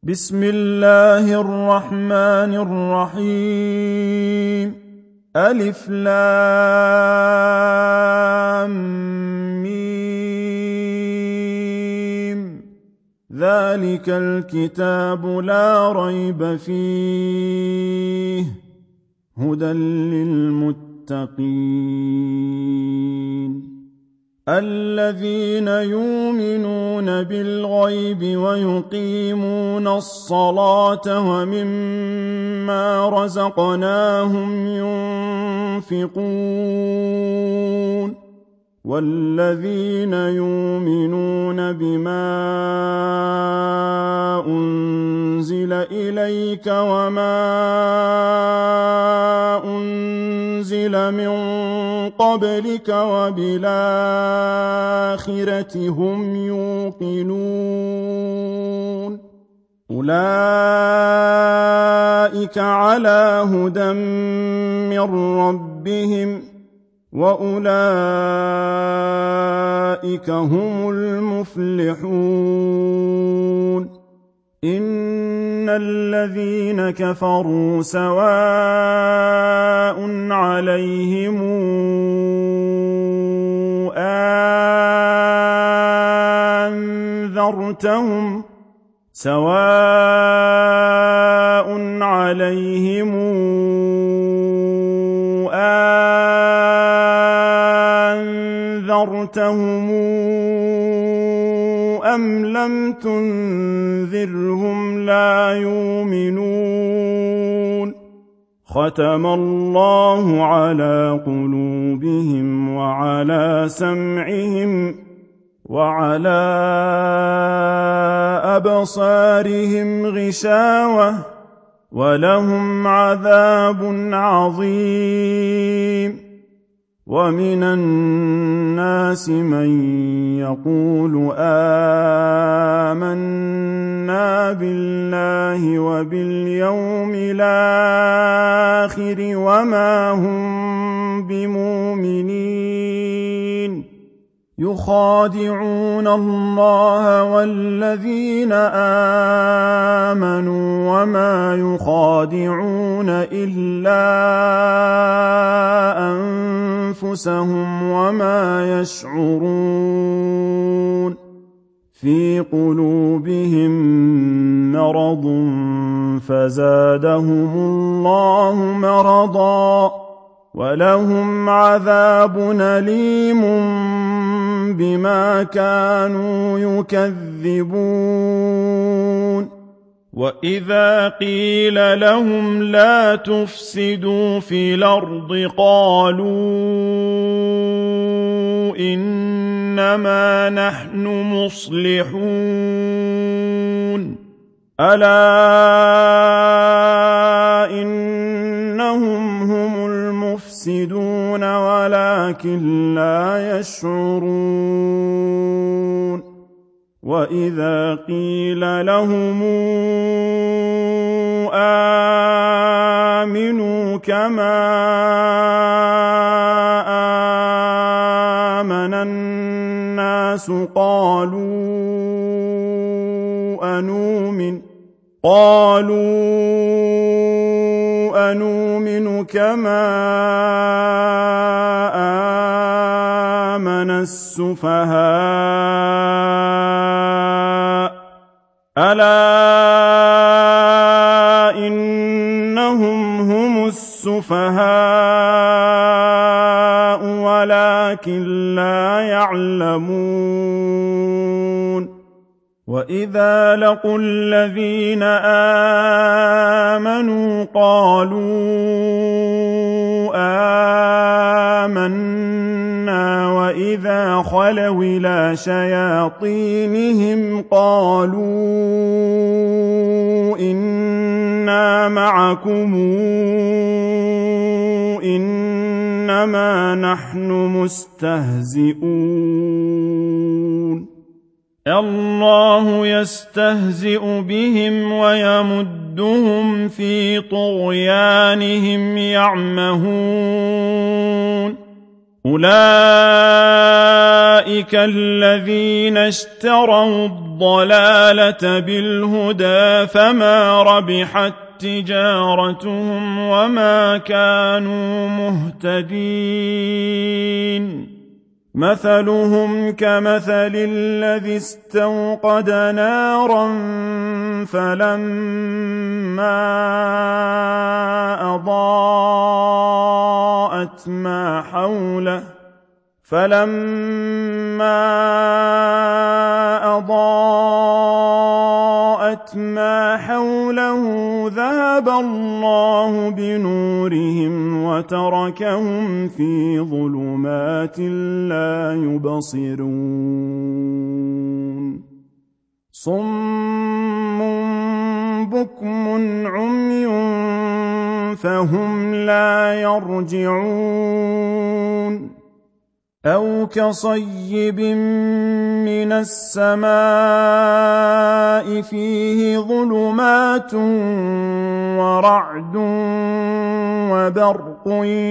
بسم الله الرحمن الرحيم. ألف لام ميم. ذلك الكتاب لا ريب فيه هدى للمتقين الذين يؤمنون بالغيب ويقيمون الصلاة ومما رزقناهم ينفقون والذين يؤمنون بما أنزل إليك وما أنزل من قبلك وبالآخرة هم يوقنون أولئك على هدى من ربهم وأولئك هم المفلحون إن الذين كفروا سواء عليهم أنذرتهم أم لم تنذرهم لا يؤمنون ختم الله على قلوبهم وعلى سمعهم وعلى أبصارهم غشاوة ولهم عذاب عظيم ومن الناس من يقول آمنا بالله وباليوم الآخر وما هم بمؤمنين يخادعون الله والذين آمنوا وما يخادعون إلا أنفسهم وما يشعرون في قلوبهم مرض فزادهم الله مرضا ولهم عذاب أليم بما كانوا يكذبون وإذا قيل لهم لا تفسدوا في الأرض قالوا إنما نحن مصلحون ألا إنهم هم المفسدون ولكن لا يشعرون وإذا قيل لهم آمنوا كما آمن الناس قالوا أنؤمن كما آمن السفهاء ألا إنهم هم السفهاء ولكن لا يعلمون وإذا لقوا الذين آمنوا قالوا آمنا وإذا خلوا إلى شياطينهم قالوا إنا معكم إنما نحن مستهزئون الله يستهزئ بهم ويمدهم في طغيانهم يعمهون أولئك الذين اشتروا الضلالة بالهدى فما ربحت تجارتهم وما كانوا مهتدين مثلهم كمثل الذي استوقد نارا فلما أضاءت ما حوله ذهب الله بنورهم وتركهم في ظلمات لا يبصرون صم بكم عمي فهم لا يرجعون أو كصيب من السماء فيه ظلمات ورعد وبرق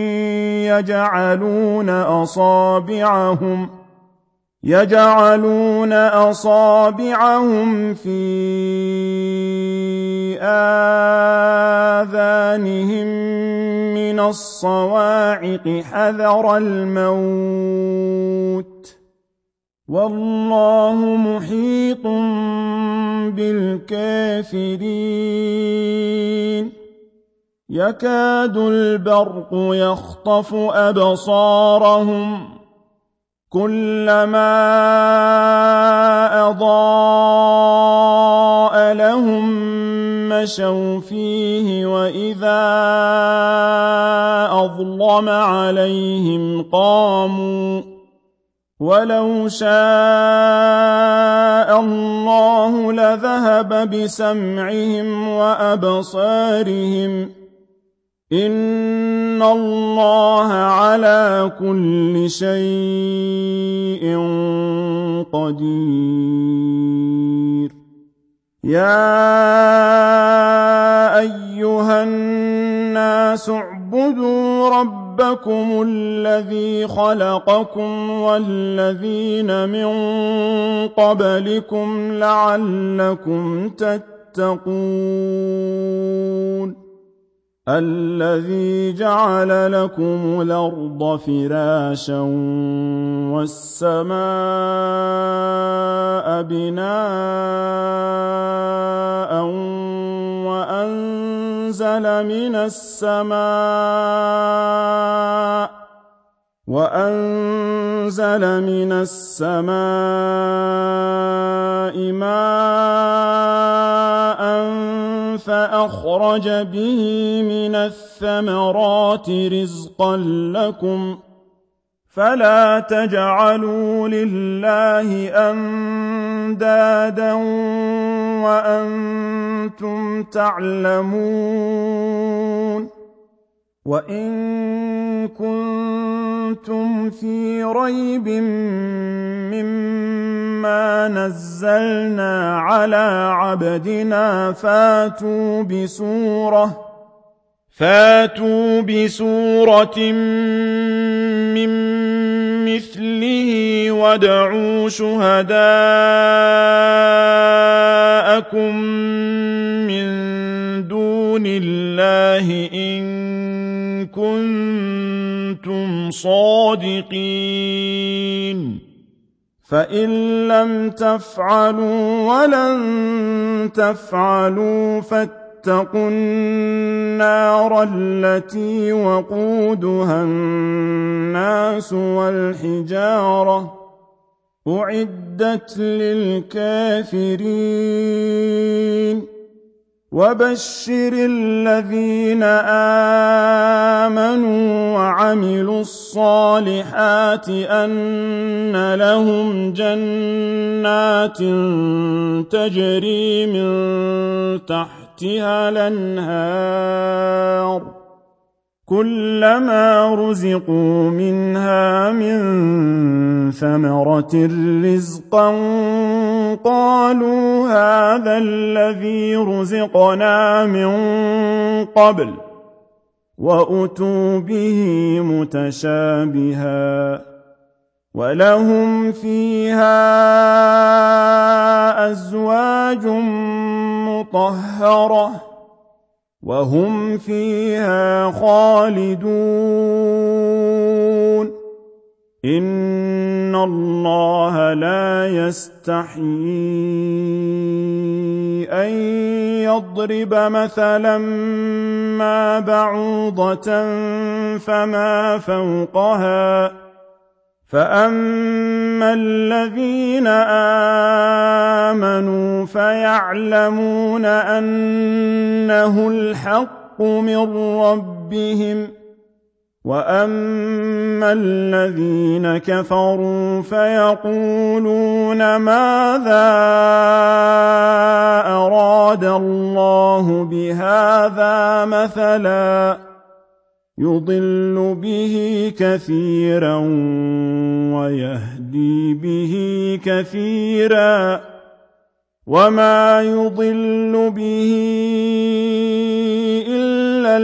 يجعلون أصابعهم في آذانهم من الصواعق حذر الموت والله محيط بالكافرين يكاد البرق يخطف أبصارهم كلما أضاء لهم مشوا فيه وإذا أظلم عليهم قاموا ولو شاء الله لذهب بسمعهم وأبصارهم إن الله على كل شيء قدير يا أيها الناس اعبدوا ربكم الذي خلقكم والذين من قبلكم لعلكم تتقون الذي جعل لكم الأرض فراشا والسماء بناء وأنزل من السماء ماء فأخرج به من الثمرات رزقا لكم فلا تجعلوا لله أندادا وأنتم تعلمون وإن كنتم في ريب مما نزلنا على عبدنا فاتوا بسورة من مثله وادعوا شهداءكم من دون الله إن كنتم صادقين فإن لم تفعلوا ولن تفعلوا فاتقوا النار التي وقودها الناس والحجارة أعدت للكافرين وبشر الذين آمنوا وعملوا الصالحات أن لهم جنات تجري من تحتها الأنهار كلما رزقوا منها من ثمرة رزقا قالوا هذا الذي رزقنا من قبل وأتوا به متشابها ولهم فيها أزواج مطهرة وهم فيها خالدون إن الله لا يستحيي أن يضرب مثلا ما بعوضة فما فوقها فأما الذين آمنوا فيعلمون أنه الحق من ربهم وأما الذين كفروا فيقولون ماذا أراد الله بهذا مثلا يضل به كثيرا ويهدي به كثيرا وما يضل به إلا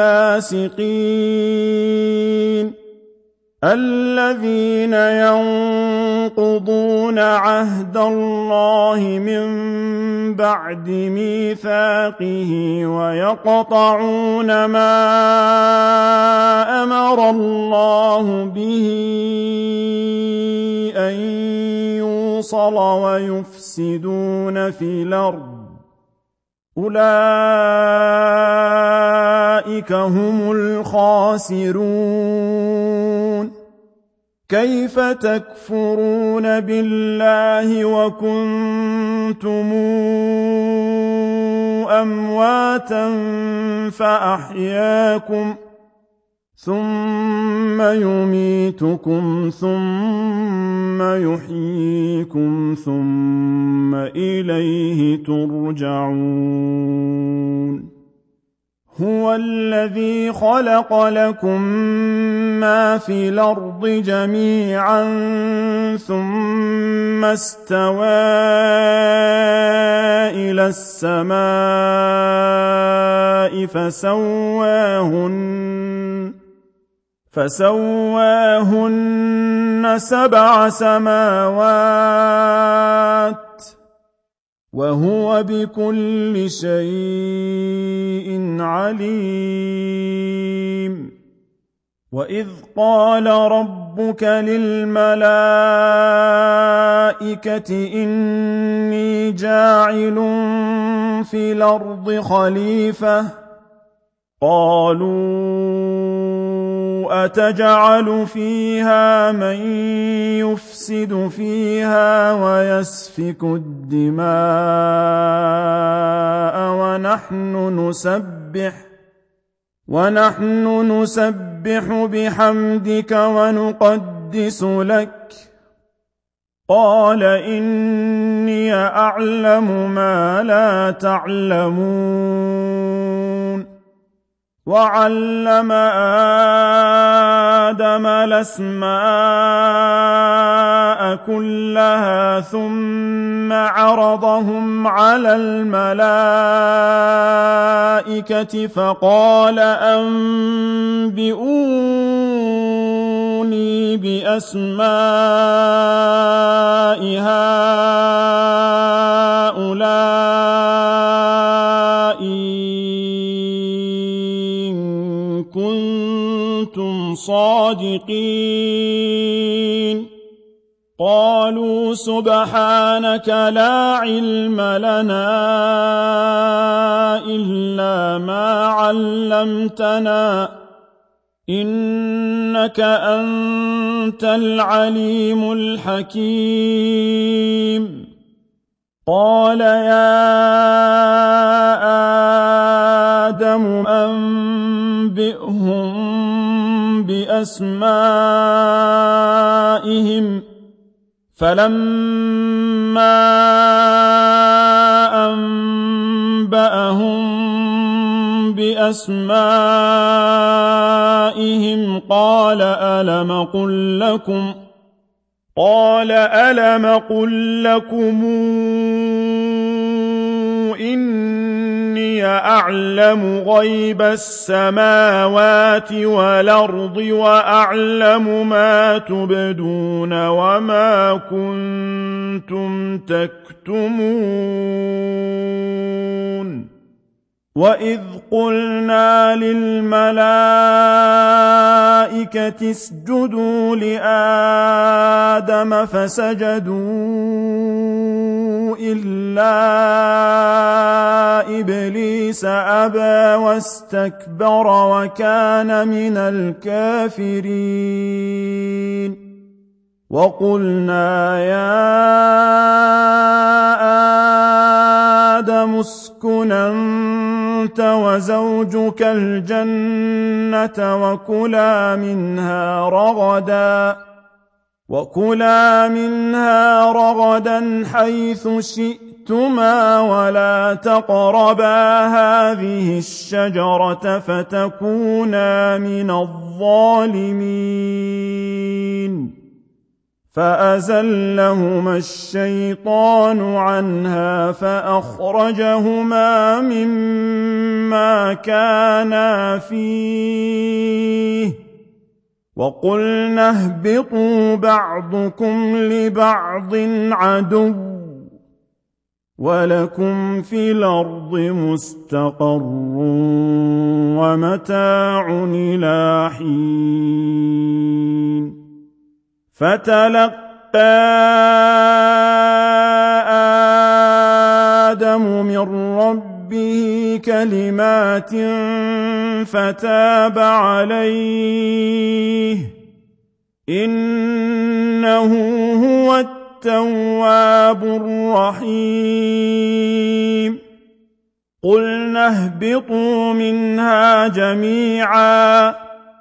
الفاسقين الذين ينقضون عهد الله من بعد ميثاقه ويقطعون ما أمر الله به أن يوصل ويفسدون في الأرض أولئك هم الخاسرون كيف تكفرون بالله وكنتم أمواتا فأحياكم ثم يميتكم ثم يحييكم ثم إليه ترجعون هو الذي خلق لكم ما في الأرض جميعا ثم استوى إلى السماء فسواهن 7 سماوات وهو بكل شيء عليم وإذ قال ربك للملائكة إني جاعل في الأرض خليفة قالوا أتجعل فيها من يفسد فيها ويسفك الدماء ونحن نسبح بحمدك ونقدس لك قال إني أعلم ما لا تعلمون وعلم آدم الأسماء كلها ثم عرضهم على الملائكة فقال أنبئوني بأسماء هؤلاء إن كنتم صادقين قالوا سبحانك لا علم لنا إلا ما علمتنا إنك أنت العليم الحكيم قال يا آدم أنبئهم بأسمائهم فلما أنبأهم بأسمائهم قال ألم قل لكم إني أعلم غيب السماوات والأرض وأعلم ما تبدون وما كنتم تكتمون وإذ قلنا للملائكة اسجدوا لآدم فسجدوا إلا إبليس أبى واستكبر وكان من الكافرين وقلنا يا آدم اسكن أنت وزوجك الجنة وكلا منها رغدا حيث شئتما ولا تقربا هذه الشجرة فتكونا من الظالمين فأزلهما الشيطان عنها فأخرجهما مما كانا فيه وقلنا اهبطوا بعضكم لبعض عدو ولكم في الأرض مستقر ومتاع إلى حين فتلقى آدم من ربه كلمات فتاب عليه إنه هو التواب الرحيم قلنا اهبطوا منها جميعا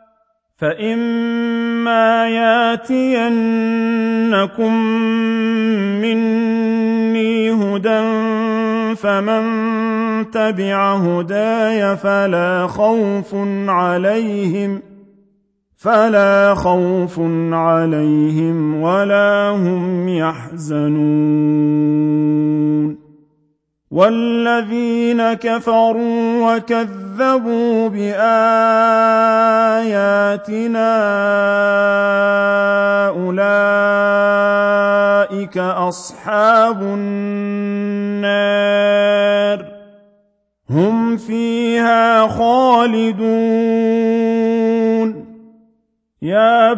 فإما ياتينكم مني هدى فمن تبع هداي فلا خوف عليهم ولا هم يحزنون والذين كفروا وكذبوا بآياتنا أولئك أصحاب النار هم فيها خالدون يا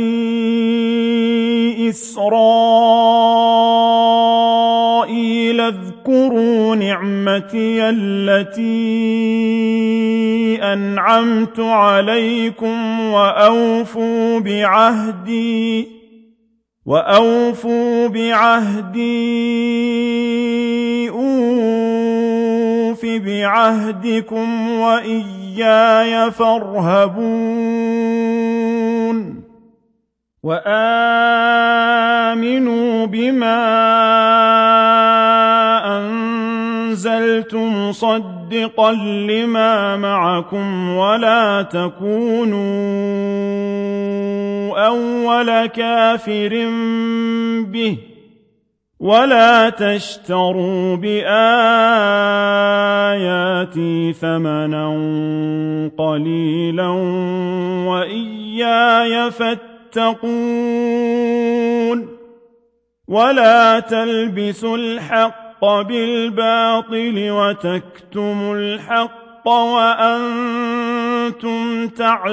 بني إسرائيل اذكروا نعمتي التي أنعمت عليكم وأوفوا بعهدي أوف بعهدكم وإياي فارهبون وآمنوا بما أنزلت مصدقا لما معكم ولا تكونوا أول كافر به ولا تشتروا بآياتي ثمنا قليلا وإياي فاتقون ولا تلبسوا الحق بالباطل وتكتموا الحق وأنتم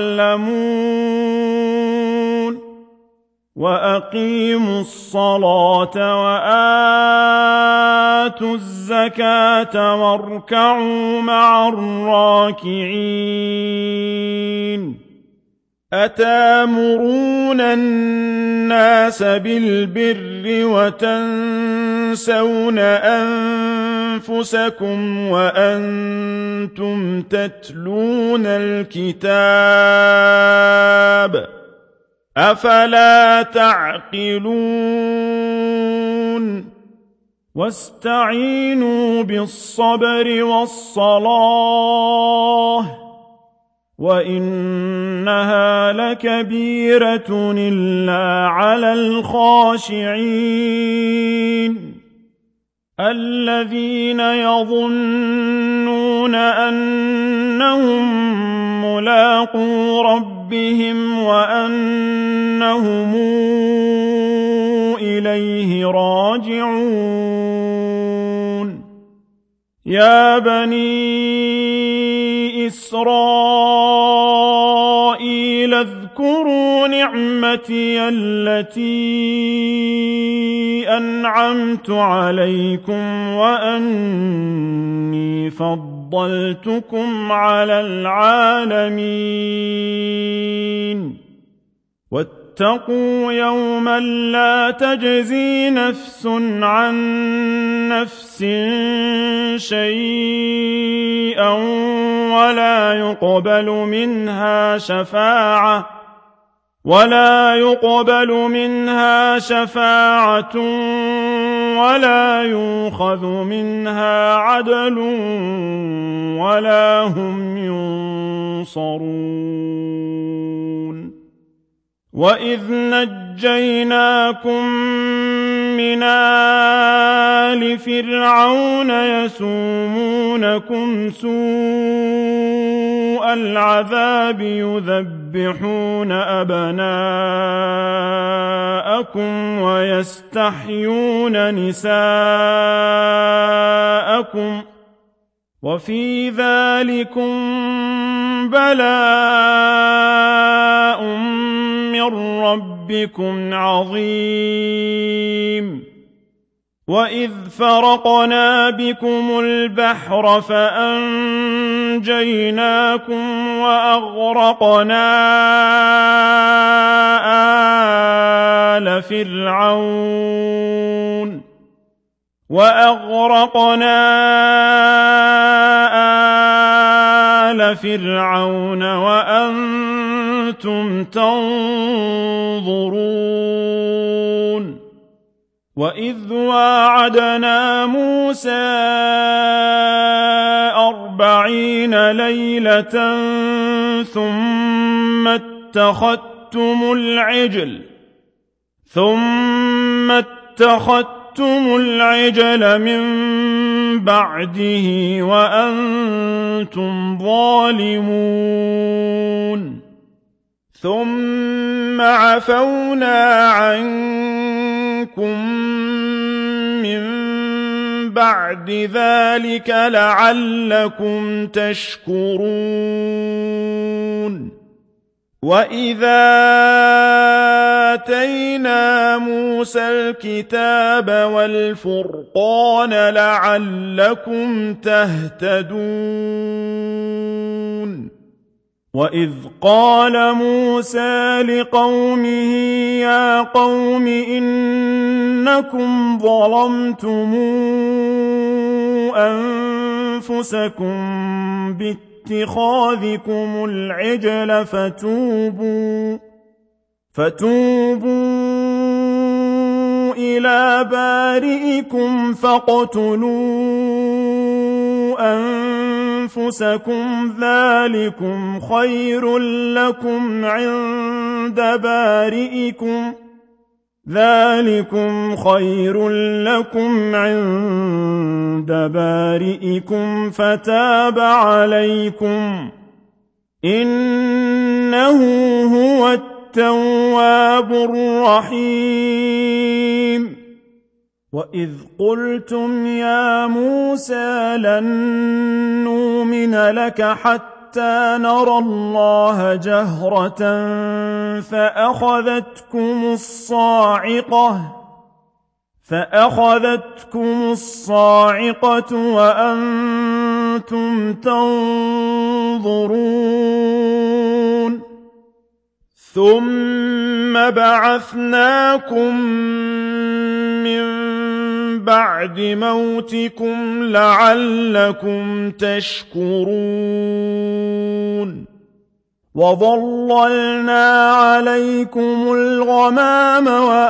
تعلمون وأقيموا الصلاة وآتوا الزكاة واركعوا مع الراكعين أتامرون الناس بالبر وتنسون أنفسكم وأنتم تتلون الكتاب أفلا تعقلون واستعينوا بالصبر والصلاة وإنها لكبيرة إلا على الخاشعين الذين يظنون أنهم ملاقو ربهم وأنهم إليه راجعون يا بني إسرائيل اذكروا نعمتي التي أنعمت عليكم وأني فضلتكم على العالمين واتقوا يوما لا تجزي نفس عن نفس شيئا ولا يقبل منها شفاعة ولا يؤخذ منها عدل ولا هم ينصرون وإذ نجيناكم من آل فرعون يسومونكم سوء العذاب يذبحون أبناءكم ويستحيون نساءكم وفي ذلكم بلاء من ربكم عظيم وإذ فرقنا بكم البحر فأنجيناكم وأغرقنا آل فرعون وأنتم تنظرون وإذ واعدنا موسى 40 ليلة ثم اتخذتم العجل من بعده وأنتم ظالمون ثم عفونا عنكم من بعد ذلك لعلكم تشكرون وإذا آتينا موسى الكتاب والفرقان لعلكم تهتدون وإذ قال موسى لقومه يا قوم إنكم ظلمتم أنفسكم باتخاذكم العجل فتوبوا إلى بارئكم فاقتلوا أنفسكم ذلكم خير لكم عند بارئكم فتاب عليكم إنه هو التواب الرحيم وإذ قلتم يا موسى لن نؤمن لك حتى نرى الله جهرة فأخذتكم الصاعقة وأنتم تنظرون ثم بعثناكم من بعد موتكم لعلكم تشكرون وظللنا عليكم الغمام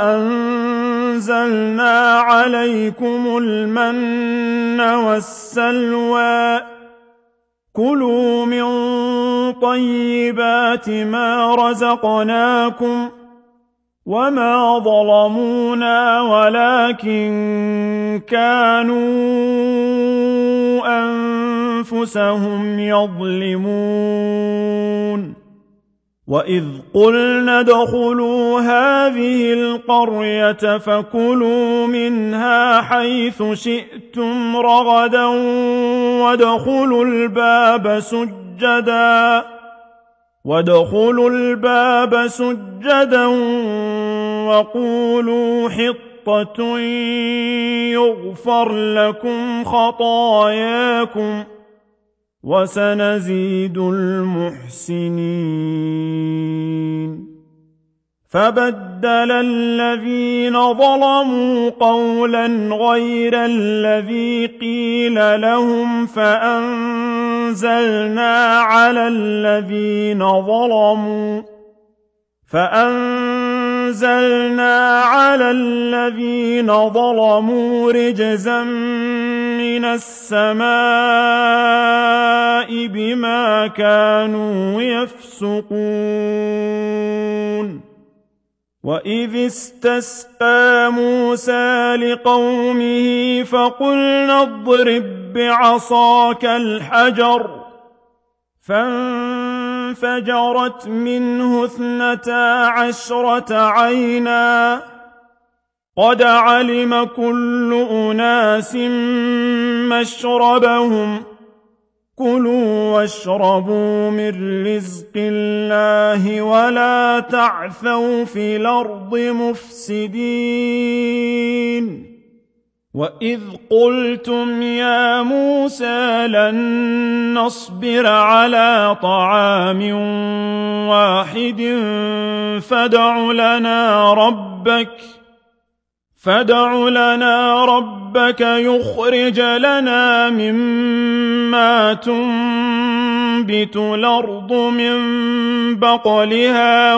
وأنزلنا عليكم المن والسلوى كلوا من طيبات ما رزقناكم وما ظلمونا ولكن كانوا أنفسهم يظلمون وإذ قلنا ادخلوا هذه القرية فكلوا منها حيث شئتم رغدا وادخلوا الباب سجدا وقولوا حطة يغفر لكم خطاياكم وسنزيد المحسنين فبدل الذين ظلموا قولا غير الذي قيل لهم فأنزلنا على الذين ظلموا رجزا من السماء بما كانوا يفسقون وإذ استسقى موسى لقومه فقلنا اضرب بعصاك الحجر فانفجرت منه 12 عينا قد علم كل أناس مشربهم كلوا واشربوا من رزق الله ولا تعثوا في الأرض مفسدين وإذ قلتم يا موسى لن نصبر على طعام واحد فادع لنا ربك يخرج لنا مما تنبت الأرض من بقلها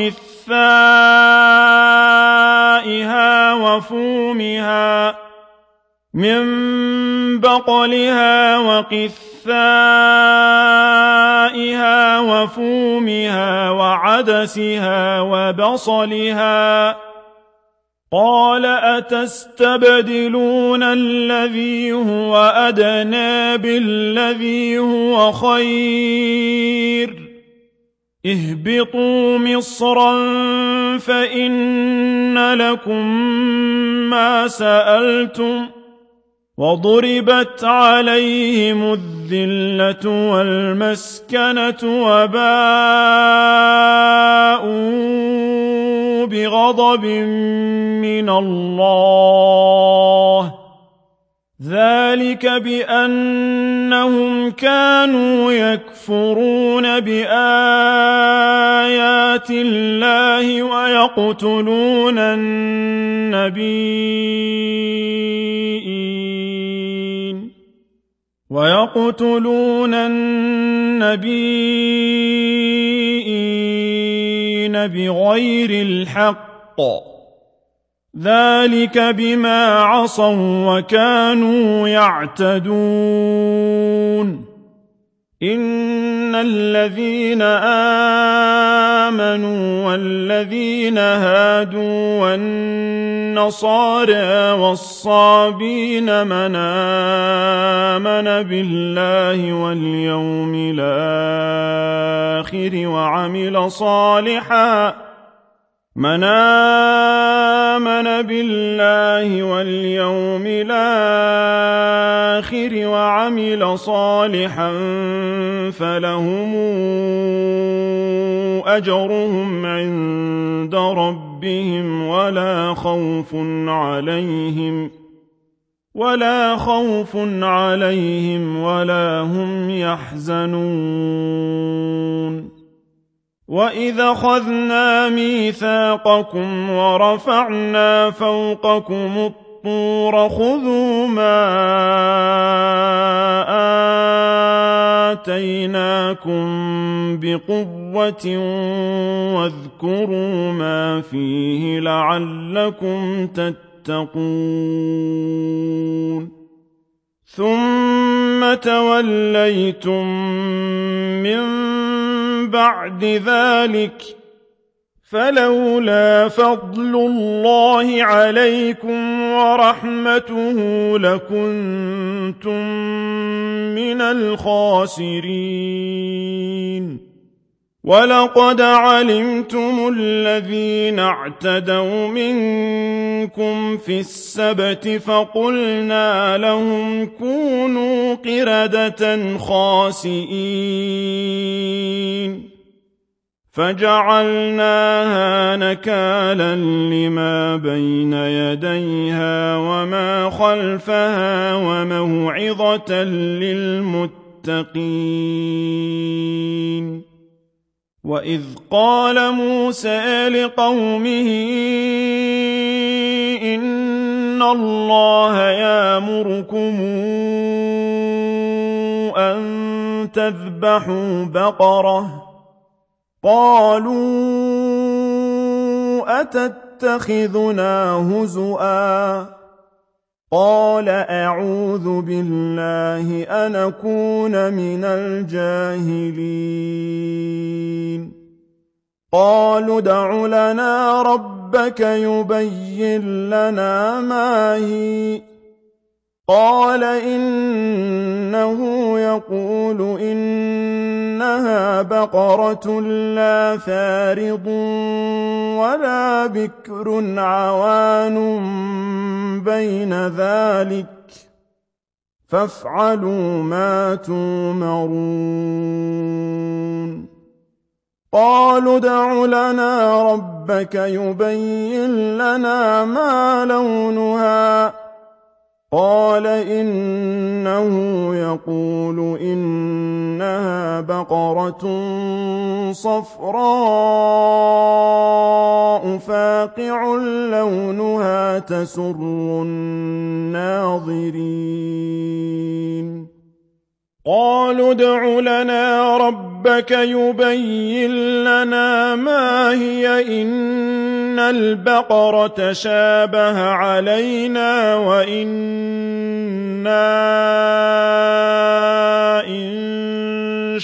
وقثائها وفومها وعدسها وبصلها قال أتستبدلون الذي هو أدنى بالذي هو خير اهبطوا مصرا فإن لكم ما سألتم وضربت عليهم الذلة والمسكنة وباءوا بغضب من الله ذلك بأنهم كانوا يكفرون بآيات الله ويقتلون النبيين بغير الحق ذلك بما عصوا وكانوا يعتدون إن الذين آمنوا والذين هادوا والنصارى والصابين من آمن بالله واليوم الآخر وعمل صالحا فلهم أجرهم عند ربهم ولا خوف عليهم ولا هم يحزنون وَإِذْ أَخَذْنَا مِيثَاقَكُمْ وَرَفَعْنَا فَوْقَكُمُ الطُّورَ خُذُوا مَا آتَيْنَاكُمْ بِقُوَّةٍ وَاذْكُرُوا مَا فِيهِ لَعَلَّكُمْ تَتَّقُونَ ثُمَّ تَوَلَّيْتُم مِّن بَعْدِ ذَلِكَ فلولا فضل الله عليكم ورحمته لكنتم من الخاسرين. ولقد علمتم الذين اعتدوا منكم في السبت فقلنا لهم كونوا قردة خاسئين فجعلناها نكالا لما بين يديها وما خلفها وموعظة للمتقين. وإذ قال موسى لقومه إن الله يأمركم أن تذبحوا بقرة قالوا أتتخذنا هزؤا قال أعوذ بالله أن أكون من الجاهلين. قالوا ادع لنا ربك يبين لنا ما هي قال إنه يقول إنها بقرة لا فارض ولا بكر عوان بين ذلك فافعلوا ما تؤمرون. قالوا ادع لنا ربك يبين لنا ما لونها قال إنه يقول إنها بقرة صفراء فاقع لونها تسر الناظرين. قالوا ادع لنا ربك يبين لنا ما هي إن البقرة شابه علينا وإنا إن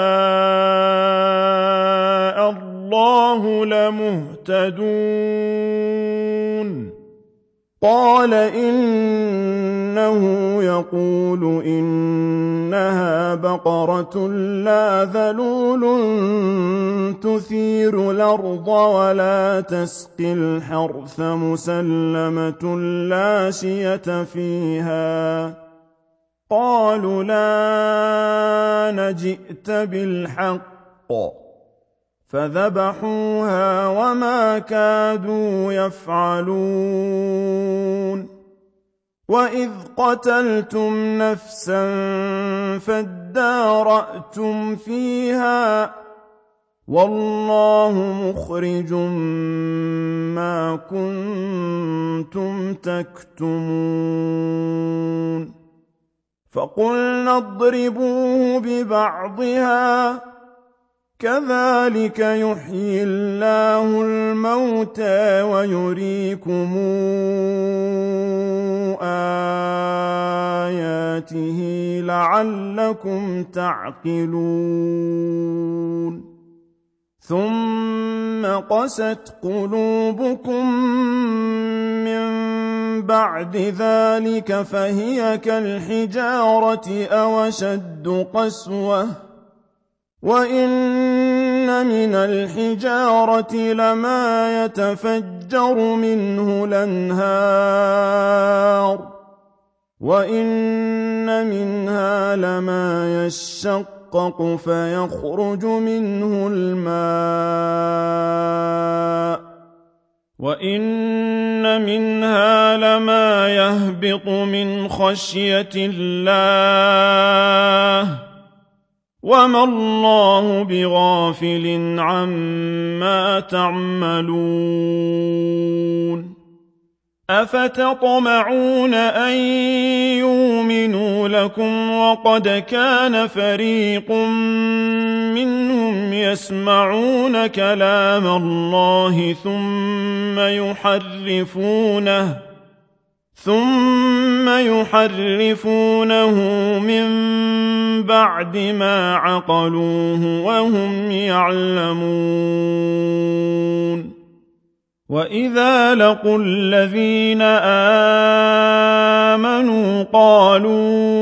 شاء الله لمهتدون. قال إنه يقول إنها بقرة لا ذلول تثير الأرض ولا تسقي الحرث مسلمة لا شية فيها. قالوا لا نجئت بالحق فذبحوها وما كادوا يفعلون. وإذ قتلتم نفسا فادارأتم فيها والله مخرج ما كنتم تكتمون. فقلنا اضربوه ببعضها كذلك يحيي الله الموتى ويريكم آياته لعلكم تعقلون. ثم قست قلوبكم من بعد ذلك فهي كالحجارة أو أشد قسوة وإن من الحجارة لما يتفجر منه الأنهار وإن منها لما يشقق فيخرج منه الماء وإن منها لما يهبط من خشية الله وما الله بغافل عما تعملون. أفتطمعون أن يؤمنوا لكم وقد كان فريق منهم يسمعون كلام الله ثم يحرفونه من بعد ما عقلوه وهم يعلمون وإذا لقوا الذين آمنوا قالوا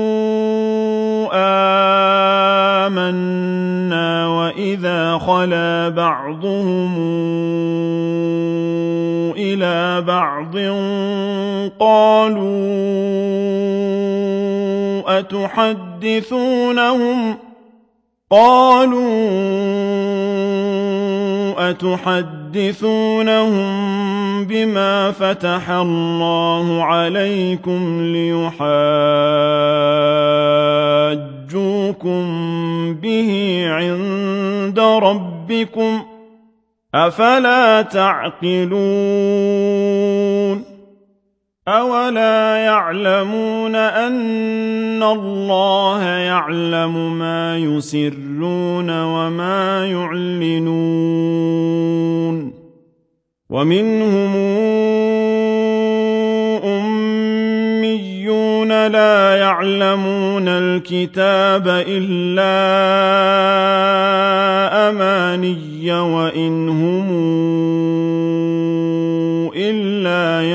آمنا وإذا خلا بعضهم إلى بعض قالوا أتحدثونهم بما فتح الله عليكم ليحاجوكم به عند ربكم أفلا تعقلون أولا يعلمون أن الله يعلم ما يسرون وما يعلنون ومنهم أميون لا يعلمون الكتاب إلا أماني وإن هم إلا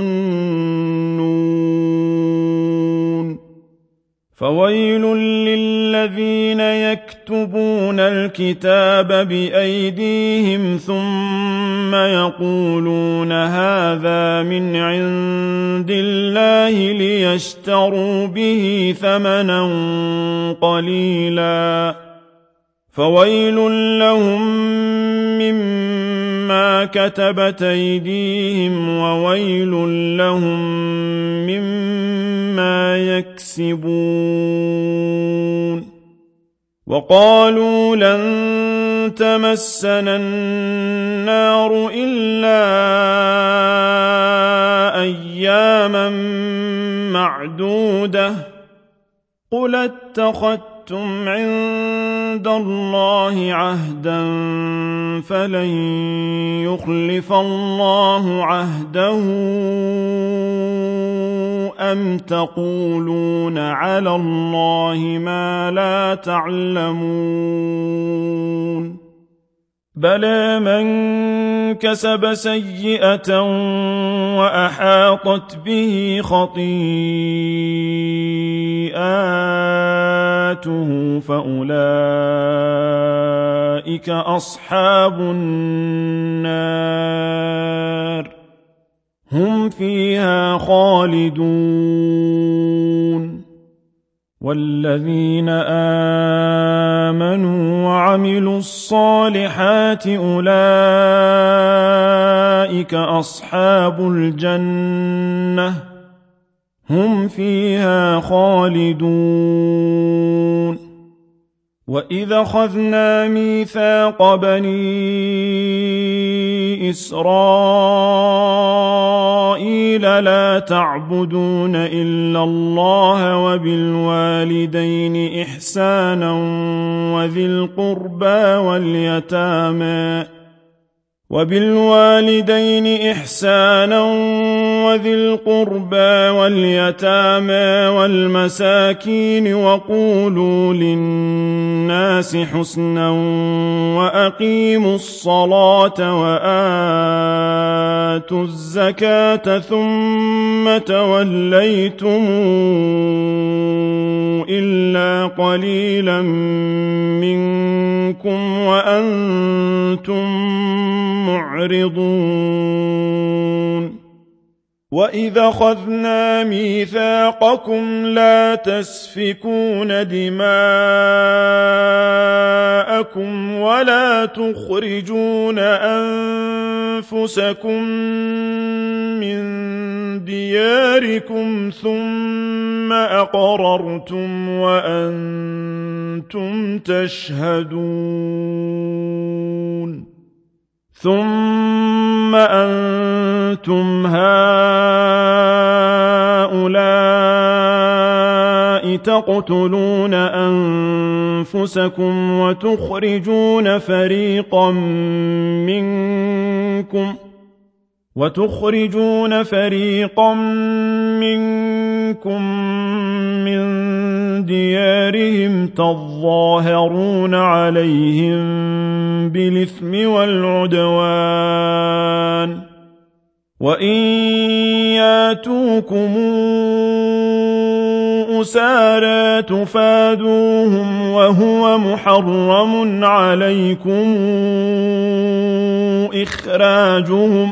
يظنون فويل للذين يكتبون الكتاب بأيديهم ثم يقولون هذا من عند الله ليشتروا به ثمنا قليلا فويل لهم مما كتبت أيديهم وويل لهم مما يكسبون وقالوا لن تمسنا النار إلا أياما معدودة قل اتخذتم عند الله عهدا فلن يخلف الله عهده أم تقولون على الله ما لا تعلمون بلى من كسب سيئة وأحاطت به خطيئاته فأولئك أصحاب النار هم فيها خالدون والذين آمنوا وعملوا الصالحات أولئك أصحاب الجنة هم فيها خالدون وإذا أخذنا ميثاق بني إسرائيل لا تعبدون إلا الله وبالوالدين إحسانا وذي القربى واليتامى والمساكين وقولوا للناس حسنا وأقيموا الصلاة وآتوا الزكاة ثم توليتم إلا قليلا منكم وأنتم معرضون وإذا أخذنا ميثاقكم لا تسفكون دماءكم ولا تخرجون أنفسكم من دياركم ثم أقررتم وأنتم تشهدون ثم أنتم هؤلاء تقتلون أنفسكم وتخرجون فريقا منكم من ديارهم تظاهرون عليهم بالإثم والعدوان وإن ياتوكم أسارى تفادوهم وهو محرم عليكم إخراجهم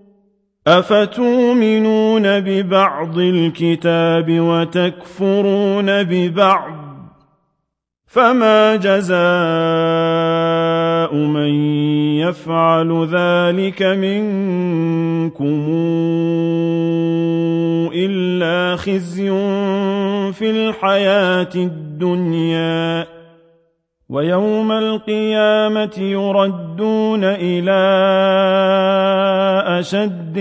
أفتؤمنون ببعض الكتاب وتكفرون ببعض فما جزاء من يفعل ذلك منكم إلا خزي في الحياة الدنيا ويوم القيامة يردون إلى أشد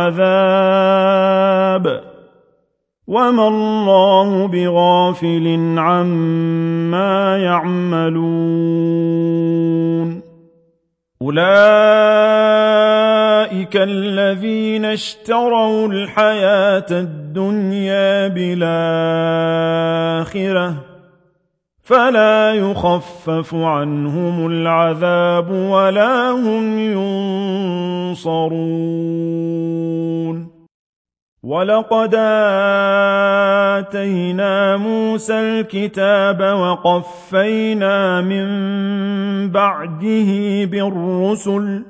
العذاب وما الله بغافل عما يعملون أولئك الذين اشتروا الحياة الدنيا بالآخرة فلا يخفف عنهم العذاب ولا هم ينصرون ولقد آتينا موسى الكتاب وقفينا من بعده بالرسل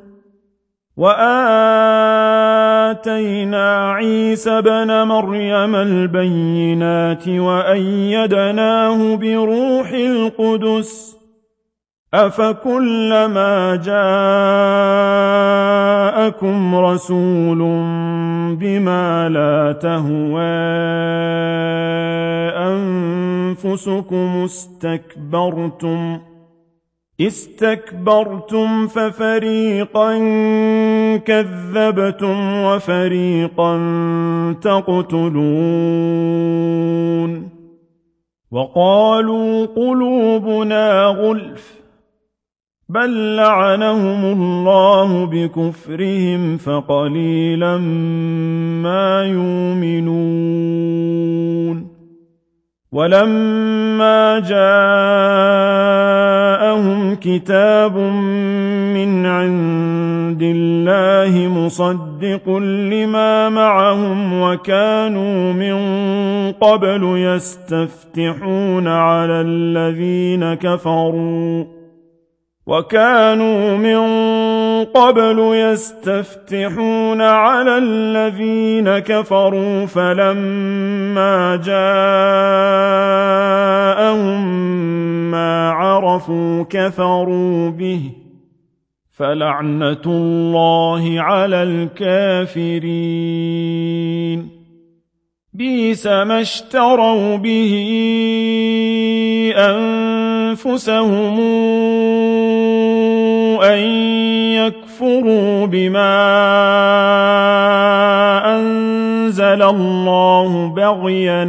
وآتينا عيسى بن مريم البينات وأيدناه بروح القدس أفكلما جاءكم رسول بما لا تهوى أنفسكم استكبرتم ففريقا كذبتم وفريقا تقتلون وقالوا قلوبنا غلف بل لعنهم الله بكفرهم فقليلا ما يؤمنون ولما جاءهم كتاب من عند الله مصدق لما معهم وكانوا من قبل يستفتحون على الذين كفروا فلما جاءهم ما عرفوا كفروا به فلعنة الله على الكافرين بئس ما اشتروا به أنفسهم أن يكفروا بما أنزل الله بغيا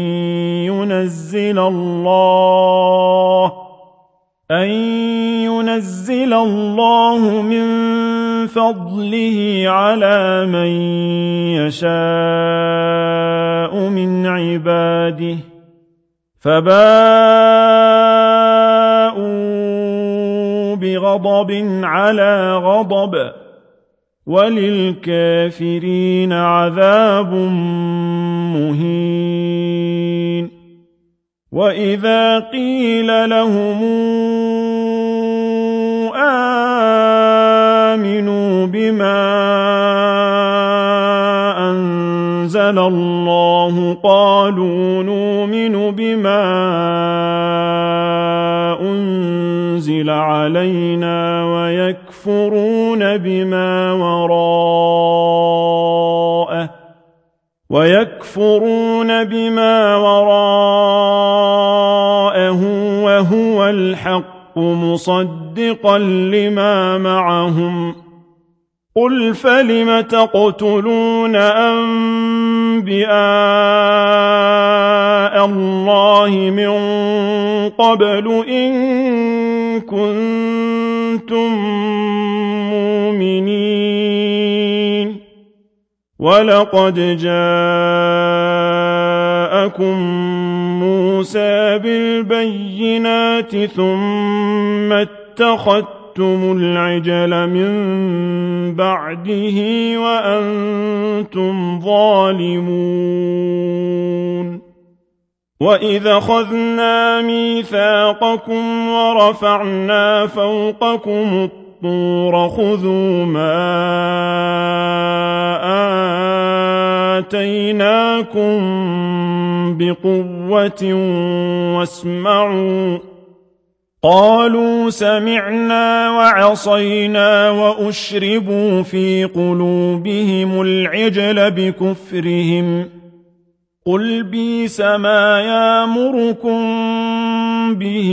أن ينزل الله من فضله على من يشاء من عباده فباءوا بغضب على غضب وللكافرين عذاب مهين وإذا قيل لهم آمنوا بما أنزل الله قالوا نؤمن بما أنزل علينا ويكفرون بما وراءه وهو الحق مصدقا لما معهم قل فلم تقتلون أنبياء الله من قبل إن كنتم مؤمنين ولقد جاءكم موسى بالبينات ثم اتخذتم العجل من بعده وأنتم ظالمون وإذا أخذنا ميثاقكم ورفعنا فوقكم الطور خذوا ما آتيناكم بقوة واسمعوا قالوا سمعنا وعصينا وأشربوا في قلوبهم العجل بكفرهم قل بئس ما يأمركم به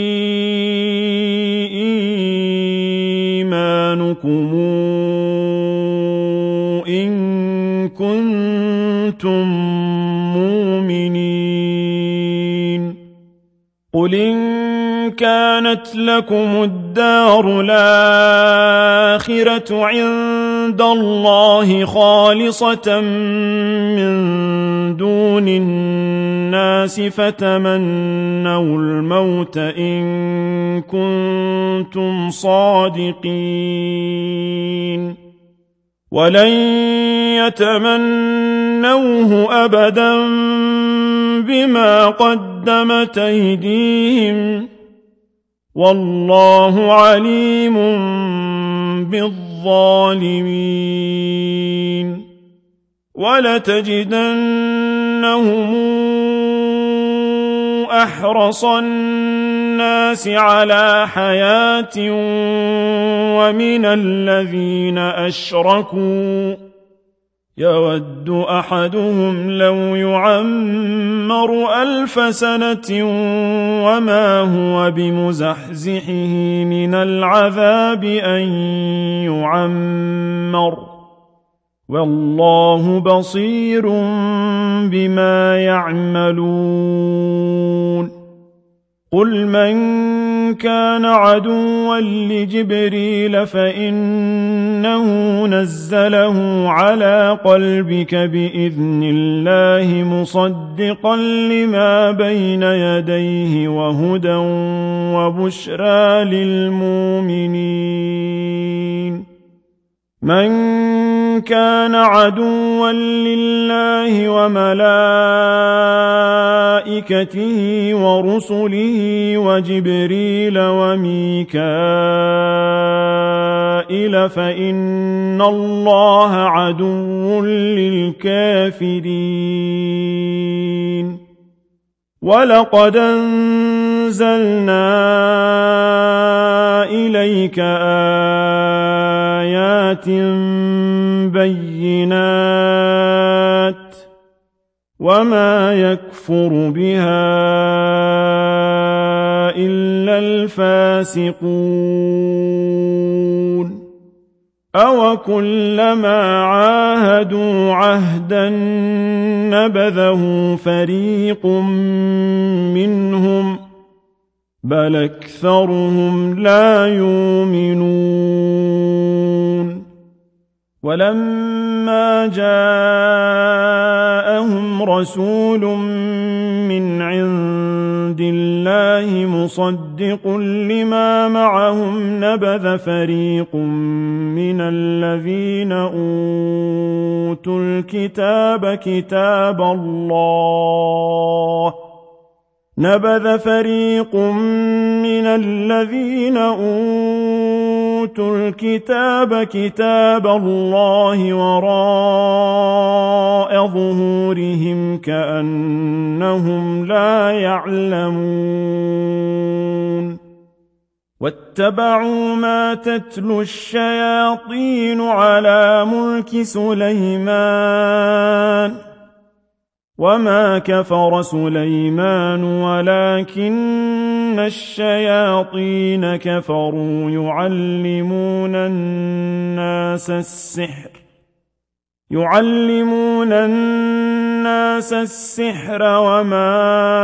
إيمانكم إن كنتم مؤمنين قل إن كانت لكم الدار الآخرة عند الله خالصة من دون الناس فتمنوا الموت إن كنتم صادقين ولن يتمنوه أبدا بما قدمت أيديهم والله عليم بالظالمين ولتجدنهم أحرص الناس على حياة ومن الذين أشركوا يود أحدهم لو يعمر 1000 سنة وما هو بمزحزحه من العذاب أن يعمر والله بصير بما يعملون قل من كان عدوا لجبريل فإنه نزله على قلبك بإذن الله مصدقا لما بين يديه وهدى وبشرى للمؤمنين من كان عدوا لله وملائكته ورسله وجبريل وميكائيل فإن الله عدو للكافرين ولقد أنزلنا إليك آيات بينات وما يكفر بها إلا الفاسقون أوكلما عاهدوا عهدا نبذه فريق منهم بل أكثرهم لا يؤمنون ولما جاءهم رسول من عند الله مصدق لما معهم نبذ فريق من الذين أوتوا الكتاب كتاب الله نبذ فريق من الذين أوتوا الكتاب كتاب الله وراء ظهورهم كأنهم لا يعلمون واتبعوا ما تتلو الشياطين على ملك سليمان وما كفر سليمان ولكن الشياطين كفروا يعلمون الناس السحر وما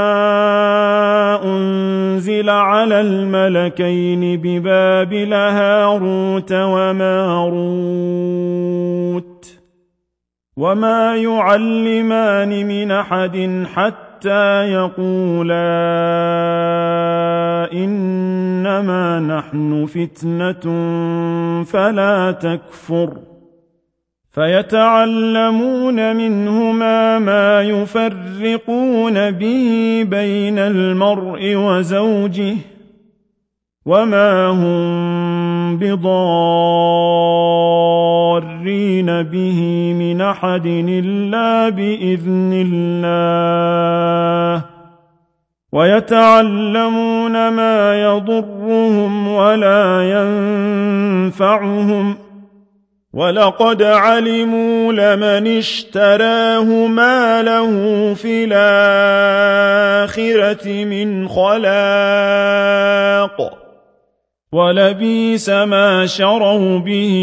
أنزل على الملكين ببابل هاروت وماروت وما يعلمان من أحد حتى يقولا إنما نحن فتنة فلا تكفر فيتعلمون منهما ما يفرقون به بين المرء وزوجه وما هم بضارين به من أحد إلا بإذن الله ويتعلمون ما يضرهم ولا ينفعهم ولقد علموا لمن اشتراه ما له في الآخرة من خلاق ولبئس ما شروا به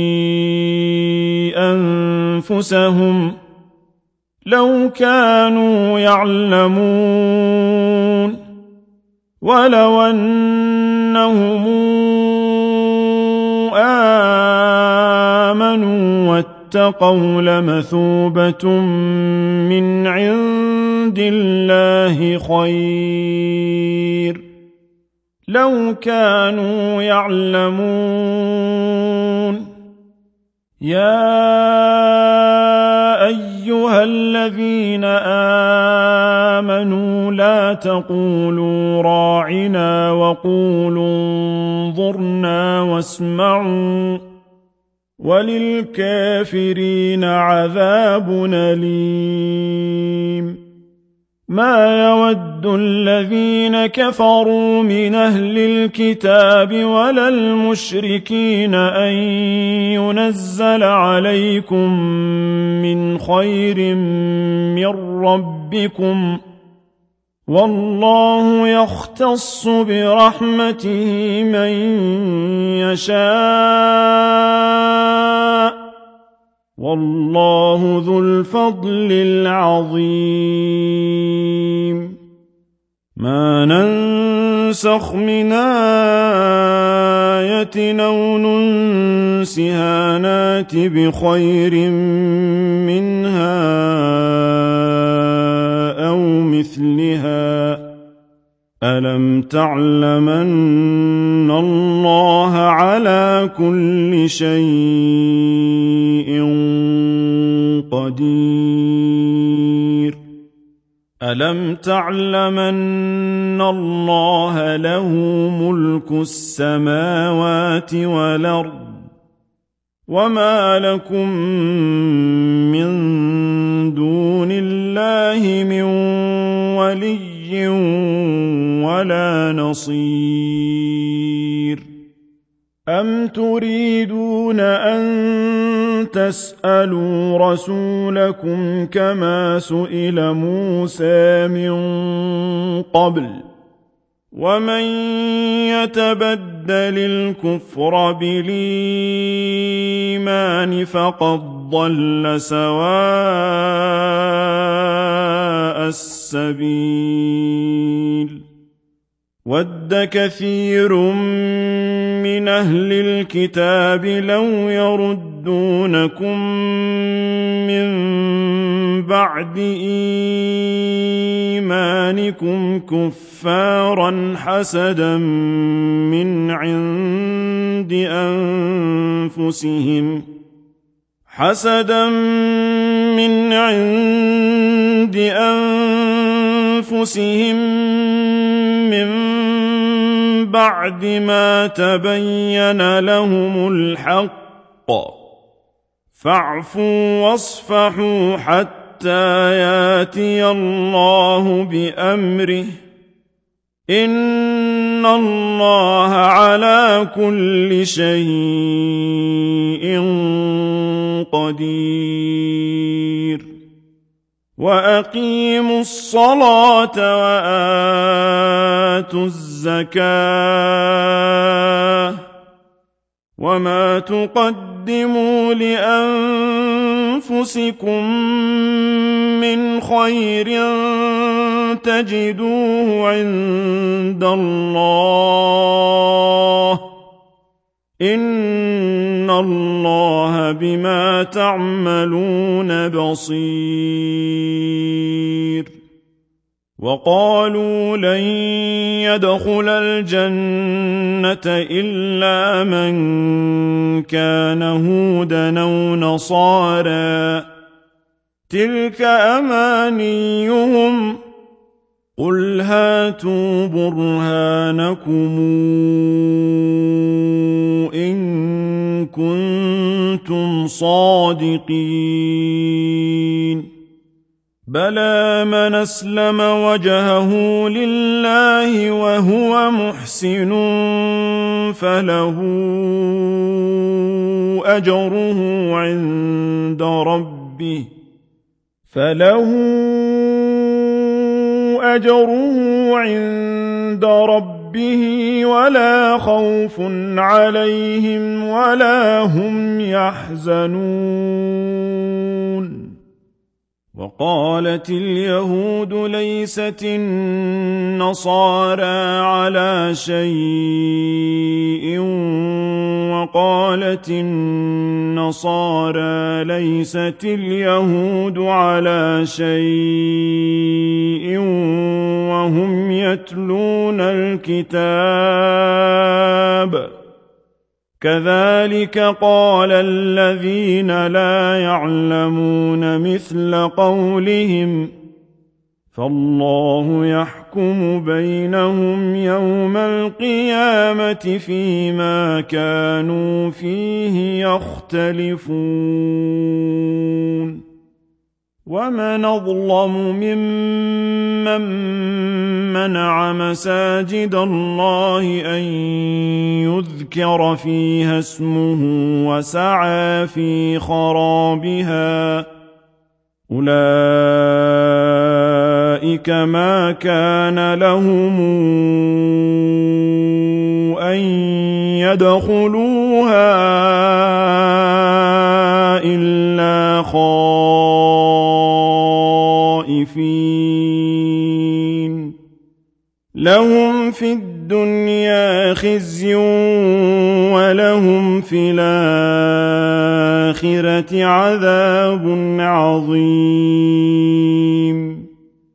أنفسهم لو كانوا يعلمون ولو أنهم آمنوا واتقوا لمثوبة من عند الله خير لو كانوا يعلمون يا أيها الذين آمنوا لا تقولوا راعنا وقولوا انظرنا واسمعوا وللكافرين عذاب أليم ما يود الذين كفروا من أهل الكتاب ولا المشركين أن ينزل عليكم من خير من ربكم والله يختص برحمته من يشاء والله ذو الفضل العظيم ما ننسخ من آية أو ننسها نات بخير منها أو مثلها ألم تعلم أن الله على كل شيء قدير ألم تعلم أن الله له ملك السماوات والأرض وما لكم من دون الله من ولي ولا نصير أم تريدون أن تسألوا رسولكم كما سئل موسى من قبل ومن يتبدل الكفر بالإيمان فقد ضل سواء السبيل ود كثير من أهل الكتاب لو يردونكم من بعد إيمانكم كفارا حسدا من عند أنفسهم من بعد ما تبين لهم الحق فاعفوا واصفحوا حتى ياتي الله بأمره إن الله على كل شيء قدير وأقيموا الصلاة وآتوا الزكاة وما تقدموا لأنفسكم من خير تجدوه عند الله إن الله بما تعملون بصير وقالوا لن يدخل الجنة إلا من كان هودا أو نصارى تلك أمانيهم قل هاتوا برهانكم إن كنتم صادقين بلى من أسلم وجهه لله وهو محسن فله أجره عند ربه ولا خوف عليهم ولا هم يحزنون وقالت اليهود ليست النصارى على شيء وقالت النصارى ليست اليهود على شيء وهم يتلون الكتاب كذلك قال الذين لا يعلمون مثل قولهم فالله يحكم بينهم يوم القيامة فيما كانوا فيه يختلفون ومن أظلم ممن منع مساجد الله أن يذكر فيها اسمه وسعى في خرابها أولئك ما كان لهم أن يدخلوها إلا خائفين لهم في الدنيا خزي ولهم في الآخرة عذاب عظيم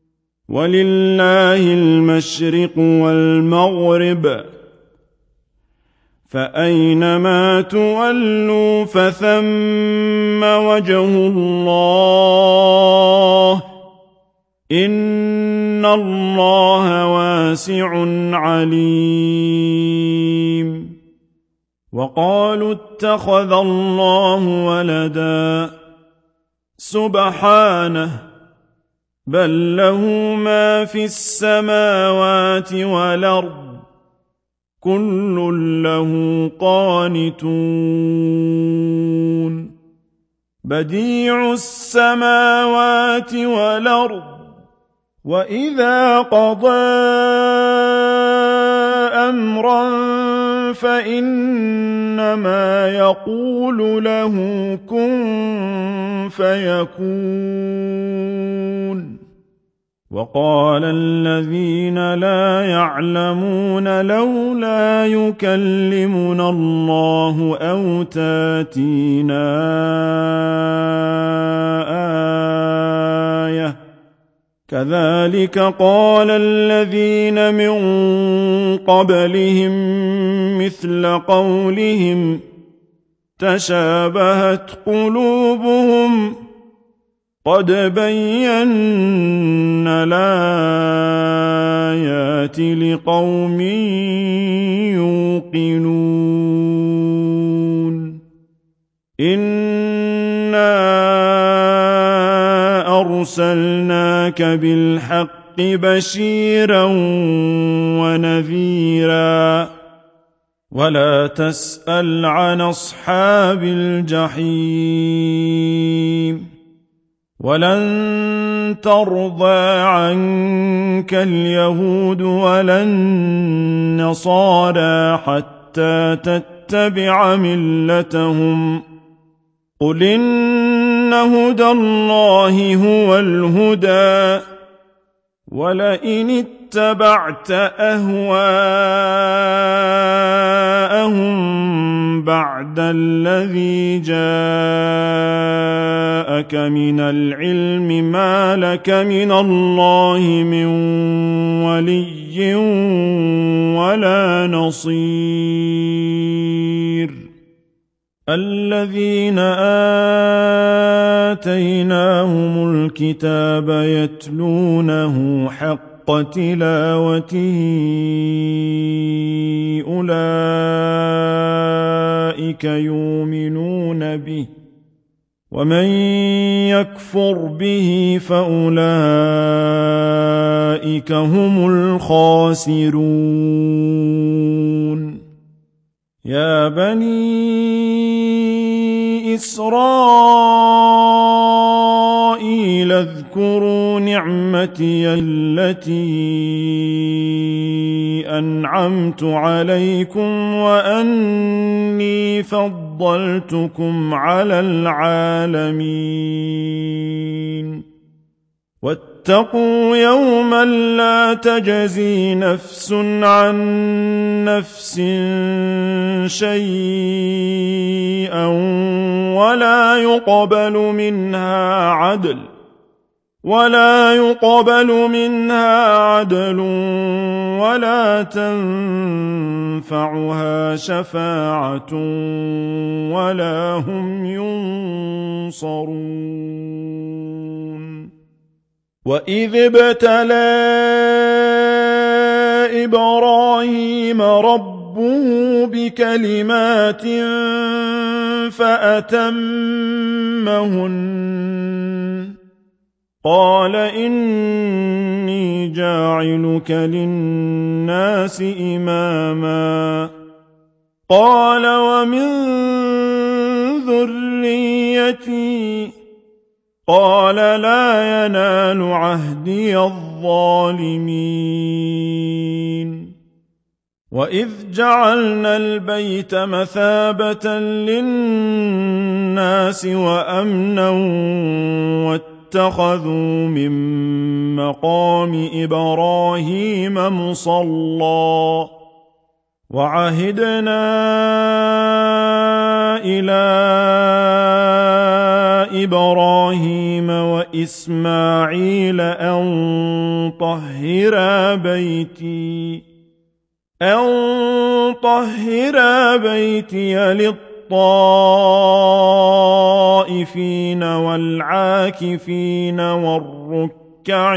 ولله المشرق والمغرب فأينما تولوا فثم وجه الله إن الله واسع عليم وقالوا اتخذ الله ولدا سبحانه بل له ما في السماوات والأرض كل له قانتون بديع السماوات والأرض وإذا قضى أمرا فإنما يقول له كن فيكون وقال الذين لا يعلمون لولا يكلمنا الله أو تاتينا آية كذلك قال الذين من قبلهم مثل قولهم تشابهت قلوبهم قد بينا الآيات لقوم يوقنون إنا أرسلناك بالحق بشيرا ونذيرا ولا تسأل عن أصحاب الجحيم ولن ترضى عنك اليهود ولا النصارى حتى تتبع ملتهم قل إن هدى الله هو الهدى ولئن اتبعت أهواءهم بعد الذي جاءك من العلم ما لك من الله من ولي ولا نصير الذين آتيناهم الكتاب يتلونه حق تلاوته أولئك يؤمنون به ومن يكفر به فأولئك هم الخاسرون يا بني إسرائيل اذكروا نعمتي التي أنعمت عليكم وأني فضلتكم على العالمين واتقوا يوما لا تجزي نفس عن نفس شيئا ولا يقبل منها عدل ولا تنفعها شفاعة ولا هم ينصرون وإذ ابتلى إبراهيم ربه بكلمات فأتمهن قال إني جاعلك للناس إماما قال ومن ذريتي قال لا ينال عهدي الظالمين وإذ جعلنا البيت مثابة للناس وأمنا واتخذوا من مقام إبراهيم مصلى وعهدنا إلى إبراهيم وإسماعيل أن طهرا بيتي للطائفين والعاكفين والركع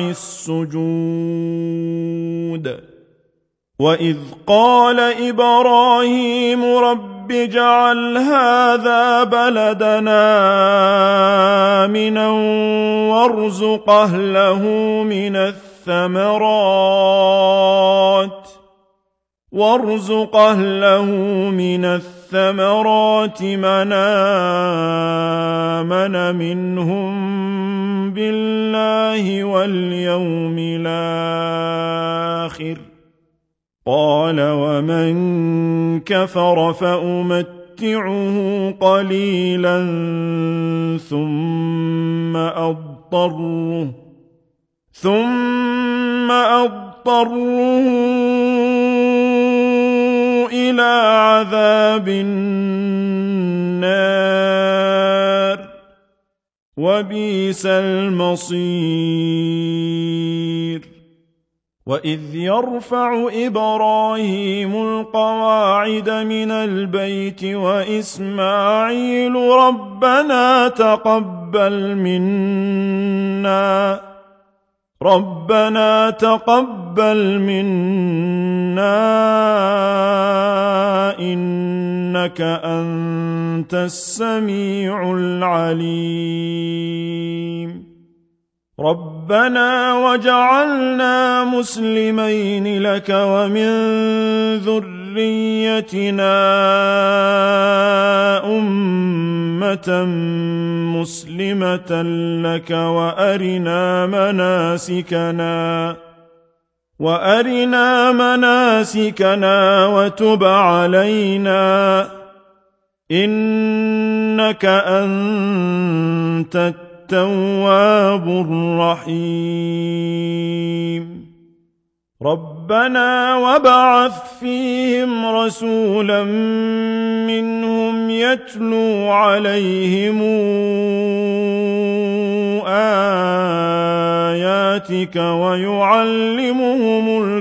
السجود وإذ قال إبراهيم رب اجعل هذا بلدنا آمنا وارزق أهله من الثمرات من آمن منهم بالله واليوم الآخر قال ومن كفر فأمتعه قليلا ثم أضطره إلى عذاب النار وبئس المصير وإذ يرفع إبراهيم القواعد من البيت وإسماعيل ربنا تقبل منا إنك أنت السميع العليم ربنا وجعلنا مسلمين لك ومن ذريتنا أمة مسلمة لك وأرنا مناسكنا وتب علينا إنك أنت التواب الرحيم ربنا وابعث فيهم رسولا منهم يتلو عليهم آياتك ويعلمهم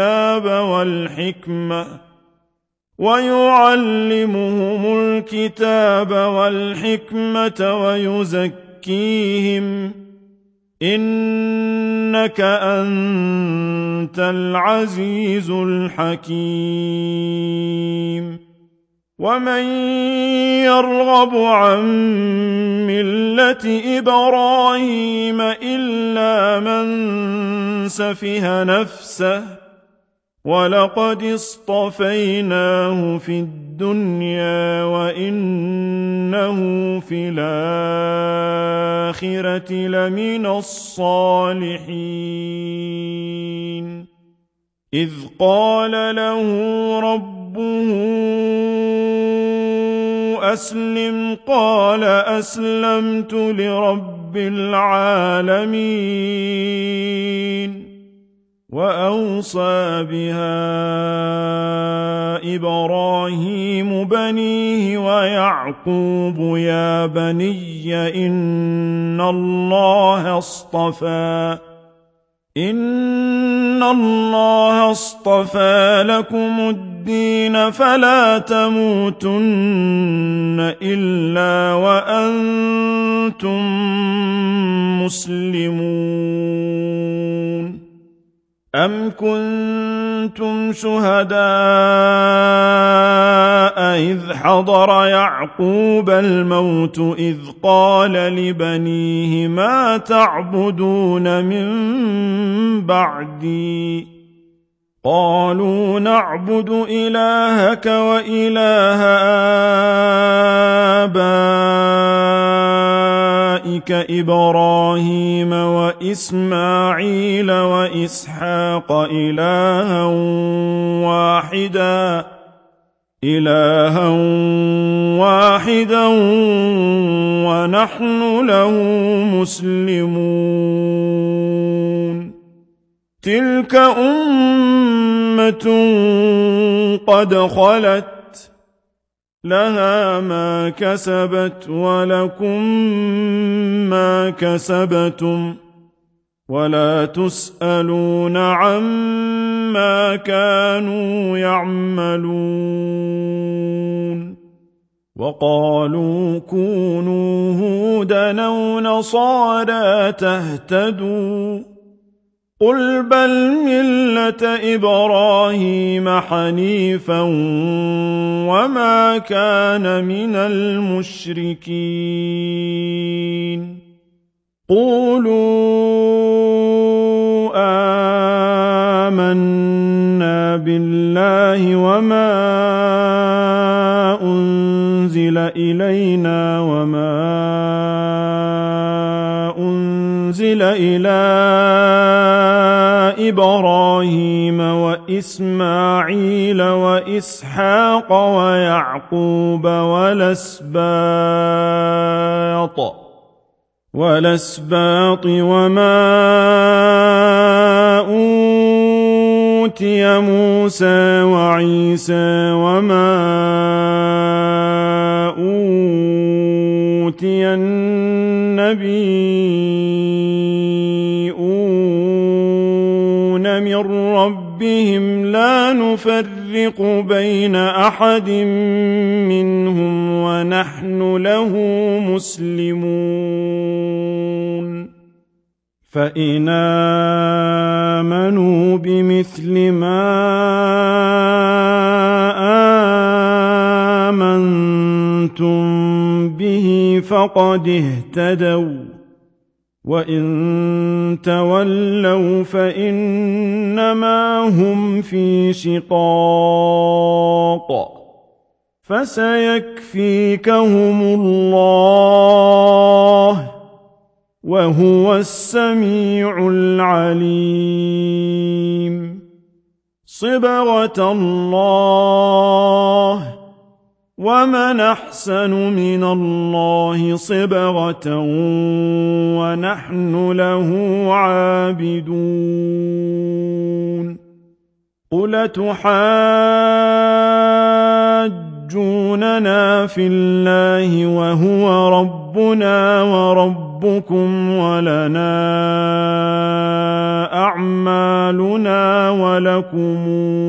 الكتاب والحكمة ويزكيهم إنك أنت العزيز الحكيم ومن يرغب عن ملة إبراهيم إلا من سفه نفسه ولقد اصطفيناه في الدنيا وإنه في الآخرة لمن الصالحين إذ قال له ربه أسلم قال أسلمت لرب العالمين وأوصى بها إبراهيم بنيه ويعقوب يا بني إن الله اصطفى لكم الدين فلا تموتن إلا وأنتم مسلمون أم كنتم شهداء إذ حضر يعقوب الموت إذ قال لبنيه ما تعبدون من بعدي قالوا نعبد إلهك وإله آبائك إبراهيم وإسماعيل وإسحاق إلها واحدا ونحن له مسلمون تلك أمة قد خلت لها ما كسبت ولكم ما كسبتم ولا تسألون عما كانوا يعملون وقالوا كونوا هودا أو نصارى تهتدوا قل بل ملة إبراهيم حنيفا وما كان من المشركين قولوا آمنا بالله وما أنزل إلينا وما أنزل إلى إبراهيم وإسماعيل وإسحاق ويعقوب والأسباط وما أوتي موسى وعيسى وما أوتي النبيون من ربهم لا نفرق بين أحد منهم ونحن له مسلمون فإن آمنوا بمثل ما آمنتم به فقد اهتدوا وإن تولوا فإنما هم في شقاق فسيكفيكهم الله وهو السميع العليم صبغة الله ومن أحسن من الله صبغة ونحن له عابدون قل تحاجوننا في الله وهو ربنا وربكم ولنا أعمالنا ولكم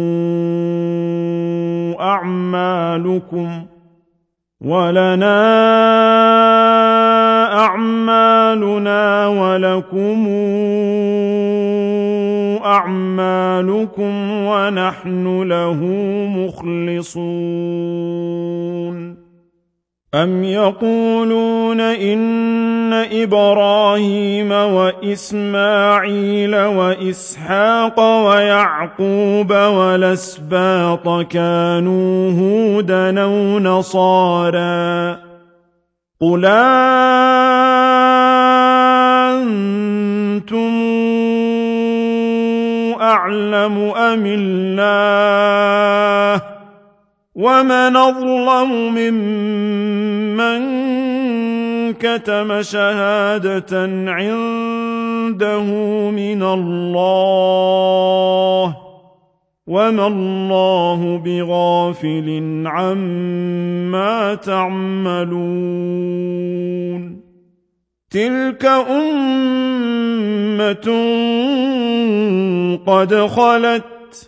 أعمالكم ونحن له مخلصون أم يقولون إن إبراهيم وإسماعيل وإسحاق ويعقوب والأسباط كانوا هودا أو نصارى قل أنتم أعلم أم الله ومن أظلم ممن كتم شهادة عنده من الله وما الله بغافل عما تعملون تلك أمة قد خلت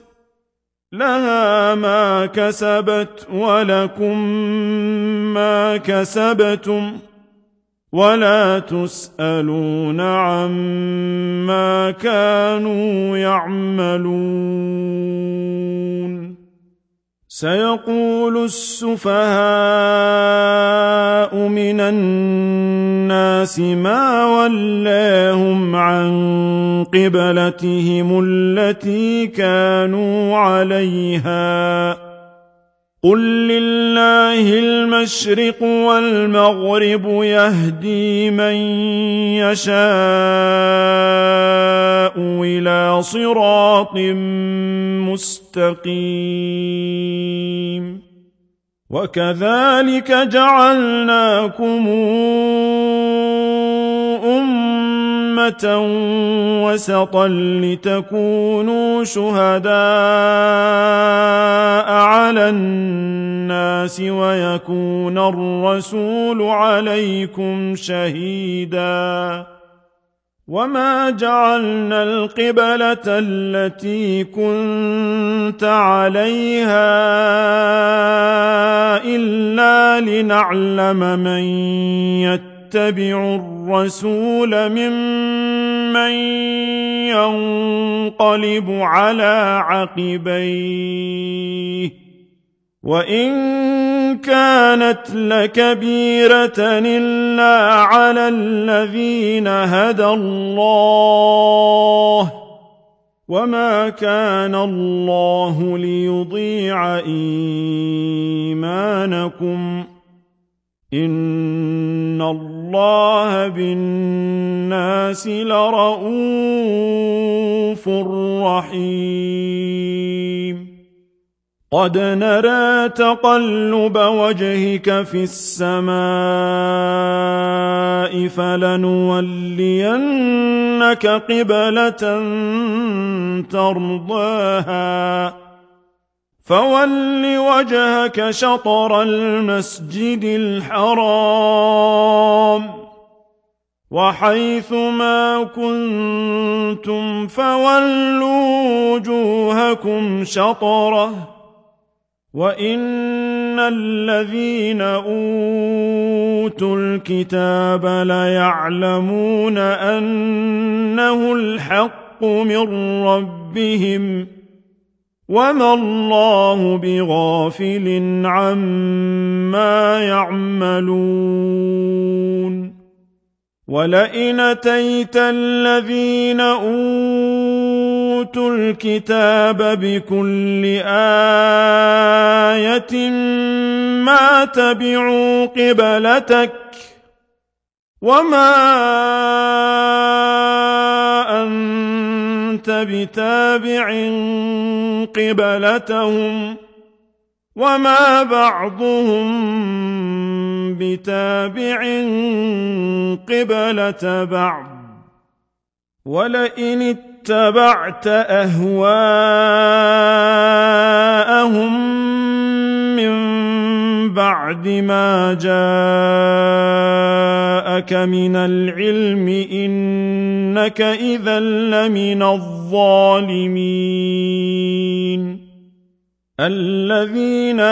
لها ما كسبت ولكم ما كسبتم ولا تسألون عما كانوا يعملون سيقول السفهاء من الناس ما ولاهم عن قبلتهم التي كانوا عليها قل لله المشرق والمغرب يهدي من يشاء إلى صراط مستقيم وكذلك جعلناكم أمة وسطا لتكونوا شهداء على الناس ويكون الرسول عليكم شهيدا وما جعلنا القبلة التي كنت عليها إلا لنعلم من يتبع الرسول ممن ينقلب على عقبيه وإن كانت لكبيرة إلا على الذين هدى الله وما كان الله ليضيع إيمانكم إن الله بالناس لرءوف رحيم قد نرى تقلب وجهك في السماء فلنولينك قبلة ترضاها فول وجهك شطر المسجد الحرام وحيث ما كنتم فولوا وجوهكم شطره وإن الذين أوتوا الكتاب ليعلمون أنه الحق من ربهم وما الله بغافل عما يعملون ولئن أتيت الذين أوتوا الكتاب بكل آية ما تبعوا قبلتك وما أنت بتابع قبلتهم وما بعضهم بتابع قبلة بعض ولئن اتبعت أهواءهم من بعد ما جاءك من العلم إنك إذا لمن الظالمين الذين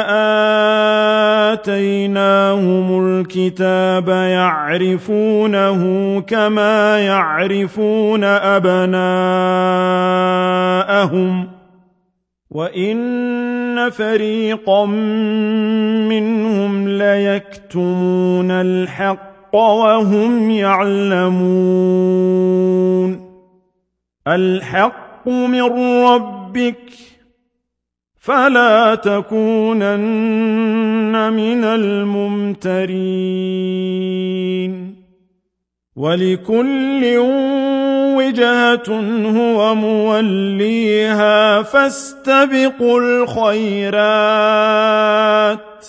آتيناهم الكتاب يعرفونه كما يعرفون أبناءهم وإن فريقا منهم ليكتمون الحق وهم يعلمون الحق من ربك فلا تكونن من الممترين ولكل وجهة هو موليها فاستبقوا الخيرات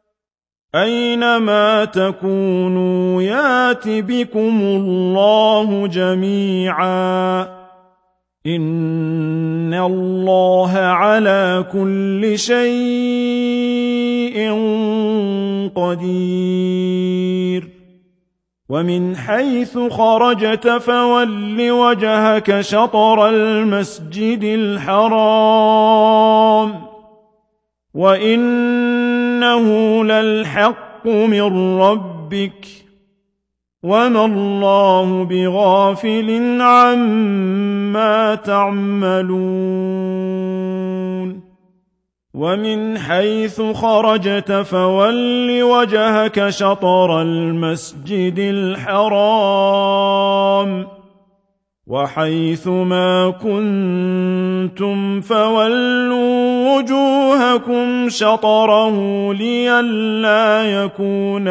أينما تكونوا يات بكم الله جميعا إن الله على كل شيء قدير ومن حيث خرجت فول وجهك شطر المسجد الحرام وإنه للحق من ربك وما الله بغافل عما تعملون ومن حيث خرجت فول وجهك شطر المسجد الحرام وحيث ما كنتم فولوا وجوهكم شطره لئلا يكون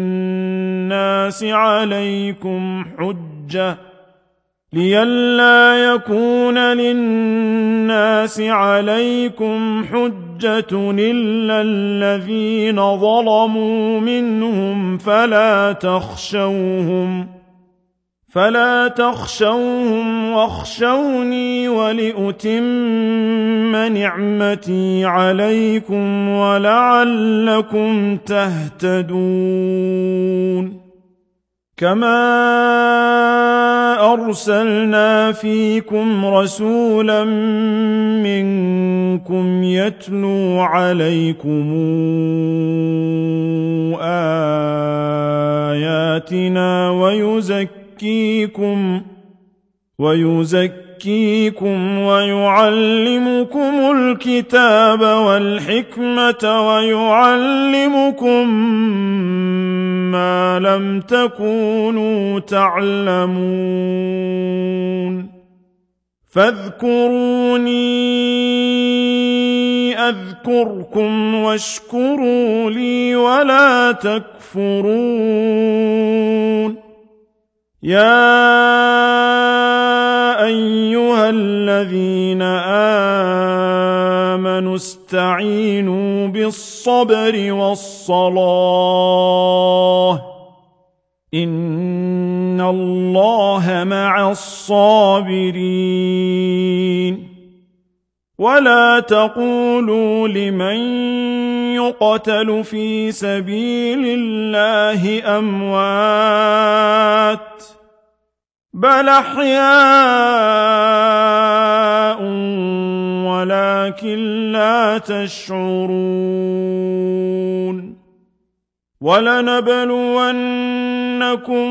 للناس عليكم حجة إلا الذين ظلموا منهم فلا تخشوهم واخشوني ولأتم نعمتي عليكم ولعلكم تهتدون كما أرسلنا فيكم رسولا منكم يتلو عليكم آياتنا ويزكيكم ويعلمكم الكتاب والحكمة ويعلمكم ما لم تكونوا تعلمون فاذكروني أذكركم واشكروا لي ولا تكفرون يا أيها الذين آمنوا استعينوا بالصبر والصلاة إن الله مع الصابرين ولا تقولوا لمن يقتل في سبيل الله أموات بل أحياء ولكن لا تشعرون ولنبلونكم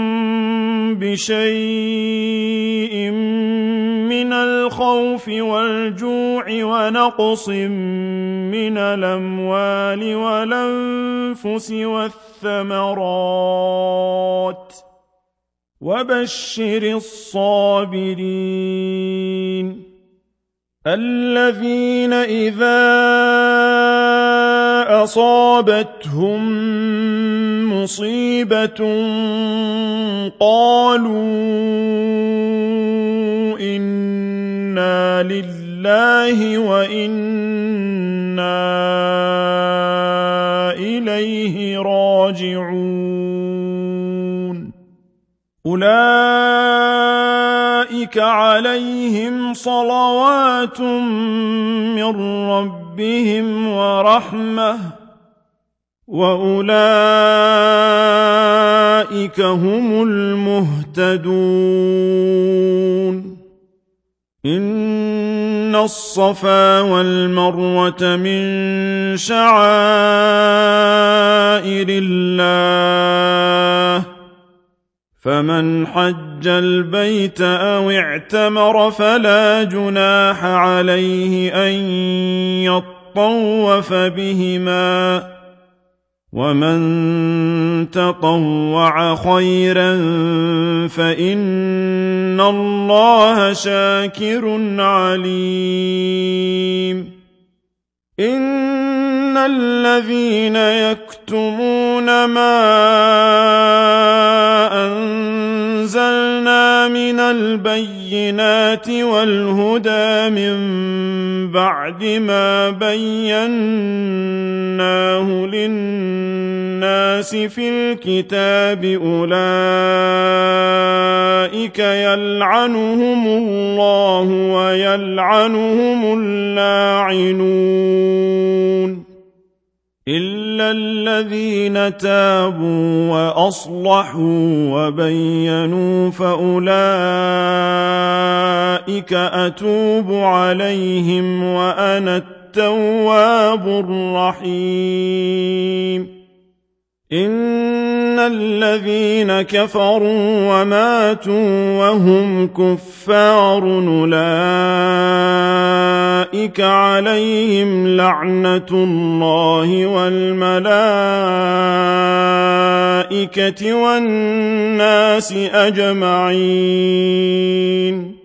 بشيء من الخوف والجوع ونقص من الأموال والأنفس والثمرات وبشر الصابرين الذين إذا أصابتهم مصيبة قالوا إنا لله وإنا إليه راجعون أولئك عليهم صلوات من ربهم ورحمة وأولئك هم المهتدون إن الصفا والمروة من شعائر الله فمن حج البيت أو اعتمر فلا جناح عليه أن يطوف بهما ومن تطوع خيرا فإن الله شاكر عليم إن الذين يكتمون ما أنزلنا من البينات والهدى من بعد ما بيناه للناس في الكتاب أولئك يلعنهم الله ويلعنهم اللاعنون إلا الذين تابوا وأصلحوا وبينوا فأولئك أتوب عليهم وأنا التواب الرحيم إن الذين كفروا وماتوا وهم كفار أولئك عليهم لعنة الله والملائكة والناس أجمعين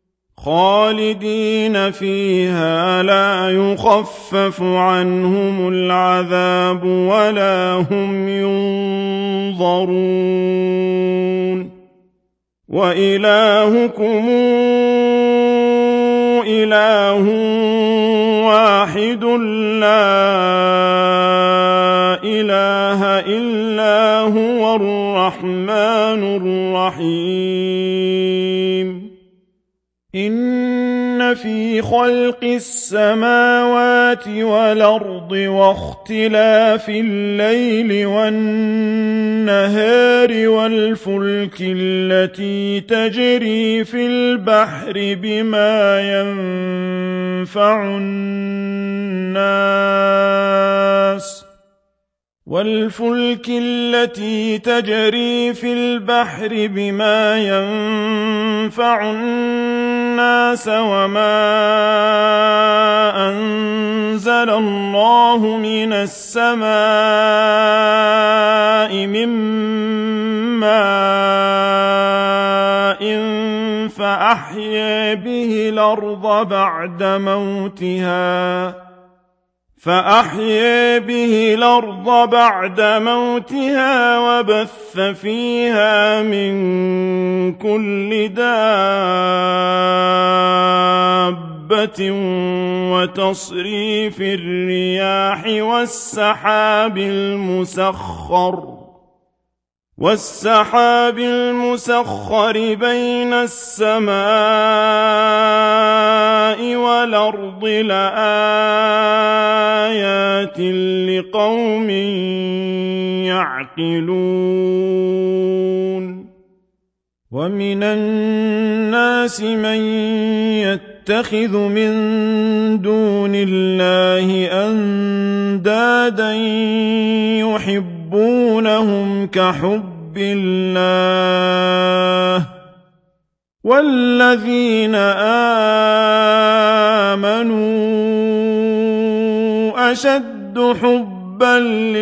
خالدين فيها لا يخفف عنهم العذاب ولا هم ينظرون وإلهكم إله واحد لا إله إلا هو الرحمن الرحيم إن في خلق السماوات والأرض واختلاف الليل والنهار والفلك التي تجري في البحر بما ينفع الناس وما أنزل الله من السماء من ماء فأحيا به الأرض بعد موتها وبث فيها من كل دابة وتصريف الرياح والسحاب المسخر بين السماء والأرض لآيات لقوم يعقلون ومن الناس من يتخذ من دون الله أندادا يحبونهم كحب الله والذين آمنوا أشد حبا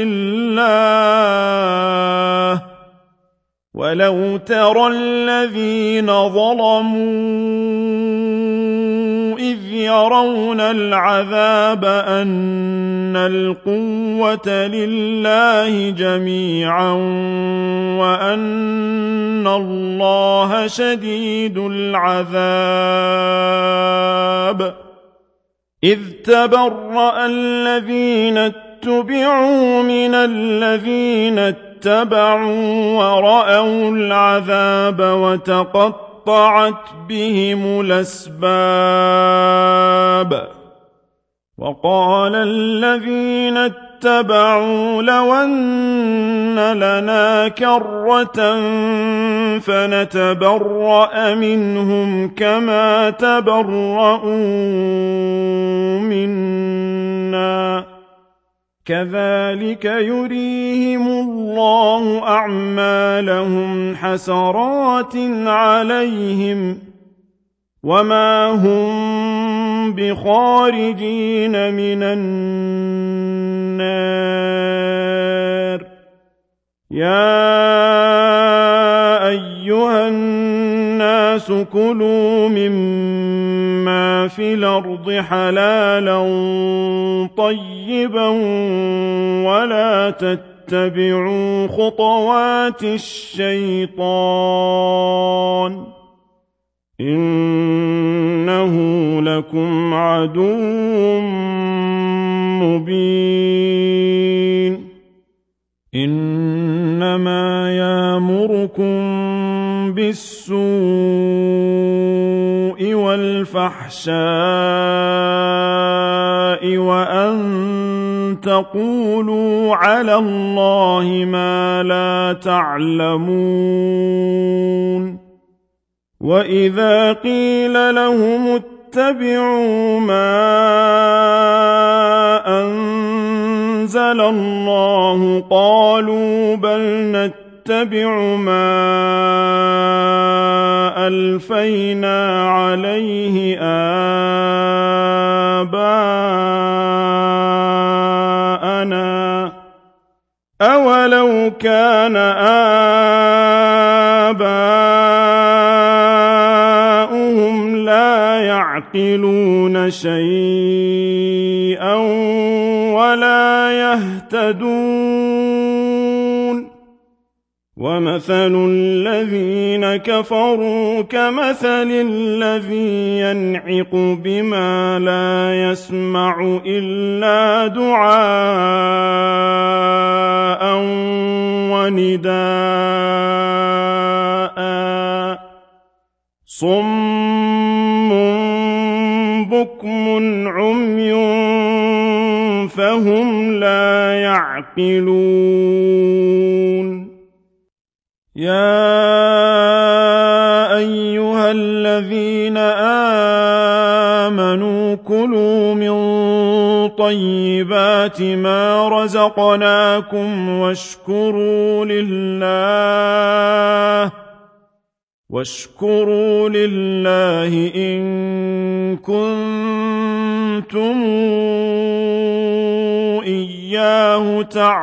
لله ولو ترى الذين ظلموا إذ يرون العذاب أن القوة لله جميعا وأن الله شديد العذاب إذ تبرأ الذين اتبعوا من الذين اتبعوا ورأوا العذاب وتقطعت بهم الأسباب وقال الذين اتبعوا لو أن لنا كرة فنتبرأ منهم كما تبرؤوا منا كذلك يريهم الله أعمالهم حسرات عليهم وما هم بخارجين من النار يا أيها الناس كلوا مما في الأرض حلالا طيبا ولا تتبعوا خطوات الشيطان إنه لكم عدو مبين إنما يأمركم بالسوء والفحشاء وأن تقولوا على الله ما لا تعلمون وإذا قيل لهم اتبعوا ما أنزل الله قالوا بل نتبع ما ألفينا عليه آباءنا أولو كان آباؤهم لا يعقلون شيئا ولا يهتدون ومثل الذين كفروا كمثل الذي ينعق بما لا يسمع إلا دعاء ونداء صم بكم عمي فهم لا يعقلون يا أيها الذين آمنوا كلوا من طيبات ما رزقناكم واشكروا لله إن كنتم إياه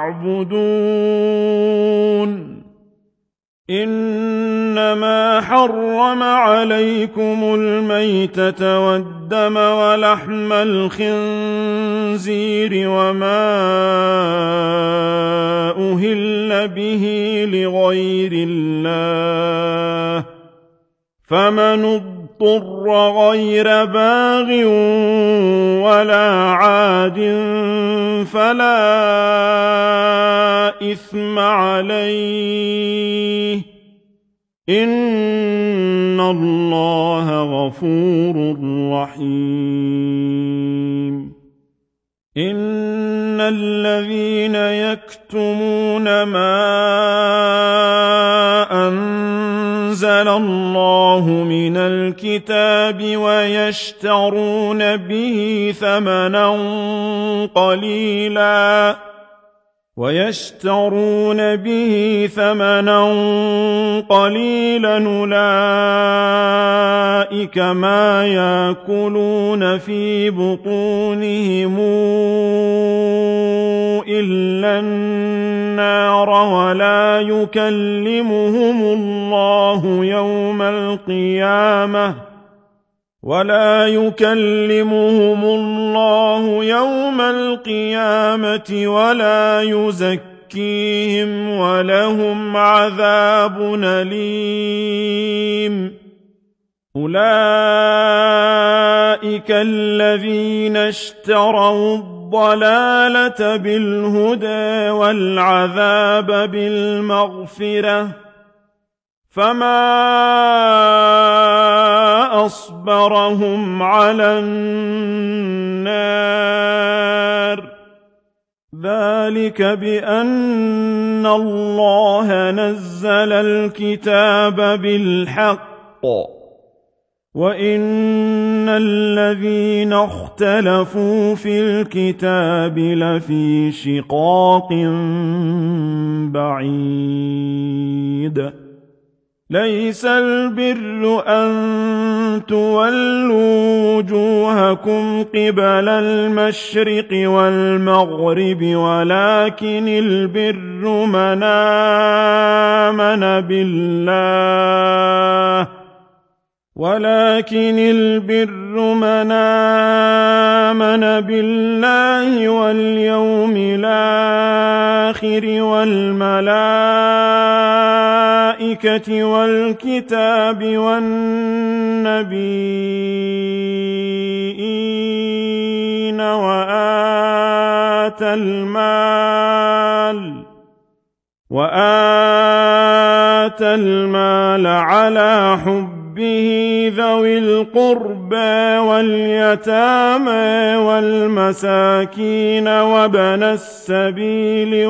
تعبدون إنما حرم عليكم الميتة والدم ولحم الخنزير وما أهل به لغير الله فمن اضطر غير باغ ولا عاد فلا إثم عليه إن الله غفور رحيم إن الذين يكتمون ما أنزل الله من الكتاب ويشترون به ثمنا قليلا أولئك ما يأكلون في بطونهم إلا النار ولا يكلمهم الله يوم القيامة ولا يزكيهم ولهم عذاب أليم أولئك الذين اشتروا الضلالة بالهدى والعذاب بالمغفرة فما أصبرهم على النار ذلك بأن الله نزل الكتاب بالحق وإن الذين اختلفوا في الكتاب لفي شقاق بعيد ليس البر أن تولوا وجوهكم قبل المشرق والمغرب ولكن البر من آمن بالله واليوم الآخر والملائكة والكتاب والنبيين وآتى المال على حبه ذوي القربى واليتامى والمساكين وابن السبيل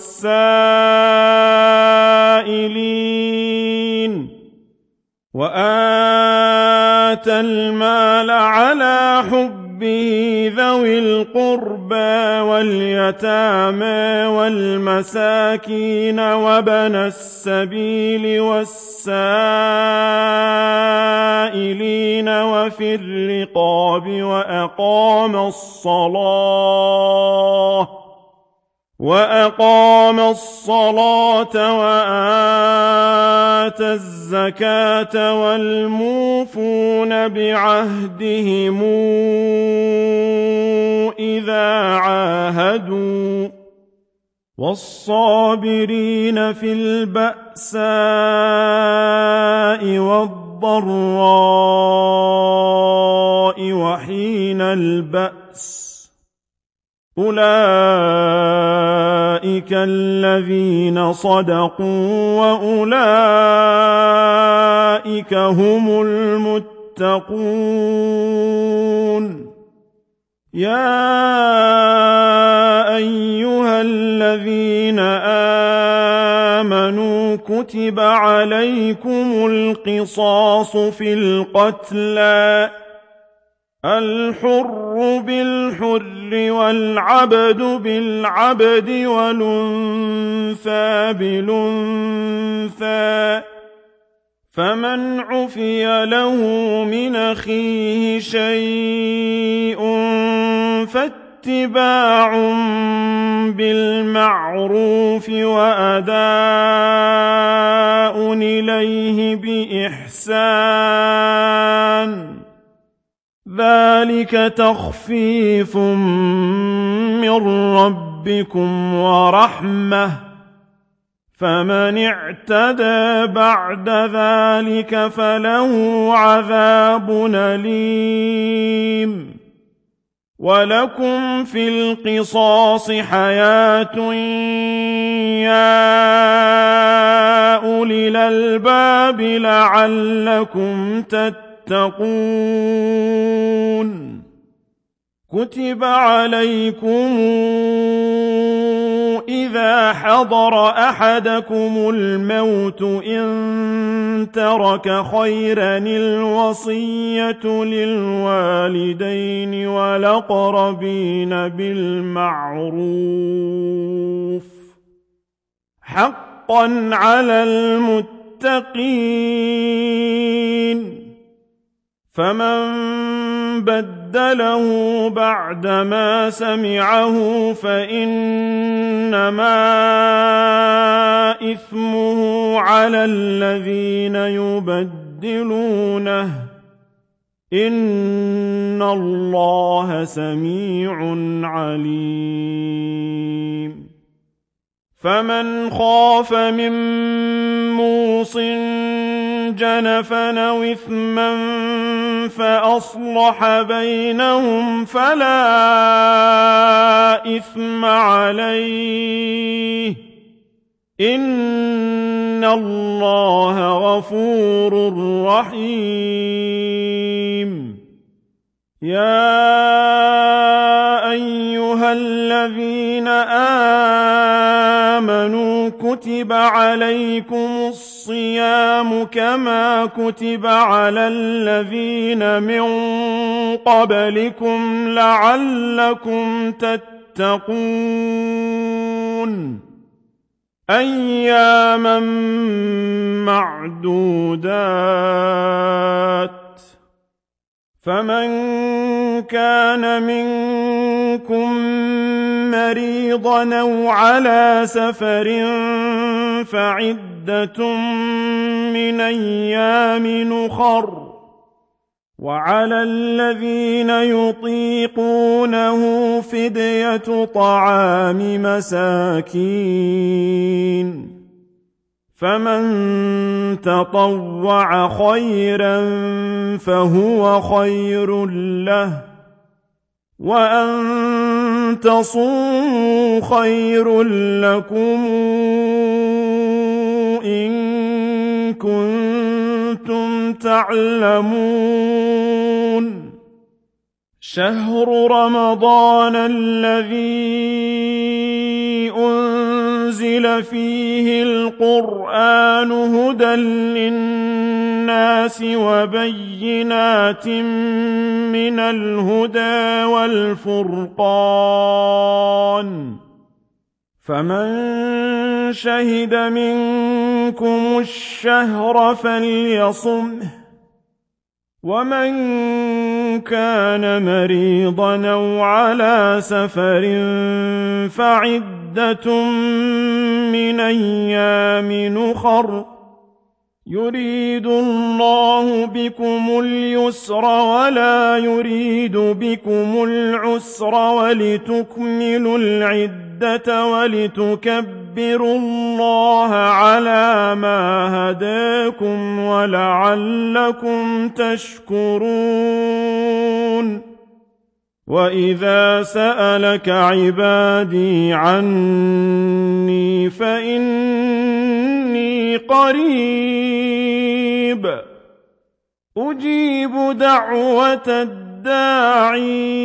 والسائلين وفي الرقاب وأقام الصلاة وآتى الزكاة والموفون بعهدهم إذا عاهدوا والصابرين في البأساء والضراء وحين البأس أولئك الذين صدقوا وأولئك هم المتقون يا أيها الذين آمنوا كتب عليكم القصاص في القتلى الحر بالحر والعبد بالعبد والأنثى بالأنثى فمن عفي له من أخيه شيء فاتباع بالمعروف وأداء إليه بإحسان ذلك تخفيف من ربكم ورحمة فمن اعتدى بعد ذلك فله عذاب أليم ولكم في القصاص حياة يا أولي الألباب لعلكم تتقون كتب عليكم إذا حضر أحدكم الموت إن ترك خيرا الوصية للوالدين والأقربين بالمعروف حقا على المتقين فمن بدله بعدما سمعه فإنما إثمه على الذين يبدلونه إن الله سميع عليم فمن خاف من موصٍ جنفا أو إثما فأصلح بينهم فلا إثم عليه إن الله غفور رحيم يا أيها الذين آمنوا كتب عليكم الصيام كما كتب على الذين من قبلكم لعلكم تتقون أياما معدودات فمن كان منكم مريضا أو على سفر فعدة من أيام أخر وعلى الذين يطيقونه فدية طعام مساكين فمن تطوع خيرا فهو خير له وأن تصوموا خير لكم إن كنتم تعلمون شهر رمضان الذي أنزل فيه القرآن هدى للناس وبينات من الهدى والفرقان فمن شهد منكم الشهر فليصمه ومن كان مريضا أو على سفر فعدة من أيام أخر يريد الله بكم اليسر ولا يريد بكم العسر ولتكملوا العدة ولتكبروا الله على ما هداكم ولعلكم تشكرون وإذا سألك عبادي عني فإني قريب أجيب دعوة الداعي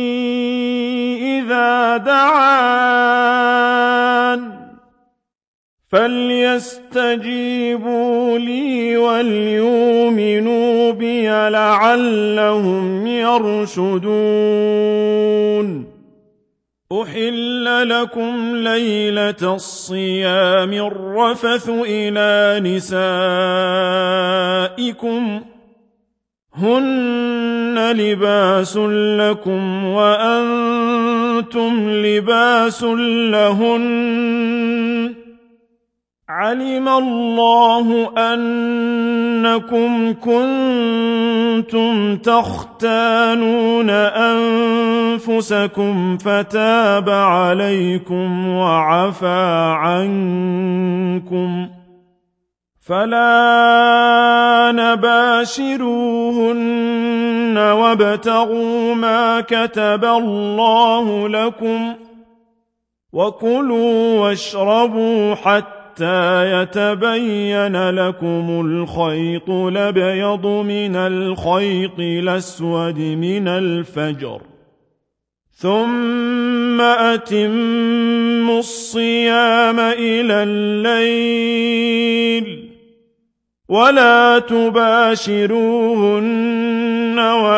إذا دعان فليستجيبوا لي وليؤمنوا بي لعلهم يرشدون أحل لكم ليلة الصيام الرفث إلى نسائكم هن لباس لكم وأنتم لباس لهن علم الله أنكم كنتم تختانون أنفسكم فتاب عليكم وعفى عنكم فلا نباشروهن وابتغوا ما كتب الله لكم وكلوا واشربوا حتى يتبين لكم الخيط الأبيض من الخيط الأسود من الفجر ثم أتموا الصيام إلى الليل ولا تباشروهن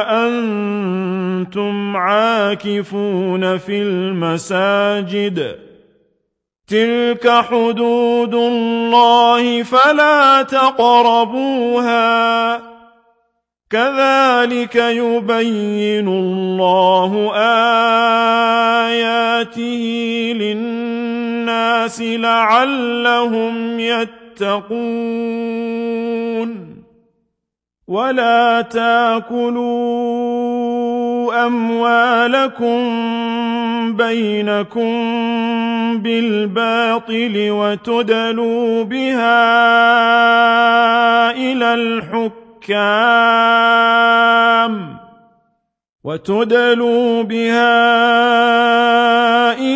وأنتم عاكفون في المساجد تلك حدود الله فلا تقربوها كذلك يبين الله آياته للناس لعلهم يتقون ولا تاكلوا أموالكم بينكم بالباطل وتدلوا بها إلى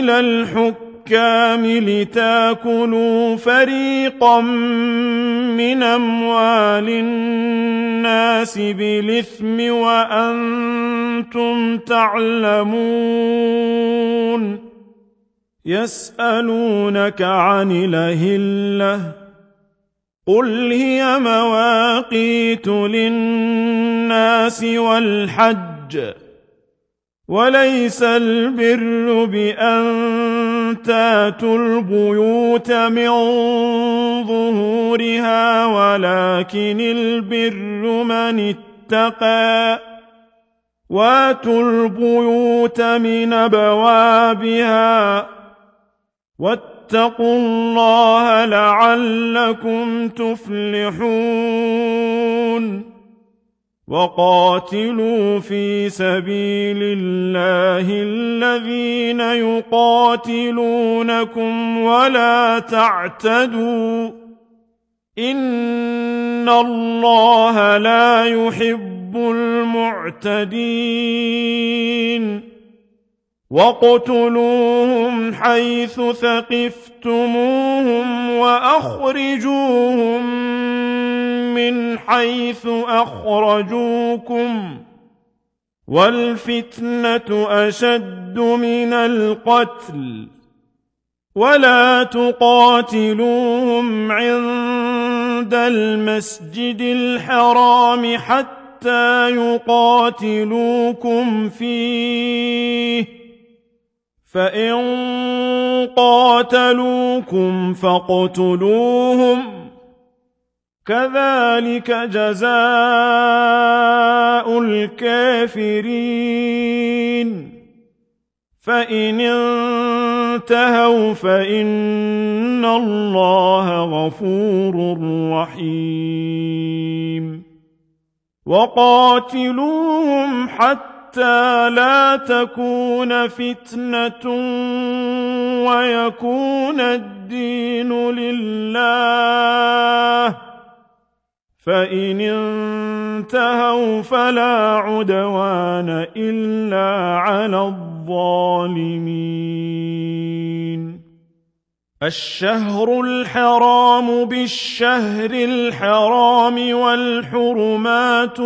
إلى الحكام لتأكلوا فريقا من أموال الناس بالإثم وأنتم تعلمون يسألونك عن الأهلة قل هي مواقيت للناس والحج وليس البر بأن تاتوا البيوت من ظهورها ولكن البر من اتقى واتوا البيوت من أبوابها واتقوا الله لعلكم تفلحون وقاتلوا في سبيل الله الذين يقاتلونكم ولا تعتدوا إن الله لا يحب المعتدين واقتلوهم حيث ثقفتموهم وأخرجوهم من حيث أخرجوكم والفتنة أشد من القتل ولا تقاتلوهم عند المسجد الحرام حتى يقاتلوكم فيه فإن قاتلوكم فاقتلوهم كذلك جزاء الكافرين فإن انتهوا فإن الله غفور رحيم وقاتلوهم حتى لا تكون فتنة ويكون الدين لله فإن انتهوا فلا عدوان إلا على الظالمين الشهر الحرام بالشهر الحرام والحرمات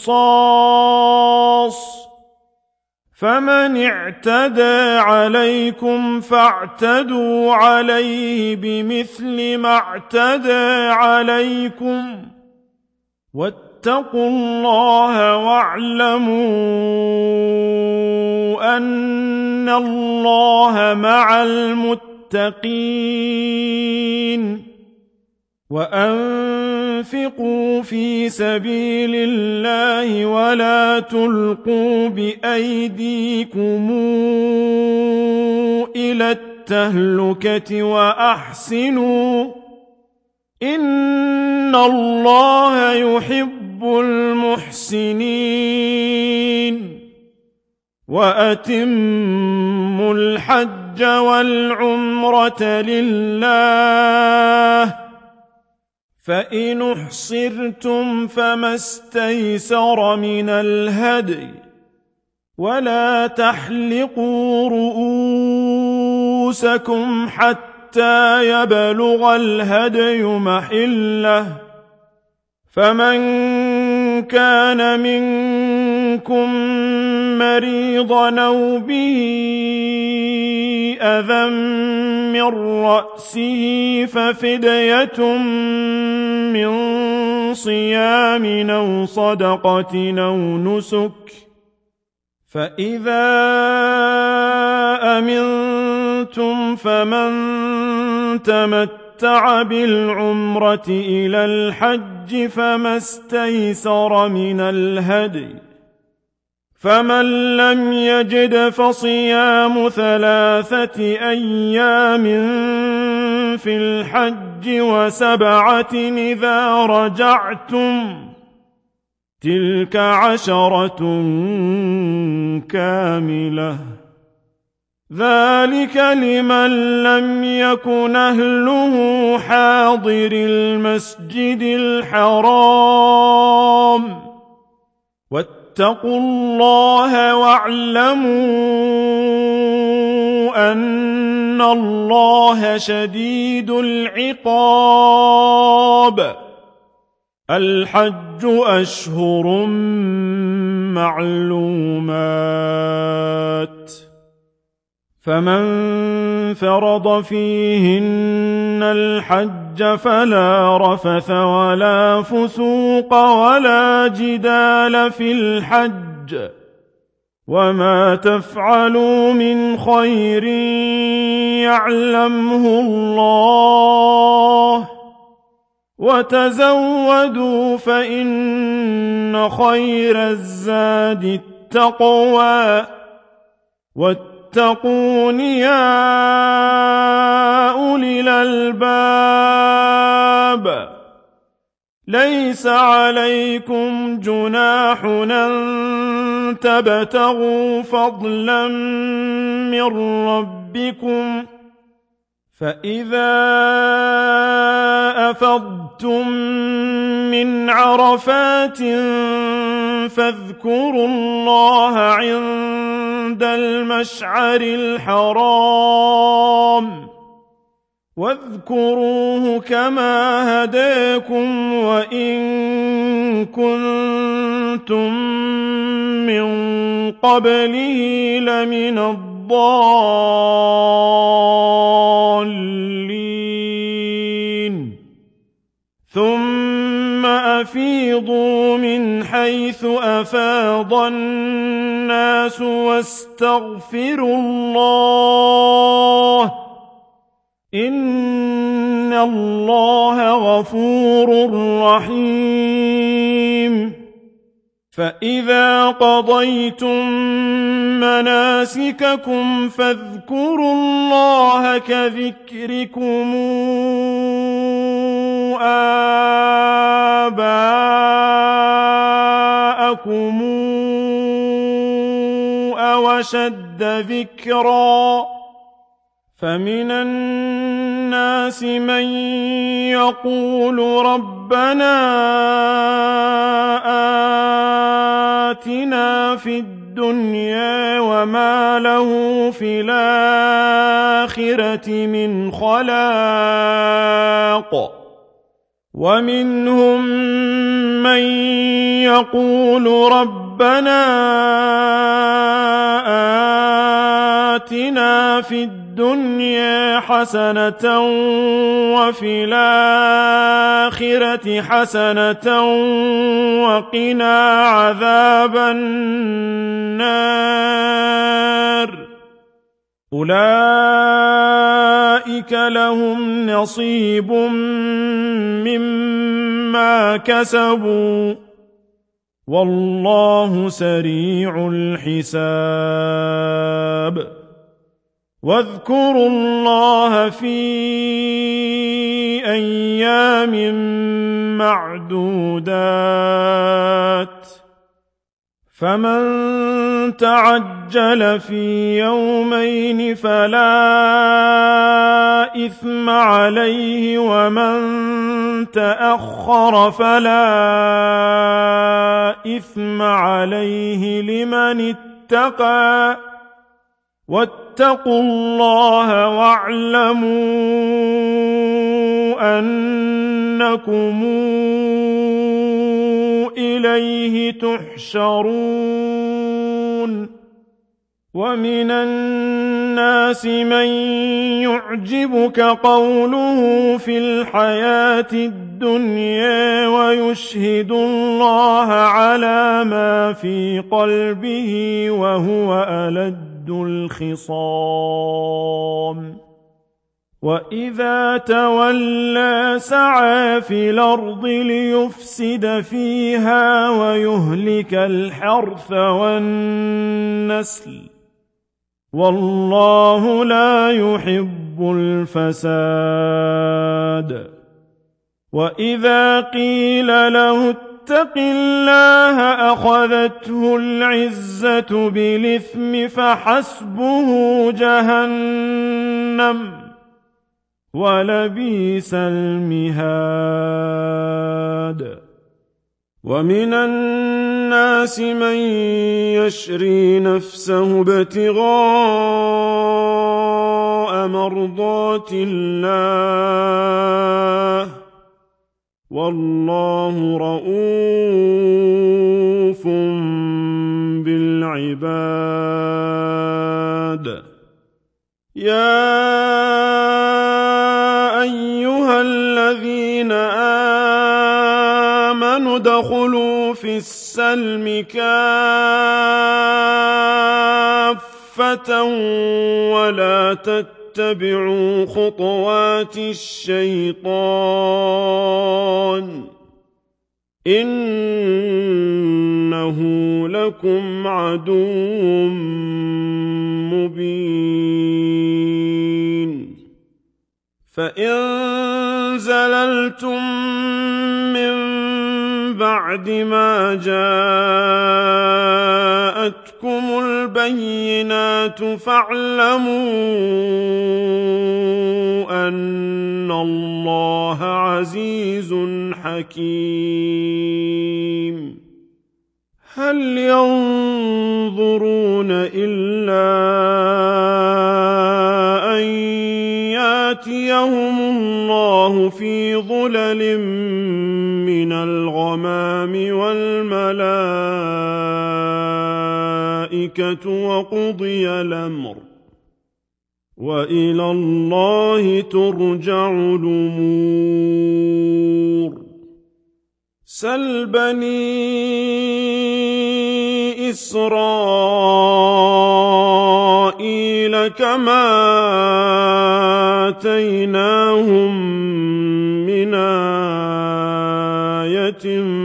قصاص فمن اعتدى عليكم فاعتدوا عليه بمثل ما اعتدى عليكم واتقوا الله واعلموا أن الله مع المتقين وأنفقوا في سبيل الله ولا تلقوا بأيديكم إلى التهلكة وأحسنوا إن الله يحب المحسنين وأتموا الحج والعمرة لله فإن احصرتم فما استيسر من الهدي ولا تحلقوا رؤوسكم حتى يبلغ الهدي محله فمن كان منكم مريضا أو به أذى من رأسه ففدية من صيام أو صدقة أو نسك فإذا أمنتم فمن تمتع بالعمرة إلى الحج فما استيسر من الهدي فمن لم يجد فصيام 3 أيام في الحج و7 إذا رجعتم تلك 10 كاملة ذلك لمن لم يكن أهله حاضر المسجد الحرام واتقوا الله واعلموا أن الله شديد العقاب. الحج أشهر معلومات، فمن فرض فيهن الحج فلا رفث ولا فسوق ولا جدال في الحج، وما تفعلوا من خير يعلمه الله، وتزودوا فإن خير الزاد التقوى، واتقون يا أولي الألباب. ليس عليكم جناح أن تبتغوا فضلا من ربكم، فإذا أفضتم من عرفات فاذكروا الله عند المشعر الحرام، واذكروه كما هداكم وإن كنتم من قبله لمن الضالين. ثم أفيضوا من حيث أفاض الناس واستغفروا الله، إن الله غفور رحيم. فإذا قضيتم مناسككم فاذكروا الله كذكركم آباءكم أو أشد ذكرا. فمن الناس من يقول ربنا آتنا في الدنيا وما له في الآخرة من خلاق، ومنهم من يقول ربنا آتنا في الدنيا حسنة وفي الآخرة حسنة وقنا عذاب النار. أولئك لهم نصيب مما كسبوا، والله سريع الحساب. واذكروا الله في أيام معدودات، فمن تعجل في يومين فلا إثم عليه، ومن تأخر فلا إثم عليه لمن اتقى. واتقوا الله واعلموا أنكم إليه تحشرون. ومن الناس من يعجبك قوله في الحياة الدنيا ويشهد الله على ما في قلبه وهو ألد الخصام. وإذا تولى سعى في الأرض ليفسد فيها ويهلك الحرث والنسل، والله لا يحب الفساد. وإذا قيل له اتق الله أخذته العزة بالإثم فحسبه جهنم، ولبئس المهاد. ومن الناس من يشري نفسه ابتغاء مرضات الله والله رءوف بالعباد يا أيها الذين آمنوا ادخلوا في السلم كافة ولا تتبعوا خطوات الشيطان إنه لكم عدو مبين فإن زللتم من بعد ما جاءتكم البينات فاعلموا أن الله عزيز حكيم هل ينظرون إلا أن يأتيهم الله في ظلل من الغمام والملائكة وقضي الأمر وإلى الله ترجع الأمور سل بني إسرائيل كما آتيناهم من آية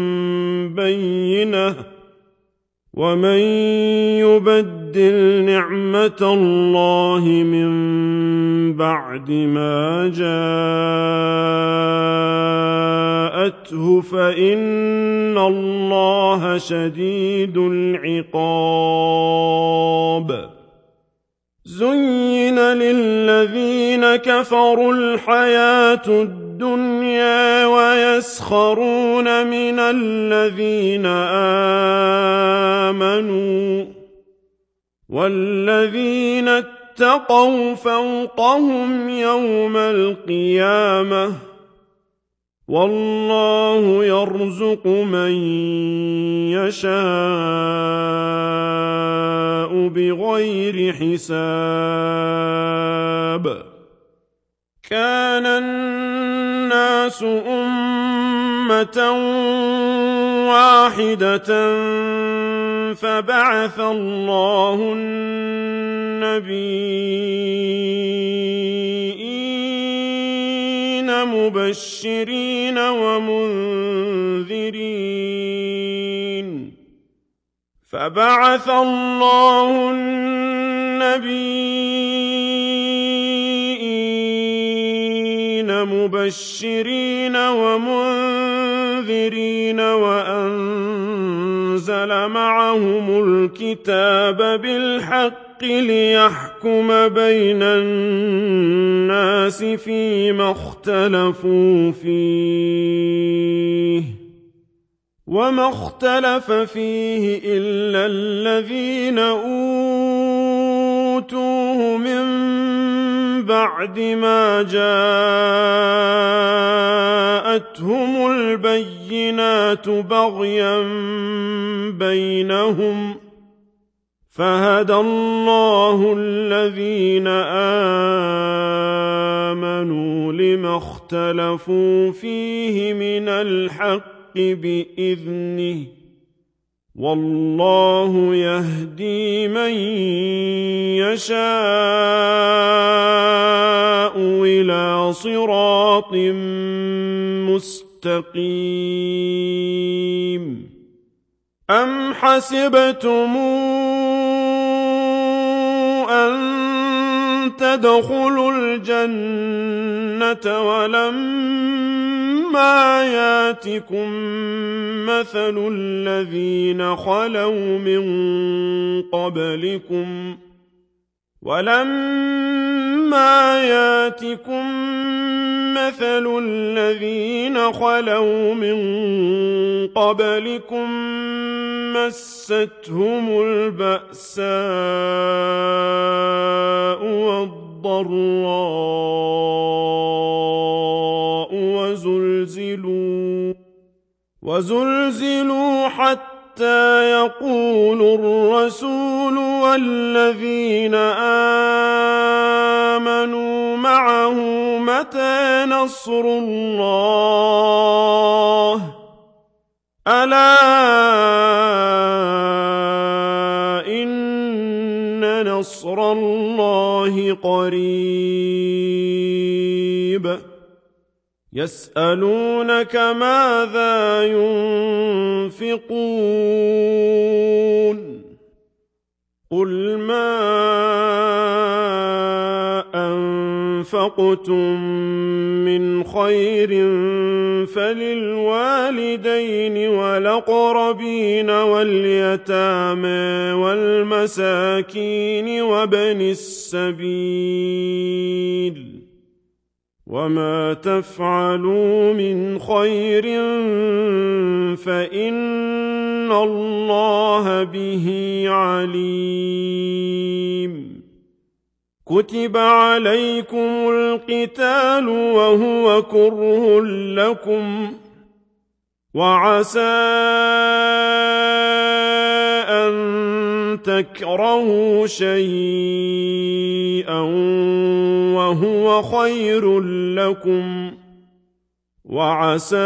بينة ومن يبدل نعمة الله من بعد ما جاءته فإن الله شديد العقاب زين للذين كفروا الحياة الدنيا ويسخرون من الذين آمنوا والذين اتقوا فوقهم يوم القيامة والله يرزق من يشاء بغير حساب كان الناس أمة واحدة فبعث الله النبيين مبشرين ومنذرين فبعث الله النبيين مبشرين ومنذرين وأنزل معهم الكتاب بالحق ليحكم بين الناس فيما اختلفوا فيه وما اختلف فيه إلا الذين أوتوه من بعد ما جاءتهم البينات بغيا بينهم فهدى الله الذين آمنوا لما اختلفوا فيه من الحق بإذنه والله يهدي من يشاء إلى صراط مستقيم أم حسبتم أن تدخلوا الجنة ولما ياتكم مثل الذين خلوا من قبلكم ولما يأتكم مثل الذين خلوا من قبلكم مستهم البأساء والضراء وزلزلوا حتى يقول الرسول والذين آمنوا معه متى نصر الله ألا إن نصر الله قريب يسألونك ماذا ينفقون قل ما أنفقتم من خير فللوالدين والأقربين واليتامى والمساكين وابن السبيل وما تفعلوا من خير فإن الله به عليم كتب عليكم القتال وهو كره لكم وعسى أن تكرهوا شيئا وهو خير لكم وعسى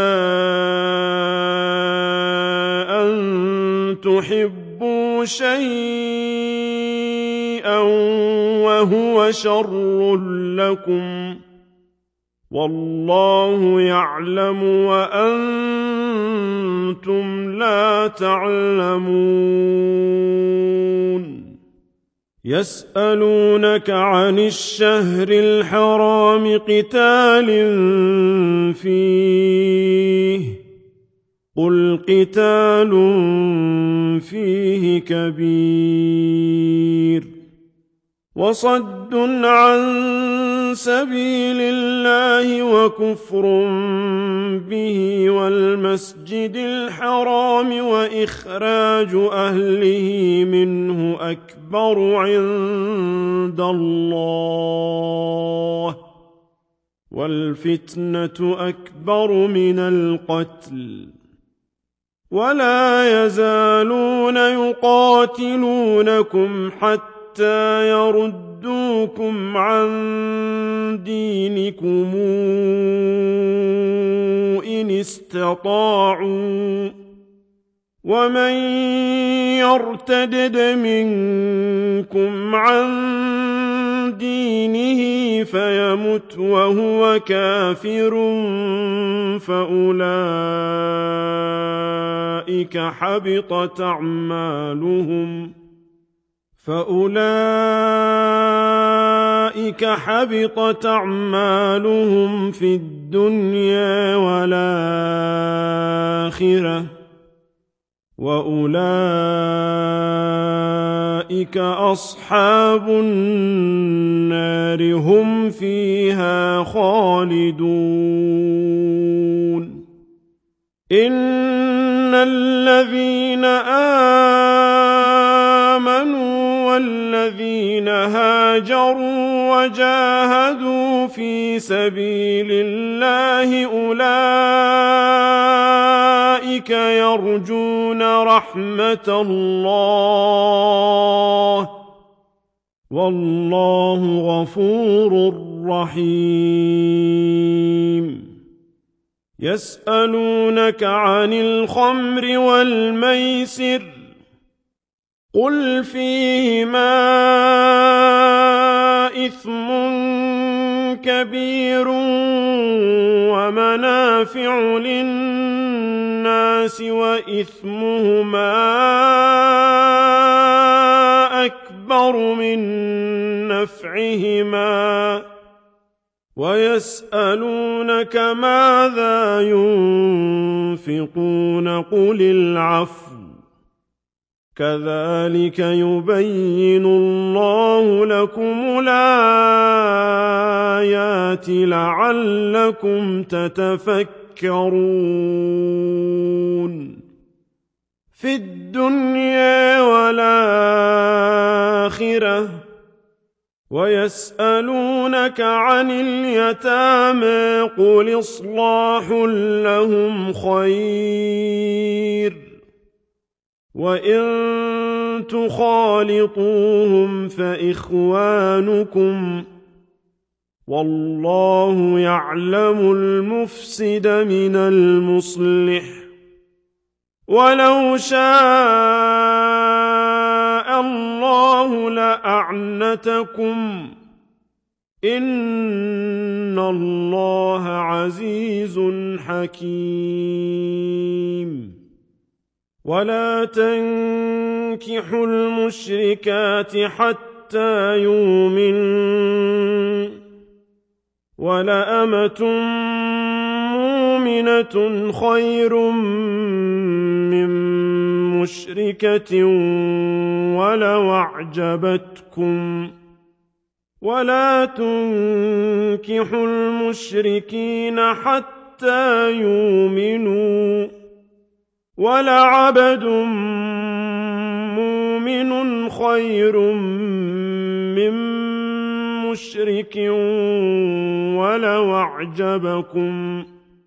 أن تحبوا شيئا وهو شر لكم والله يعلم وأنتم لا تعلمون يسألونك عن الشهر الحرام قتال فيه قل قتال فيه كبير وصد عن سبيل الله وكفر به والمسجد الحرام وإخراج أهله منه أكبر عند الله والفتنة أكبر من القتل ولا يزالون يقاتلونكم حتى يردوكم عن دينكم إن استطاعوا ومن يرتدد منكم عن دينه فيمت وهو كافر فأولئك حبطت أعمالهم في الدنيا والآخرة وأولئك أصحاب النار هم فيها خالدون إن الذين آمنوا والذين هاجروا وجاهدوا في سبيل الله أولئك يرجون رحمة الله والله غفور رحيم يسألونك عن الخمر والميسر قل فيهما إثم كبير ومنافع للناس وإثمهما أكبر من نفعهما ويسألونك ماذا ينفقون قل العفو كذلك يبين الله لكم الآيات الآيات لعلكم تتفكرون في الدنيا والآخرة ويسألونك عن اليتامى قل إصلاح لهم خير وإن تخالطوهم فإخوانكم والله يعلم المفسد من المصلح ولو شاء الله لأعنتكم إن الله عزيز حكيم ولا تنكحوا المشركات حتى يؤمنوا ولأمة مؤمنة خير من مشركة ولو أعجبتكم ولا تنكحوا المشركين حتى يؤمنوا ولعبد مؤمن خير من مشرك ولو أعجبكم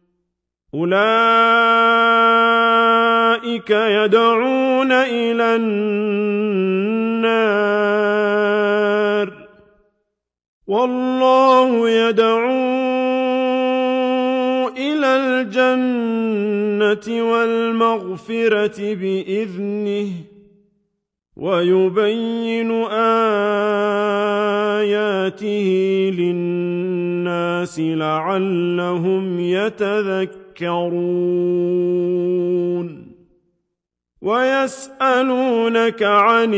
أولئك يدعون إلى النار والله يدعو إلى الجنة والمغفرة بإذنه ويبين آياته للناس لعلهم يتذكرون ويسألونك عن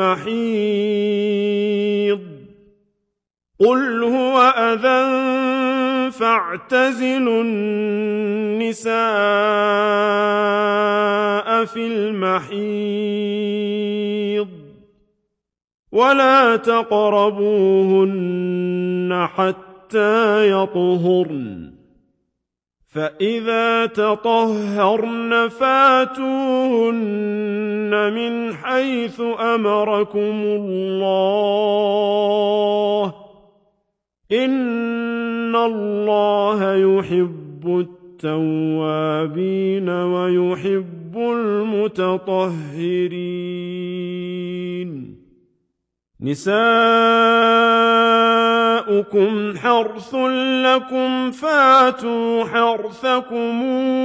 المحيض قل هو أذى فاعتزلوا النساء في المحيض ولا تقربوهن حتى يطهرن فإذا تطهرن فاتوهن من حيث أمركم الله إن الله يحب التوابين ويحب المتطهرين نساؤكم حرث لكم فاتوا حرثكم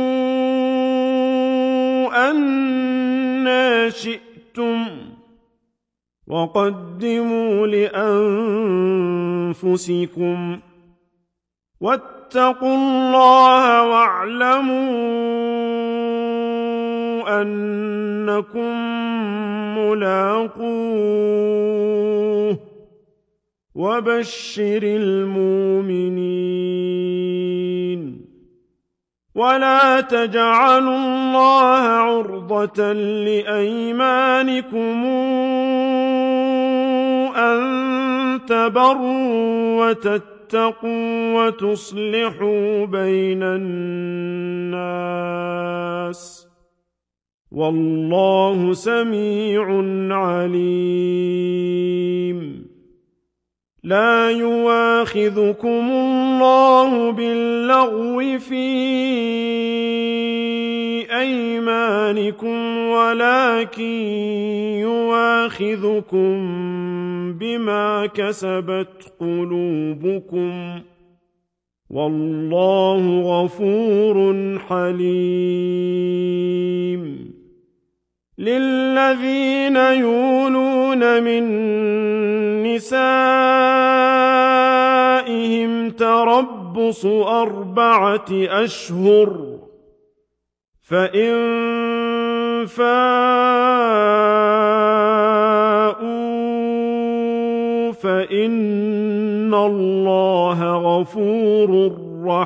أنى شئتم وقدموا لأنفسكم واتقوا الله واعلموا أنكم ملاقوه وبشر المؤمنين ولا تجعلوا الله عرضة لأيمانكم أن تبروا وتتقوا وتصلحوا بين الناس والله سميع عليم لا يواخذكم الله باللغو في أيمانكم ولكن يواخذكم بما كسبت قلوبكم والله غفور حليم للذين يولون من نسائهم تربص 4 أشهر فإن فاءوا فإن الله غفور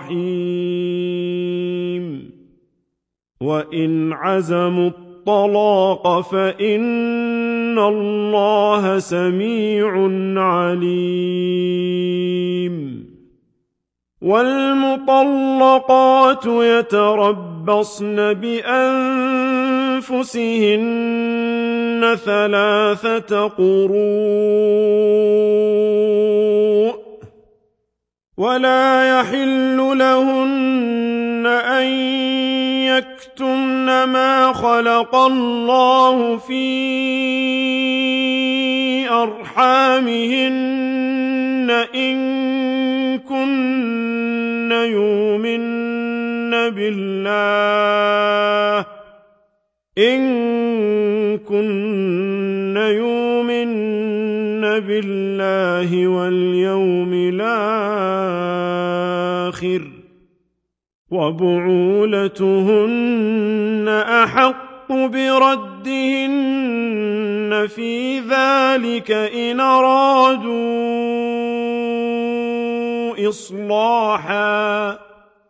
رحيم وإن عزموا الطلاق فإن الله سميع عليم والمطلقات يتربصن بأنفسهن 3 قروء ولا يحل لهن أن يكتمن ما خلق الله في أرحامهن إن كن يؤمن بالله واليوم الآخر وبعولتهن أحق بردهن في ذلك إن أرادوا إصلاحا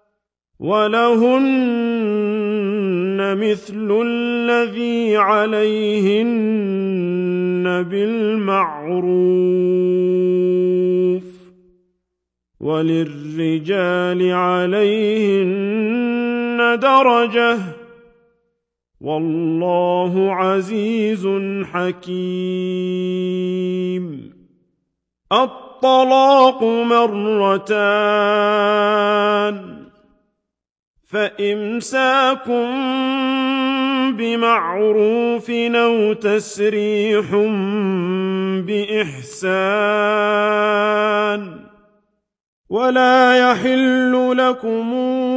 ولهن مثل الذي عليهن بالمعروف وللرجال عليهن درجة والله عزيز حكيم. الطلاق مرتان فإمساك بمعروف أو تسريح بإحسان ولا يحل لكم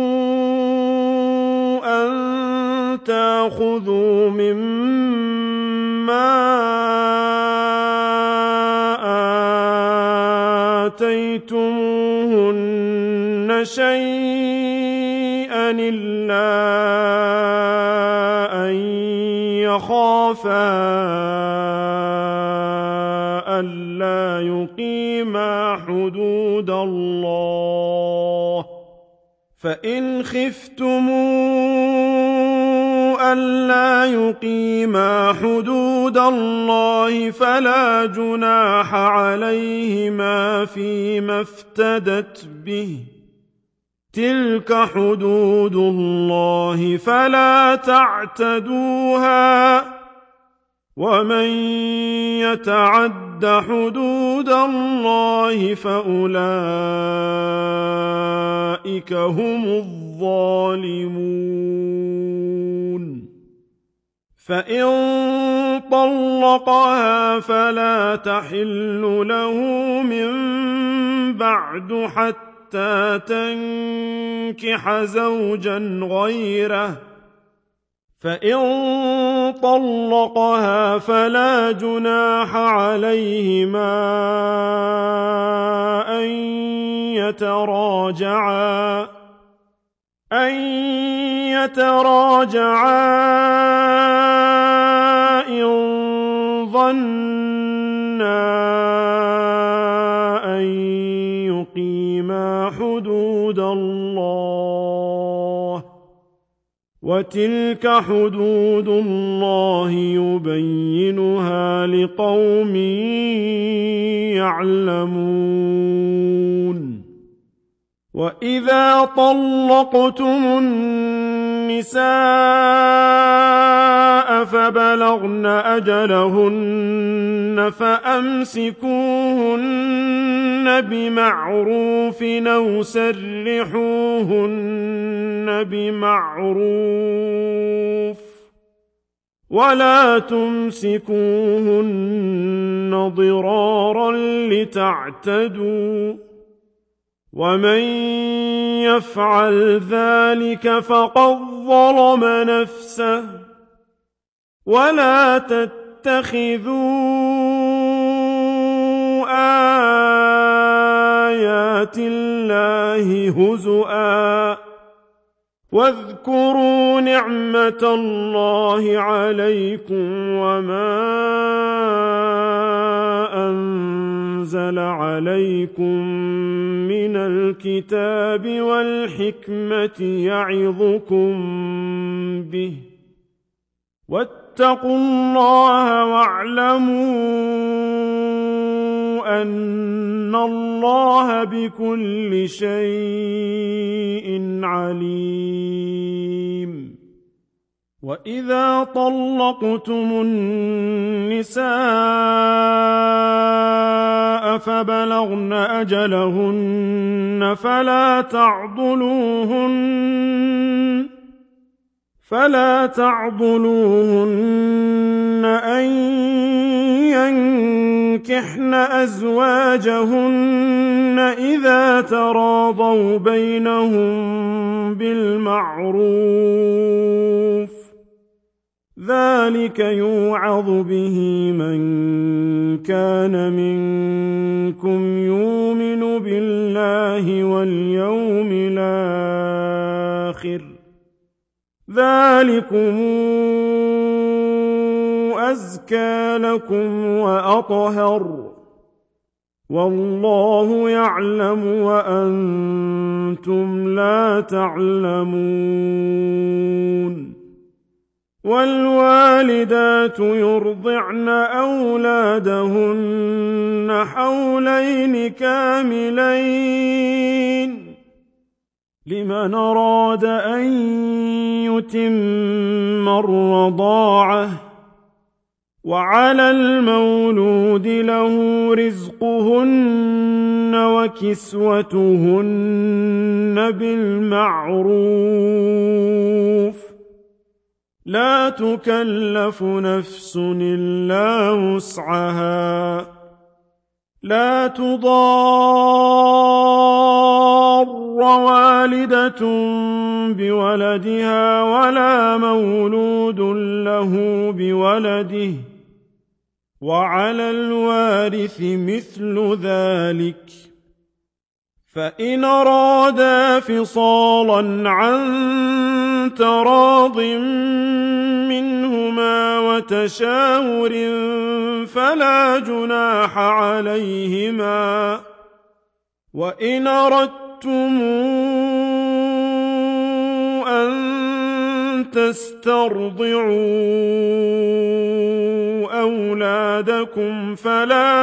أن تأخذوا مما آتيتموهن شيئا إلا أن يخافا ألا يقيما حدود الله فإن خفتموا ألا يقيما حدود الله فلا جناح عليهما فيما افتدت به تلك حدود الله فلا تعتدوها ومن يتعد حدود الله فأولئك هم الظالمون. فإن طلقها فلا تحل له من بعد حتى تنكح زوجا غيره فإن طلقها فلا جناح عليهما أن يتراجعا إن ظنا أن يقيما حدود الله وتلك حدود الله يبينها لقوم يعلمون. وإذا طلقتم النساء فبلغن أجلهن فأمسكوهن بمعروف أو سرحوهن بمعروف ولا تمسكوهن ضرارا لتعتدوا ومن يفعل ذلك فقد ظلم نفسه ولا تتخذوا آيات الله هزؤا واذكروا نعمة الله عليكم وما أنزل عليكم من الكتاب والحكمة يعظكم به واتقوا الله واعلموا أن الله بكل شيء عليم وإذا طلقتم النساء فبلغن أجلهن فلا تعضلوهن أن ينكحن أزواجهن إذا تراضوا بينهم بالمعروف ذلك يوعظ به من كان منكم يؤمن بالله واليوم الآخر ذلكم أزكى لكم وأطهر والله يعلم وأنتم لا تعلمون والوالدات يرضعن أولادهن حولين كاملين لمن أراد أن يتم الرضاعة وعلى المولود له رزقهن وكسوتهن بالمعروف لا تكلف نفس إلا وسعها لا تضار والدة بولدها ولا مولود له بولده وعلى الوارث مثل ذلك فإن أرادا فصالا عن تراض منهما وتشاور فلا جناح عليهما وإن أردتم أن تسترضعوا أولادكم فلا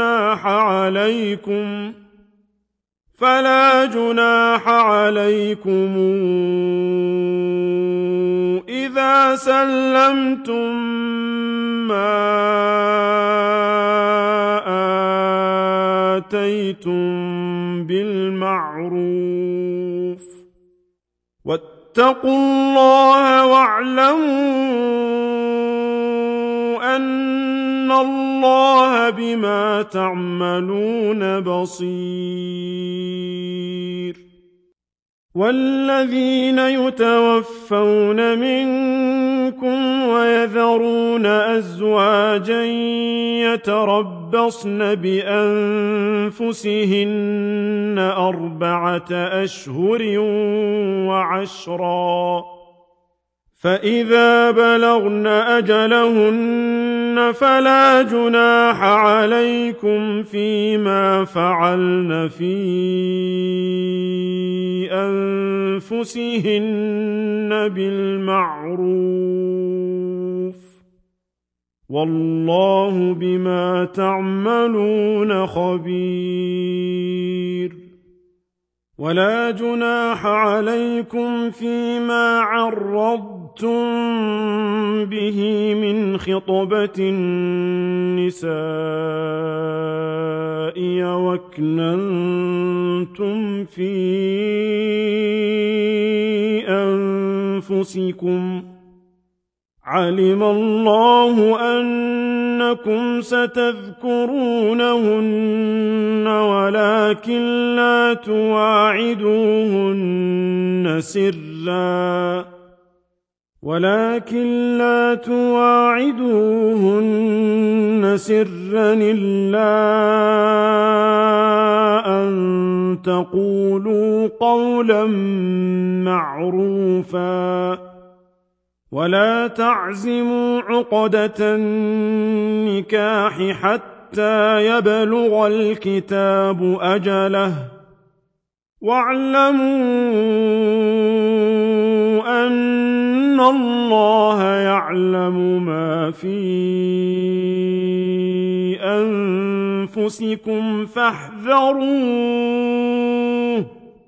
جناح عليكم إذا سلمتم ما آتيتم بالمعروف واتقوا الله واعلموا أن الله بما تعملون بصير والذين يتوفون منكم ويذرون أزواجا يتربصن بأنفسهن 4 أشهر وعشرا فإذا بلغن أجلهن فلا جناح عليكم فيما فعلن في أنفسهن بالمعروف والله بما تعملون خبير ولا جناح عليكم فيما عرضتم به من خطبة النساء أو أكننتم في أنفسكم علم الله أنكم ستذكرونهن ولكن لا تواعدوهن سرا إلا أن تقولوا قولا معروفا ولا تعزموا عقدة النكاح حتى يبلغ الكتاب أجله واعلموا أن الله يعلم ما في أنفسكم فاحذروه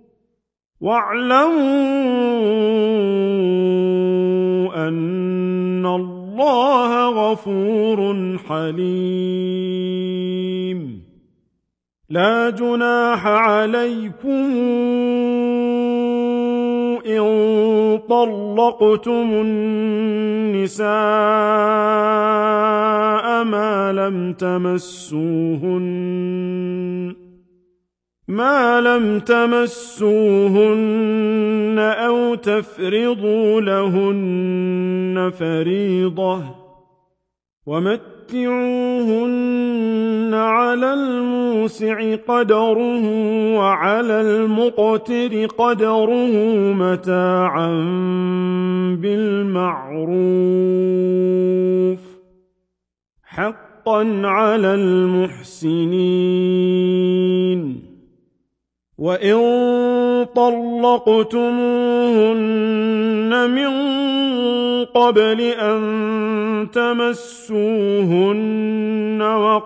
واعلموا أن الله غفور حليم لا جناح عليكم إن طلقتم النساء ما لم تمسوهن أو تفرضوا لهن فريضة ومتعوهن على الموسع قدره وعلى المقتر قدره متاعا بالمعروف حقا على المحسنين وإن طلقتموهن من قبل أن تمسوهن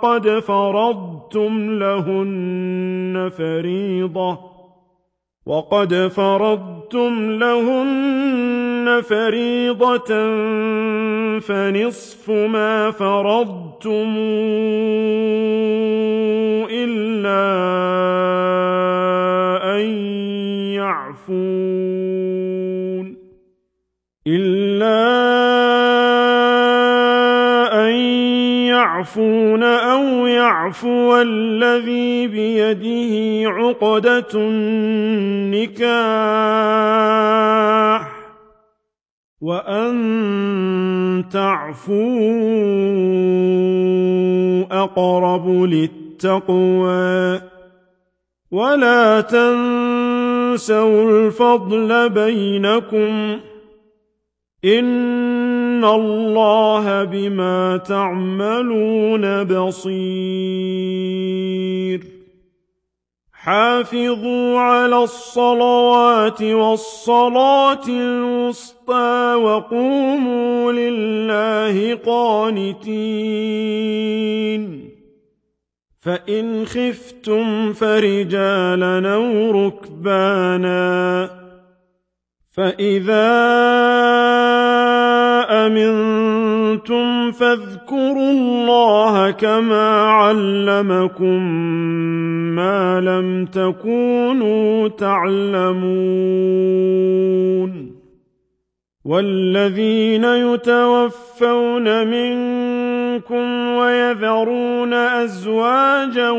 وقد فرضتم لهن فريضة فنصف ما فرضتم إلا أن يعفون أو يعفو الذي بيده عقدة النكاح وأن تعفوا أقرب للتقوى ولا تنسوا الفضل بينكم إن الله بما تعملون بصير حافظوا على الصلوات والصلاة الوسطى وقوموا لله قانتين فإن خفتم فرجالا أو ركبانا فإذا أمنتم فاذكروا الله كما علمكم ما لم تكونوا تعلمون والذين يتوفون منكم ويذرون أزواجا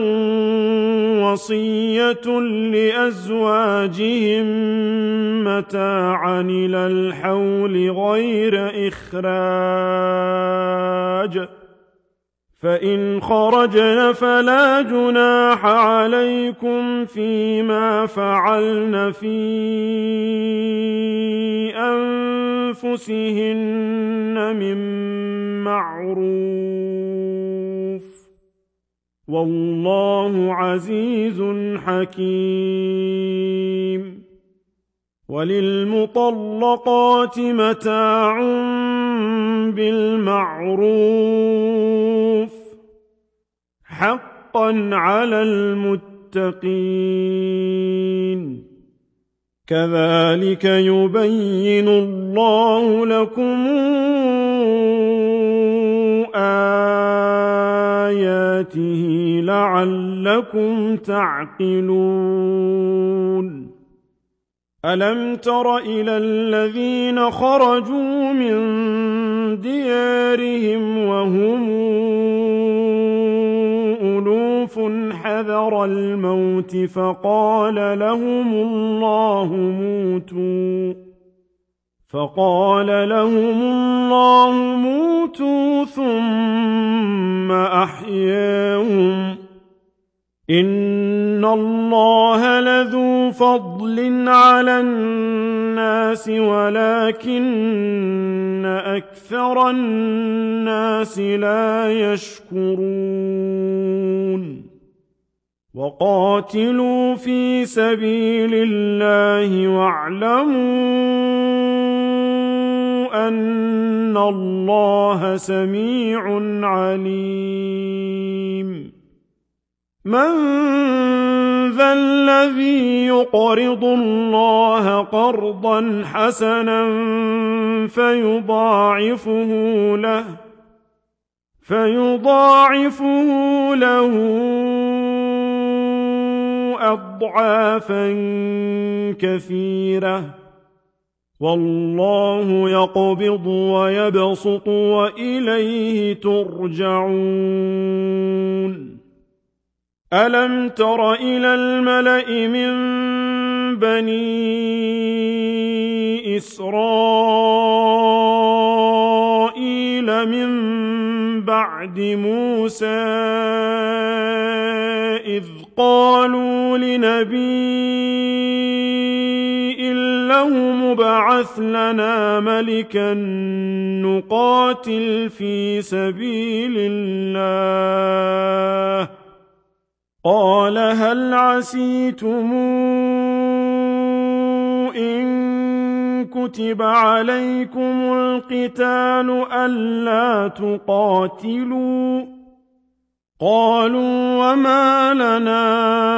وصية لأزواجهم متاعا إلى الحول غير إخراج فإن خرجن فلا جناح عليكم فيما فعلن في أنفسهن من معروف والله عزيز حكيم وللمطلقات متاع بالمعروف حقا على المتقين كذلك يبين الله لكم آياته لعلكم تعقلون ألم تر إلى الذين خرجوا من ديارهم وهم ألوف حذر الموت فقال لهم الله موتوا ثم أحياهم إن الله لذو فضل على الناس ولكن أكثر الناس لا يشكرون وقاتلوا في سبيل الله واعلموا أن الله سميع عليم من ذا الذي يقرض الله قرضا حسنا فيضاعفه له أضعافا كثيرة والله يقبض ويبسط وإليه ترجعون ألم تر إلى الملأ من بني إسرائيل من بعد موسى إذ قالوا لنبي له مبعث لنا ملكا نقاتل في سبيل الله قال هل عسيتم إن كتب عليكم القتال ألا تقاتلوا قالوا وما لنا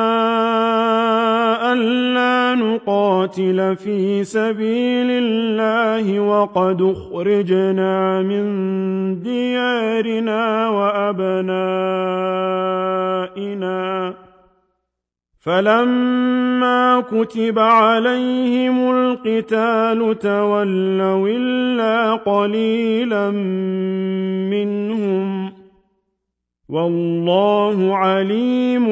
ألا نقاتل في سبيل الله وقد أخرجنا من ديارنا وأبنائنا فلما كتب عليهم القتال تولوا إلا قليلا منهم والله عليم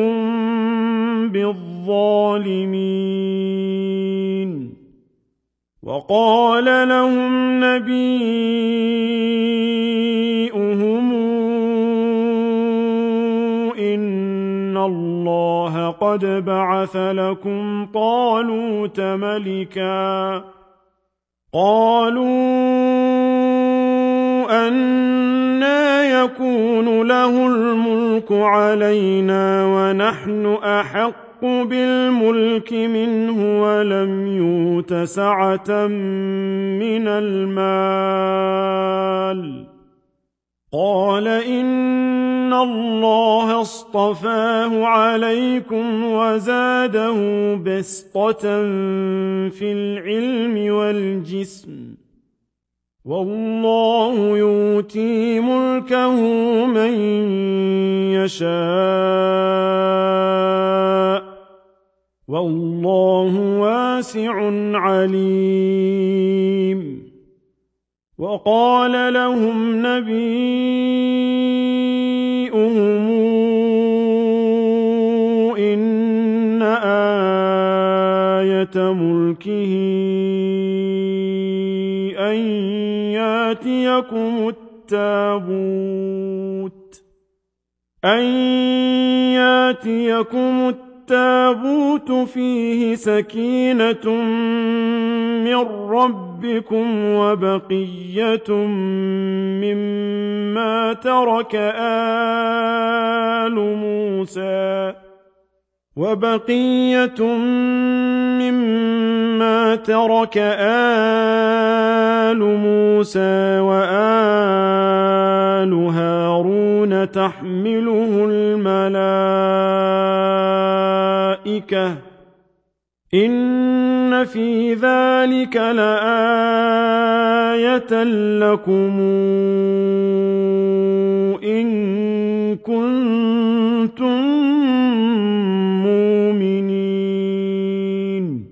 بالظالمين وقال لهم نبيؤهم إن الله قد بعث لكم طالوت ملكا قالوا أنى يكون له الملك علينا ونحن أحق بالملك منه ولم يؤت سعة من المال قال إن الله اصطفاه عليكم وزاده بسطة في العلم والجسم والله يؤتي ملكه من يشاء والله واسع عليم وقال لهم نبيؤهم إن آية ملكه أن ياتيكم التابوت فيه سكينة من ربكم وبقية مما ترك آل موسى وآل هارون تحمله الملائكة إن في ذلك لآية لكم إن كنتم مؤمنين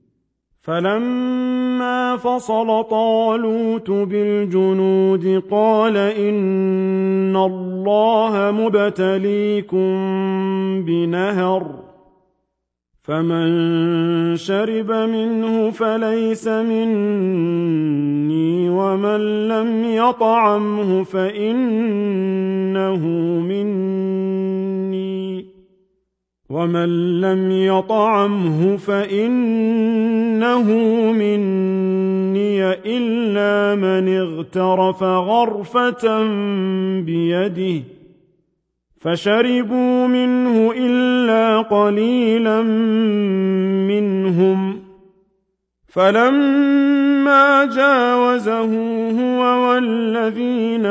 فلما فصل طالوت بالجنود قال إن الله مبتليكم بنهر فمن شرب منه فليس مني ومن لم يطعمه فإنه مني إلا من اغترف غرفة بيده فشربوا منه إلا قليلا منهم فلما فلما جاوزه هو والذين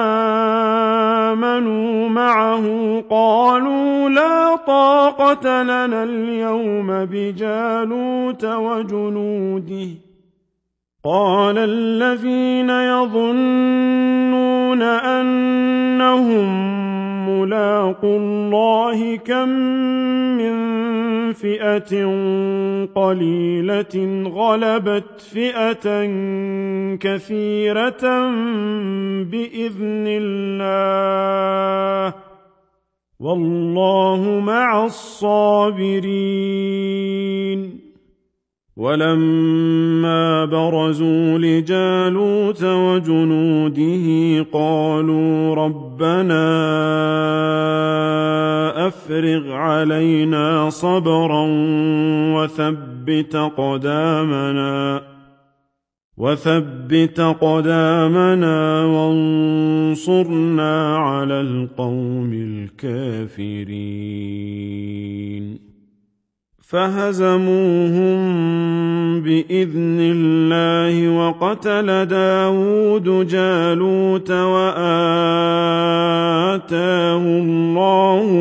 آمنوا معه قالوا لا طاقة لنا اليوم بجالوت وجنوده قال الذين يظنون أنهم ملاقو الله كم من فئة قليلة غلبت فئة كثيرة بإذن الله والله مع الصابرين ولما برزوا لجالوت وجنوده قالوا ربنا أفرغ علينا صبرا وثبت قدامنا وانصرنا على القوم الكافرين فهزموهم بإذن الله وقتل داود جالوت وآتاه الله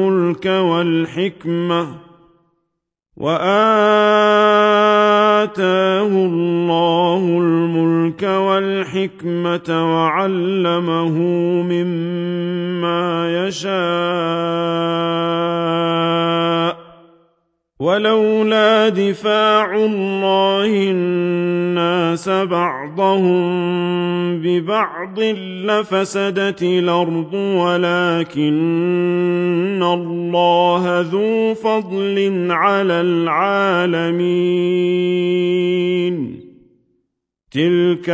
الملك والحكمة وعلمه مما يشاء ولولا دفاع الله الناس بعضهم ببعض لفسدت الأرض ولكن الله ذو فضل على العالمين تلك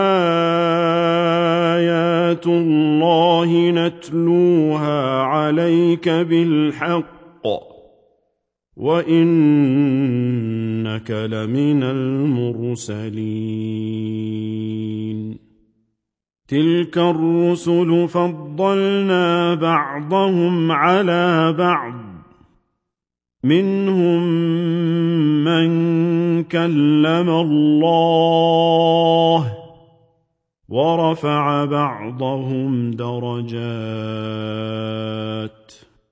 آيات الله نتلوها عليك بالحق وإنك لمن المرسلين تلك الرسل فضلنا بعضهم على بعض منهم من كلم الله ورفع بعضهم درجات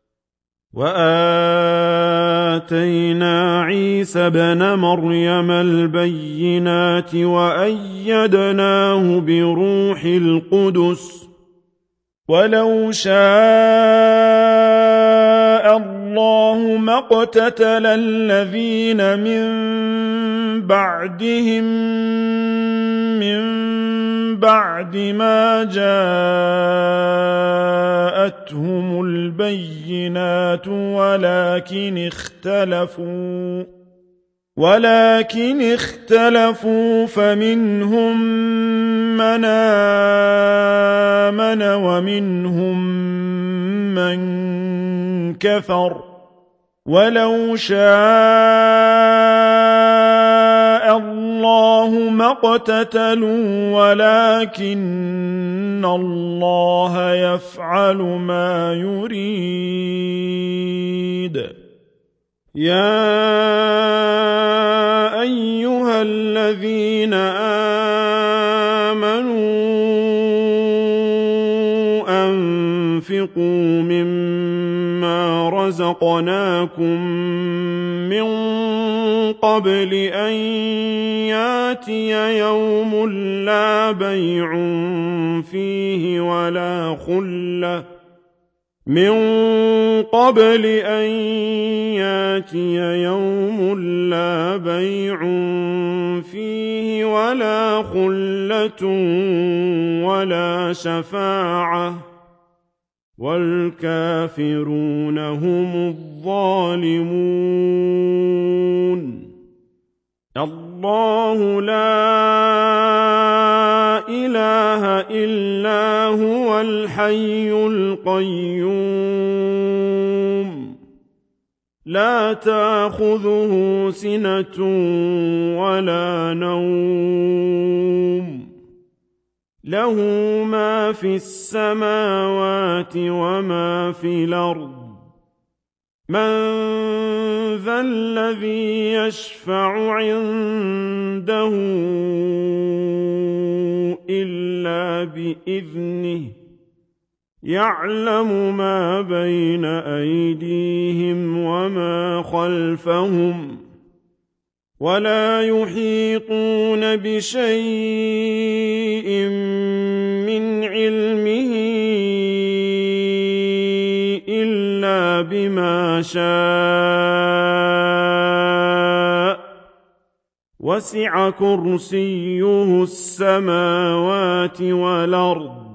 وآتينا عيسى ابن مريم البينات وأيدناه بروح القدس ولو شاء الله ما اقتتل الذين من بعدهم من بعد ما جاءتهم البينات ولكن اختلفوا فمنهم من آمن ومنهم من كفر ولو شاء الله ما اقتتلوا ولكن الله يفعل ما يريد يا أيها الذين آمنوا أنفقوا مما رزقناكم من قبل أن ياتي يوم لا بيع فيه ولا خلة ولا شفاعة والكافرون هم الظالمون الله لا إله إلا هو الحي القيوم لا تأخذه سنة ولا نوم له ما في السماوات وما في الأرض من ذا الذي يشفع عنده إلا بإذنه يعلم ما بين أيديهم وما خلفهم ولا يحيطون بشيء من علمه إلا بما شاء وسع كرسيه السماوات والأرض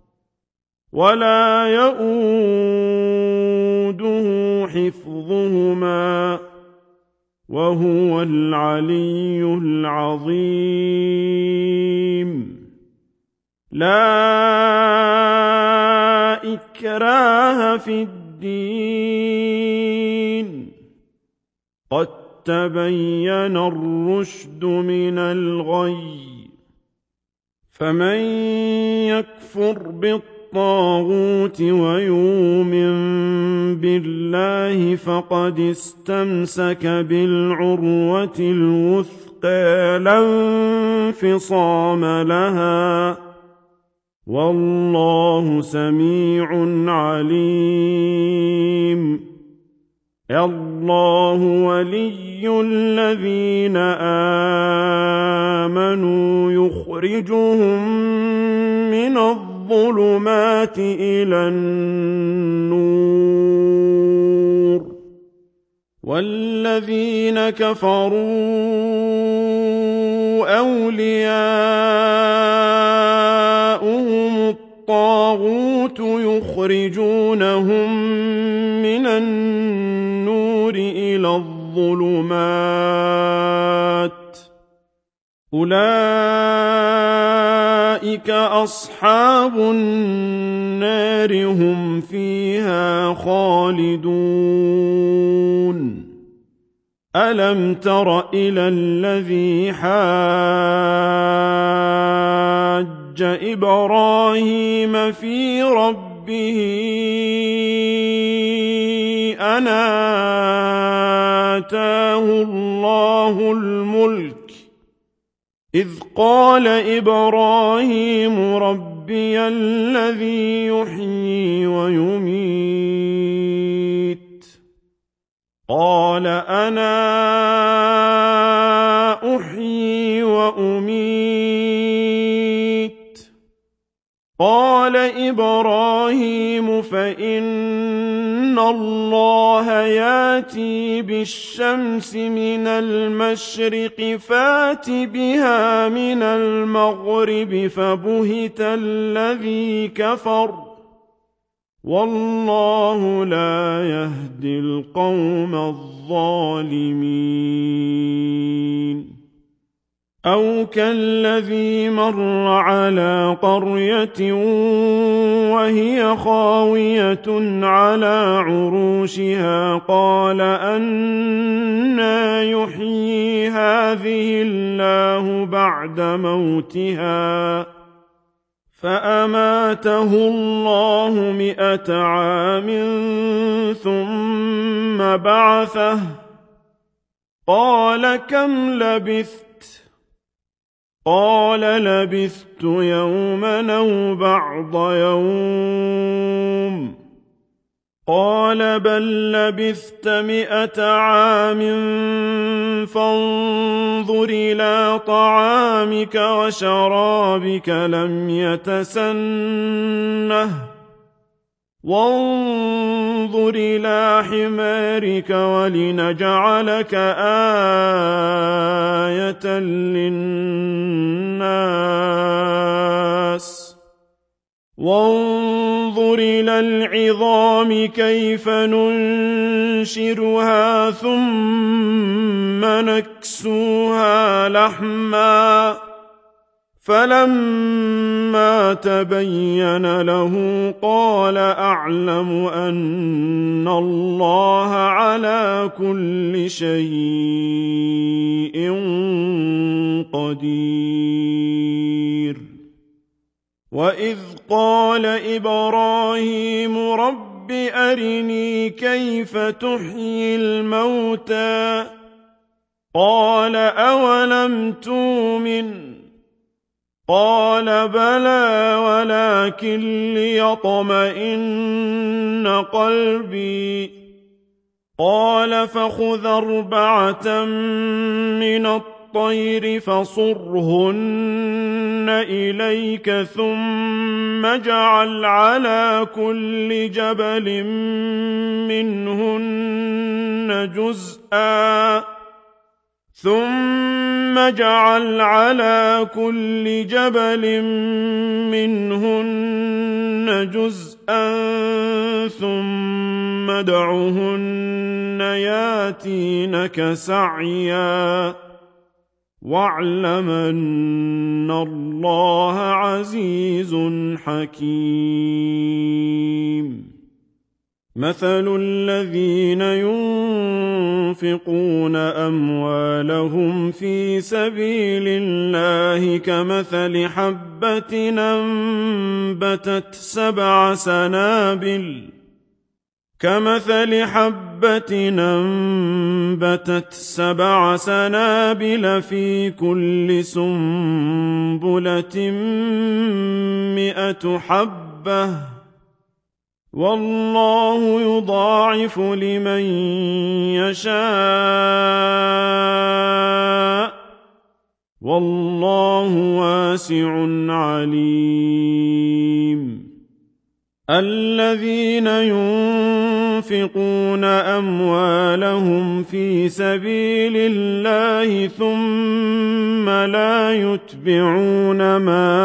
ولا يئوده حفظهما وهو العلي العظيم لا إكراه في الدين قد تبين الرشد من الغي فمن يكفر بالطاغوت ويؤمن بالله فقد استمسك بالعروة الوثقى لا انفصام لها والله سميع عليم الله ولي الذين آمنوا يخرجهم من الظلمات إلى النور والذين كفروا أولياؤهم الطاغوت يخرجونهم من النور إلى الظلمات أولئك أصحاب النار هم فيها خالدون ألم تر إلى الذي حاج إبراهيم في ربه أن آتاه الله الملك إذ قال إبراهيم ربي الذي يحيي ويميت قال أنا أحيي وأميت قال إبراهيم فإن الله ياتي بالشمس من المشرق فات بها من المغرب فبهت الذي كفر والله لا يهدي القوم الظالمين أو كالذي مر على قرية وهي خاوية على عروشها قال أنى يحيي هذه الله بعد موتها فأماته الله 100 عام ثم بعثه قال كم لبثت قال لبثت يوما أو بعض يوم قال بل لبثت 100 عام فانظر إلى طعامك وشرابك لم يتسنه وانظر إلى حمارك ولنجعلك آية للناس وانظر إلى العظام كيف ننشرها ثم نكسوها لحما فلما تبين له قال أعلم أن الله على كل شيء قدير وإذ قال إبراهيم رب أرني كيف تحيي الموتى قال أولم تؤمن قال بلى ولكن ليطمئن قلبي قال فخذ 4 من الطير فصرهن إليك ثم اجعل على كل جبل منهن جزءا ثم ادعهن ياتينك سعيا واعلم أن الله عزيز حكيم مثل الذين ينفقون أموالهم في سبيل الله كمثل حبة أنبتت 7 سنابل في كل سنبلة 100 حبة والله يضاعف لمن يشاء والله واسع عليم الذين ينفقون أموالهم في سبيل الله ثم لا يتبعون ما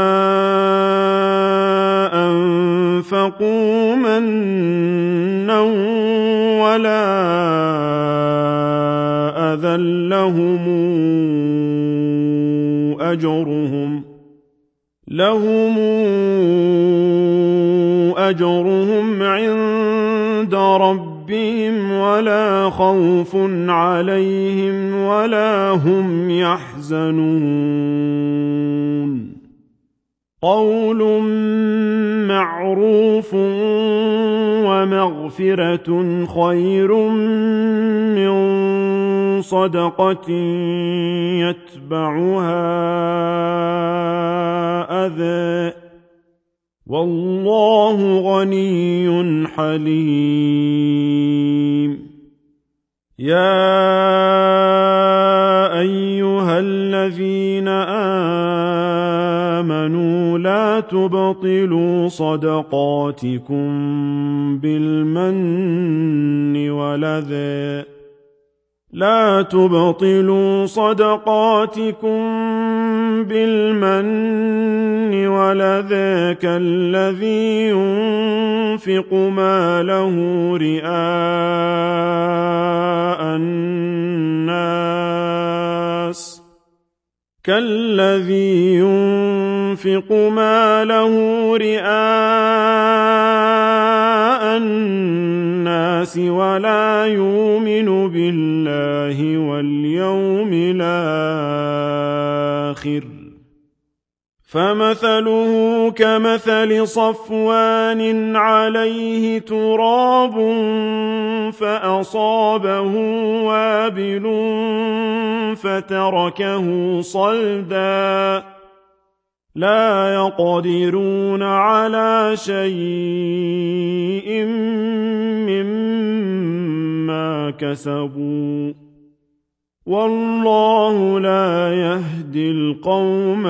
أنفقوا منا ولا أذى لهم أجرهم عند ربهم ولا خوف عليهم ولا هم يحزنون قول معروف ومغفرة خير من صدقة يتبعها أذى والله غني حليم يا أيها الذين آمنوا لا تبطلوا صدقاتكم بالمن والأذى كالذي ينفق ماله رئاء الناس ولا يؤمن بالله واليوم الآخر فمثله كمثل صفوان عليه تراب فأصابه وابل فتركه صلدا لا يقدرون على شيء مما كسبوا والله لا يهدي القوم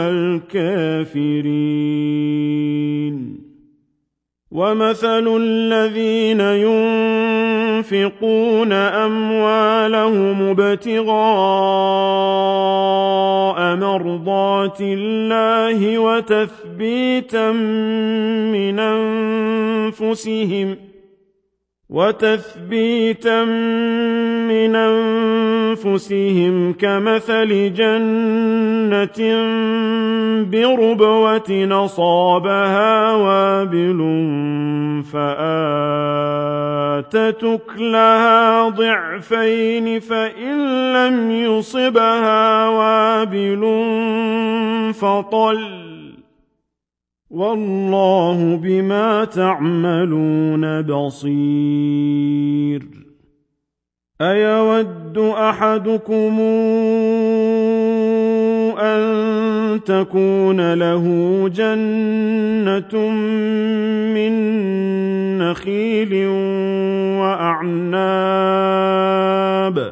الكافرين ومثل الذين ينفقون أموالهم ابتغاء مرضات الله وتثبيتا من أنفسهم كمثل جنة بربوة أصابها وابل فآتت أكلها ضعفين فإن لم يصبها وابل فطل والله بما تعملون بصير أيود أحدكم أن تكون له جنة من نخيل وأعناب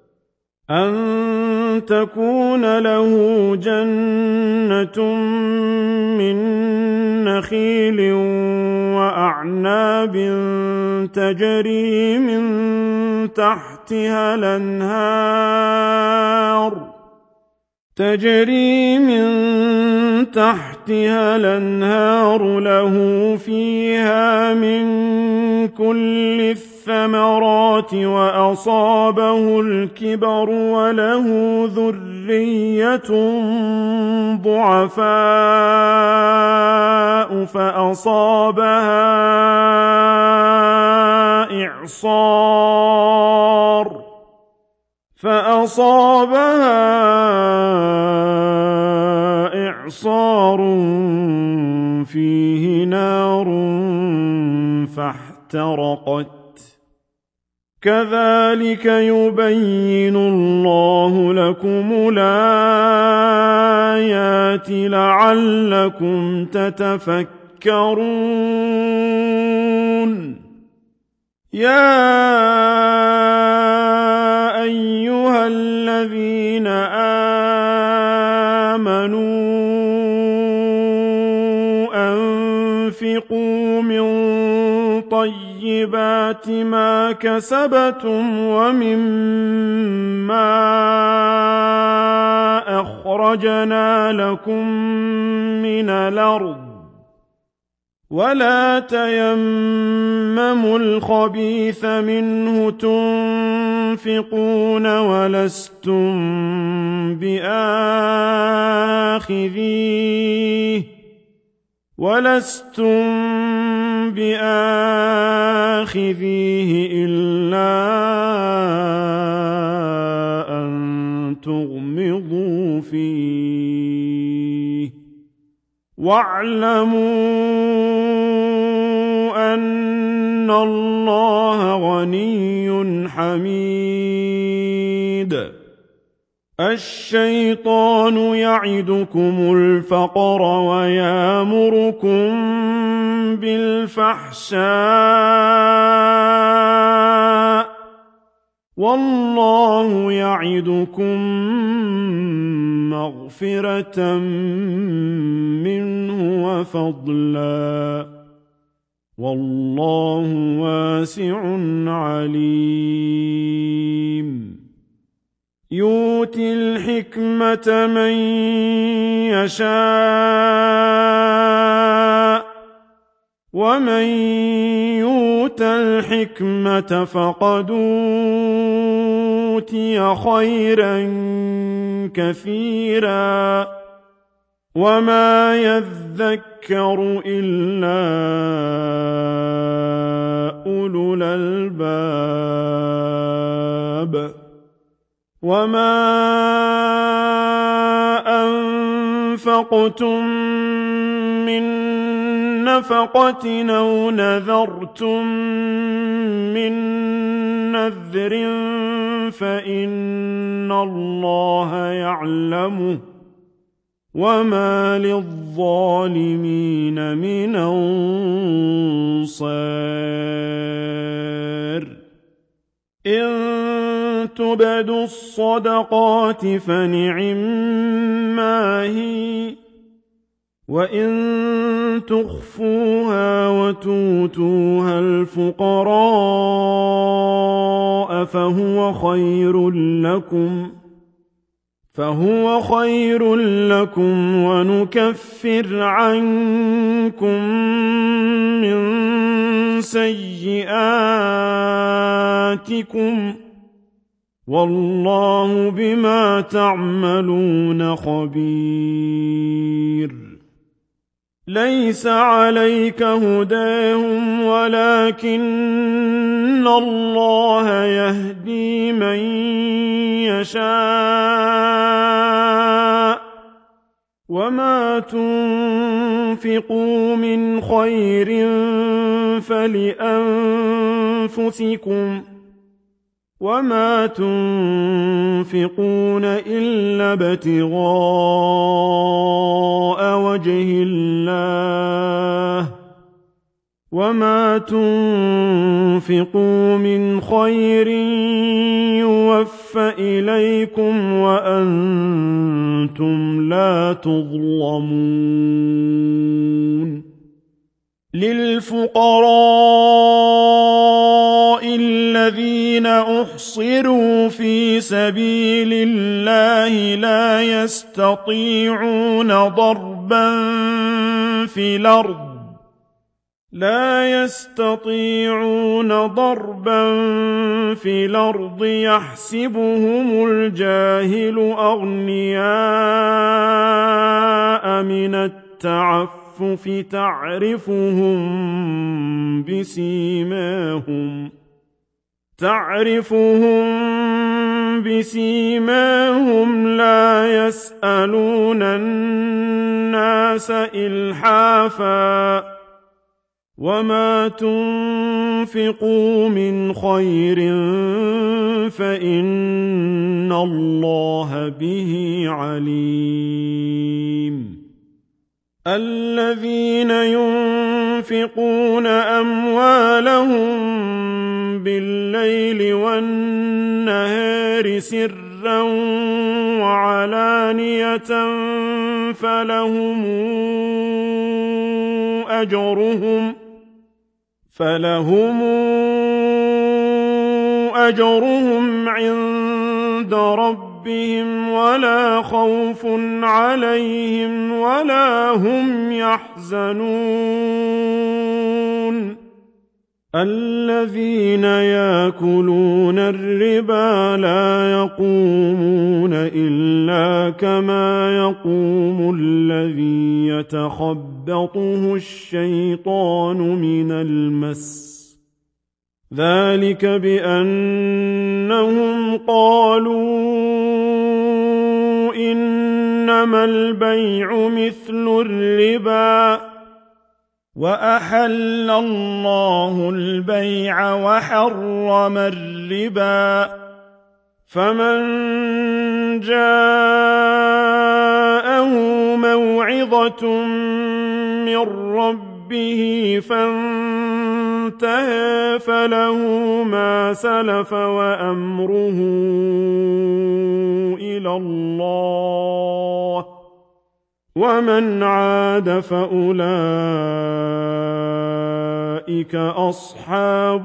تجري من تحتها الأنهار له فيها من كل الثمرات وأصابه الكبر وله ذرية ضعفاء فأصابها إعصار فيه نار فاحترقت كذلك يبين الله لكم الآيات لعلكم تتفكرون يا أيها الذين آمنوا أنفقوا من طيبات ما كسبتم ومما أخرجنا لكم من الأرض ولا تيمموا الخبيث منه تنفقون ولستم بآخذيه إلا أن تغمضوا فيه واعلموا أن الله غني حميد الشيطان يعدكم الفقر ويأمركم بالفحشاء والله يعدكم مغفرة منه وفضلا والله واسع عليم يؤتي الحكمة من يشاء ومن يؤت الحكمة فقد أوتي خيرا كثيرا وما يذكر إلا أولو الألباب وما أنفقتم من نفقة أو نذرتم من نذر فإن الله يعلمه وما للظالمين من أنصار إن تبدوا الصدقات فنعما هي وإن تخفوها وتؤتوها الفقراء فهو خير لكم ونكفر عنكم من سيئاتكم والله بما تعملون خبير ليس عليك هداهم ولكن الله يهدي من يشاء وما تنفقوا من خير فلأنفسكم وما تنفقون إلا ابتغاء وجه الله وما تنفقوا من خير يوفى إليكم وأنتم لا تظلمون للفقراء الذين أحصروا في سبيل الله لا يستطيعون ضربا في الأرض يحسبهم الجاهل أغنياء من التعفف تعرفهم بسيماهم لا يسألون الناس إلحافا وما تنفقوا من خير فإن الله به عليم الذين ينفقون أموالهم بالليل والنهار سرا وعلانية فلهم أجرهم عند ربهم ولا خوف عليهم ولا هم يحزنون الذين يأكلون الربا لا يقومون إلا كما يقوم الذي يتخبطه الشيطان من المس ذلك بأنهم قالوا إنما البيع مثل الربا وأحل الله البيع وحرم الربا فمن جاءه موعظة من ربه فانتهى فله ما سلف وأمره إلى الله ومن عاد فأولئك أصحاب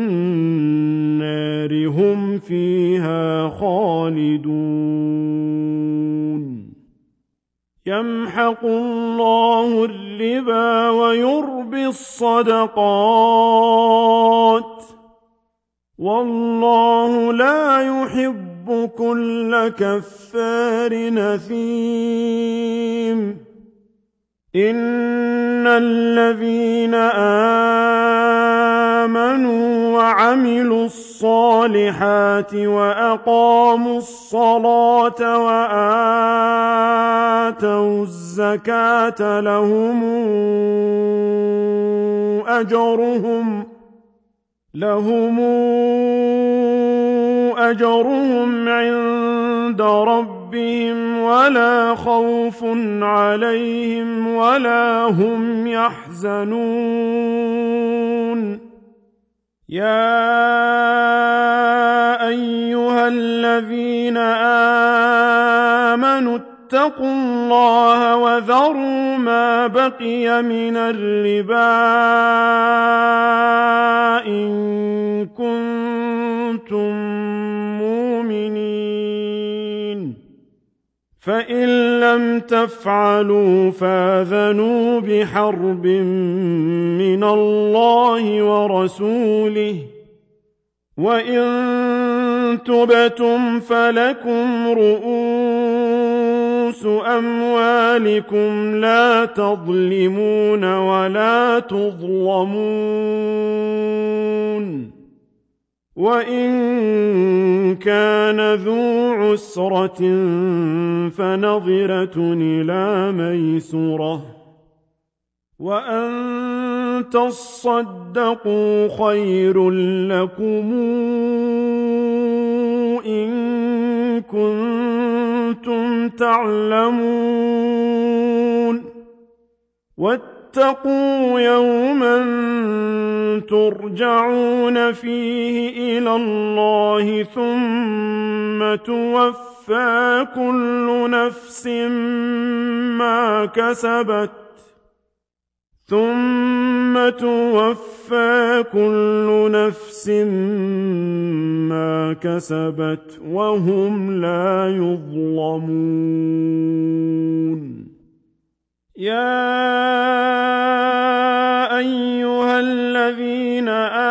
النار هم فيها خالدون يمحق الله الربا ويربي الصدقات والله لا يحب كل كفار نثيم إن الذين آمنوا وعملوا الصالحات وأقاموا الصلاة وآتوا الزكاة لهم أجرهم عند ربهم ولا خوف عليهم ولا هم يحزنون يا أيها الذين آمنوا اتقوا الله وذروا ما بقي من الربا إن كنتم مؤمنين فإن لم تفعلوا فاذنوا بحرب من الله ورسوله وإن تبتم فلكم رؤوس أموالكم لا تظلمون ولا تظلمون وإن كان ذو عسرة فنظرة إلى ميسرة وأن تصدقوا خير لكم إن كنتم تعلمون واتقوا يوما ترجعون فيه إلى الله ثم توفى كل نفس ما كسبت وهم لا يظلمون يا أيها الذين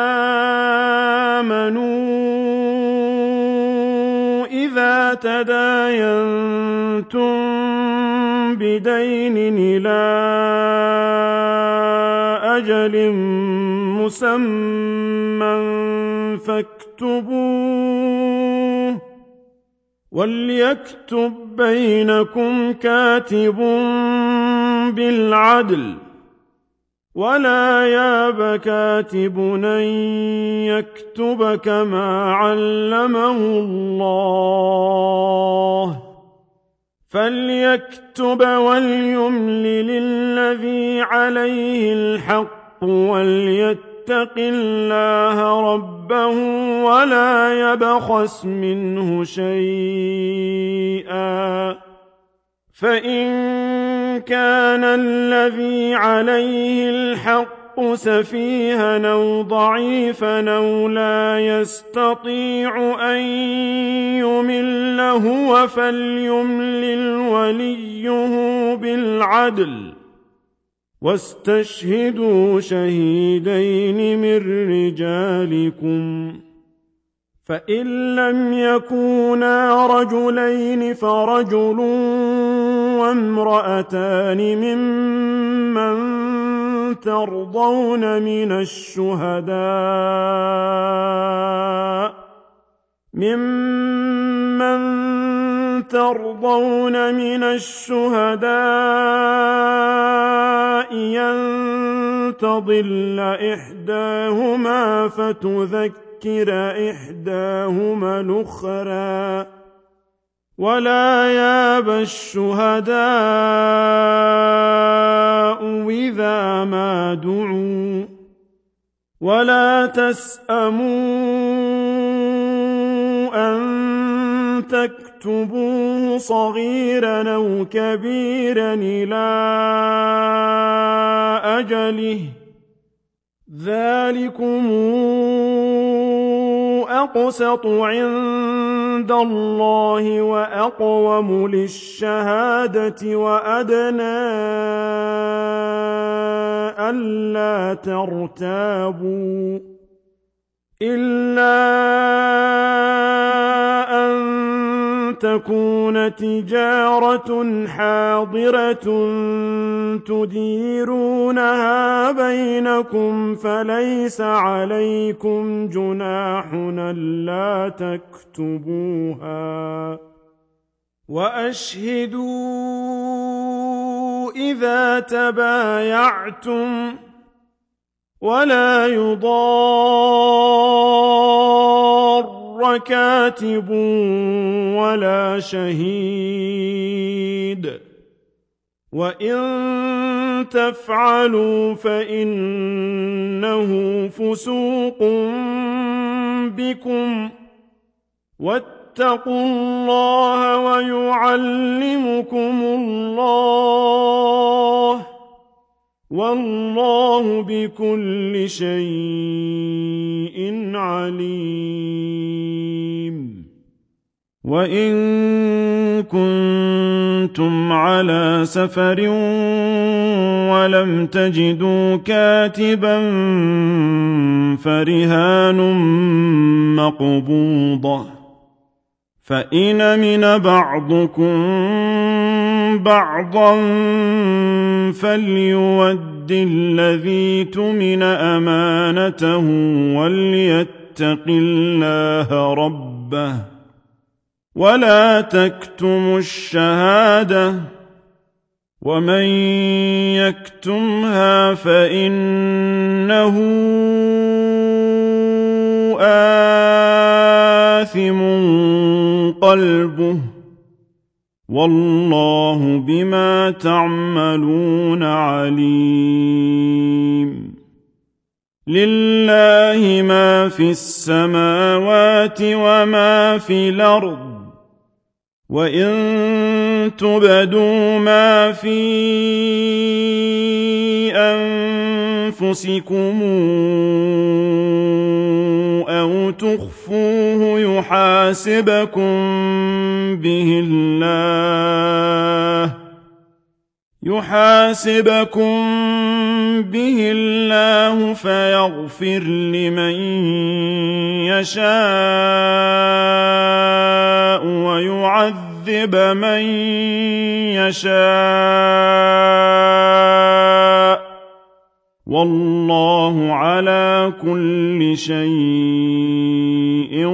آمنوا إذا تداينتم بدين إلى أجل مسمى فاكتبوه وليكتب بينكم كاتب بالعدل ولا ياب كاتب أن يكتب كما علمه الله فليكتب وليملل الذي عليه الحق وليتق الله ربه ولا يبخس منه شيئا فإن كان الذي عليه الحق سفيها أو ضعيفا أو لا يستطيع أن يمل هو فليملل وليه بالعدل واستشهدوا شهيدين من رجالكم فإن لم يكونا رجلين فرجل وامرأتان ممن ترضون من الشهداء أن تضل إحداهما فتذكر إحداهما الأخرى ولا ياب الشهداء إذا ما دعوا ولا تسأموا أن تكتبوه صغيرا أو كبيرا إلى أجله ذلكم أقسط عند الله وأقوم للشهادة وأدنى ألا ترتابوا إلا أن تكون تجارة حاضرة تديرونها بينكم فليس عليكم جناح ألا تكتبوها وأشهدوا إذا تبايعتم ولا يضار كاتب ولا شهيد وإن تفعلوا فإنه فسوق بكم واتقوا الله ويعلمكم الله والله بكل شيء عليم وإن كنتم على سفر ولم تجدوا كاتبا فرهان مقبوضة فإن أمن بعضكم بعضا فليؤد الذي اؤتمن أمانته وليتق فليتق الله ربه ولا تكتموا الشهادة ومن يكتمها فإنه آثم قلبه والله بما تعملون عليم لله ما في السماوات وما في الأرض وإن تبدوا ما في أنفسكم أو تخفوه يحاسبكم به الله فيغفر لمن يشاء ويعذب من يشاء والله على كل شيء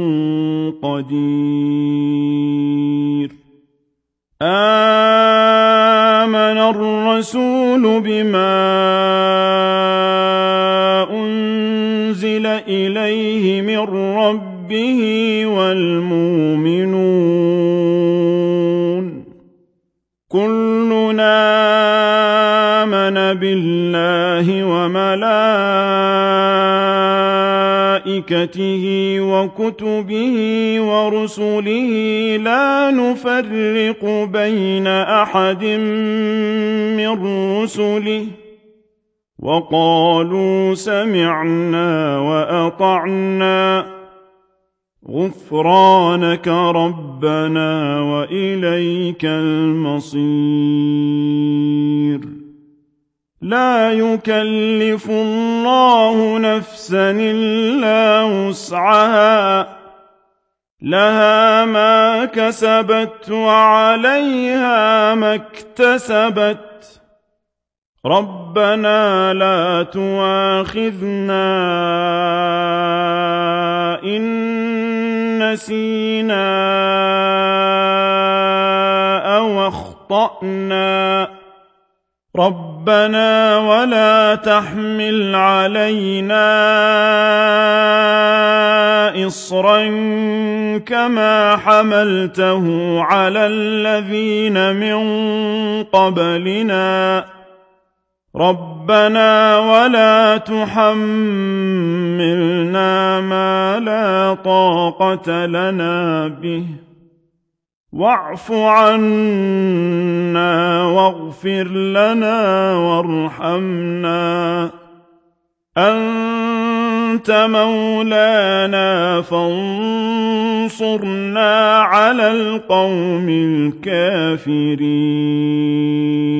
قدير آمن الرسول بما أنزل إليه من ربه والمؤمنون كلنا آمن بالله وملائكته وكتبه ورسله لا نفرق بين أحد من رسله وقالوا سمعنا وأطعنا غفرانك ربنا وإليك المصير لا يكلف الله نفسا إلا وسعها لها ما كسبت وعليها ما اكتسبت ربنا لا تؤاخذنا إن نسينا أو أخطأنا ربنا ولا تحمل علينا إصرا كما حملته على الذين من قبلنا ربنا ولا تحملنا ما لا طاقة لنا به واعف عنا واغفر لنا وارحمنا أنت مولانا فانصرنا على القوم الكافرين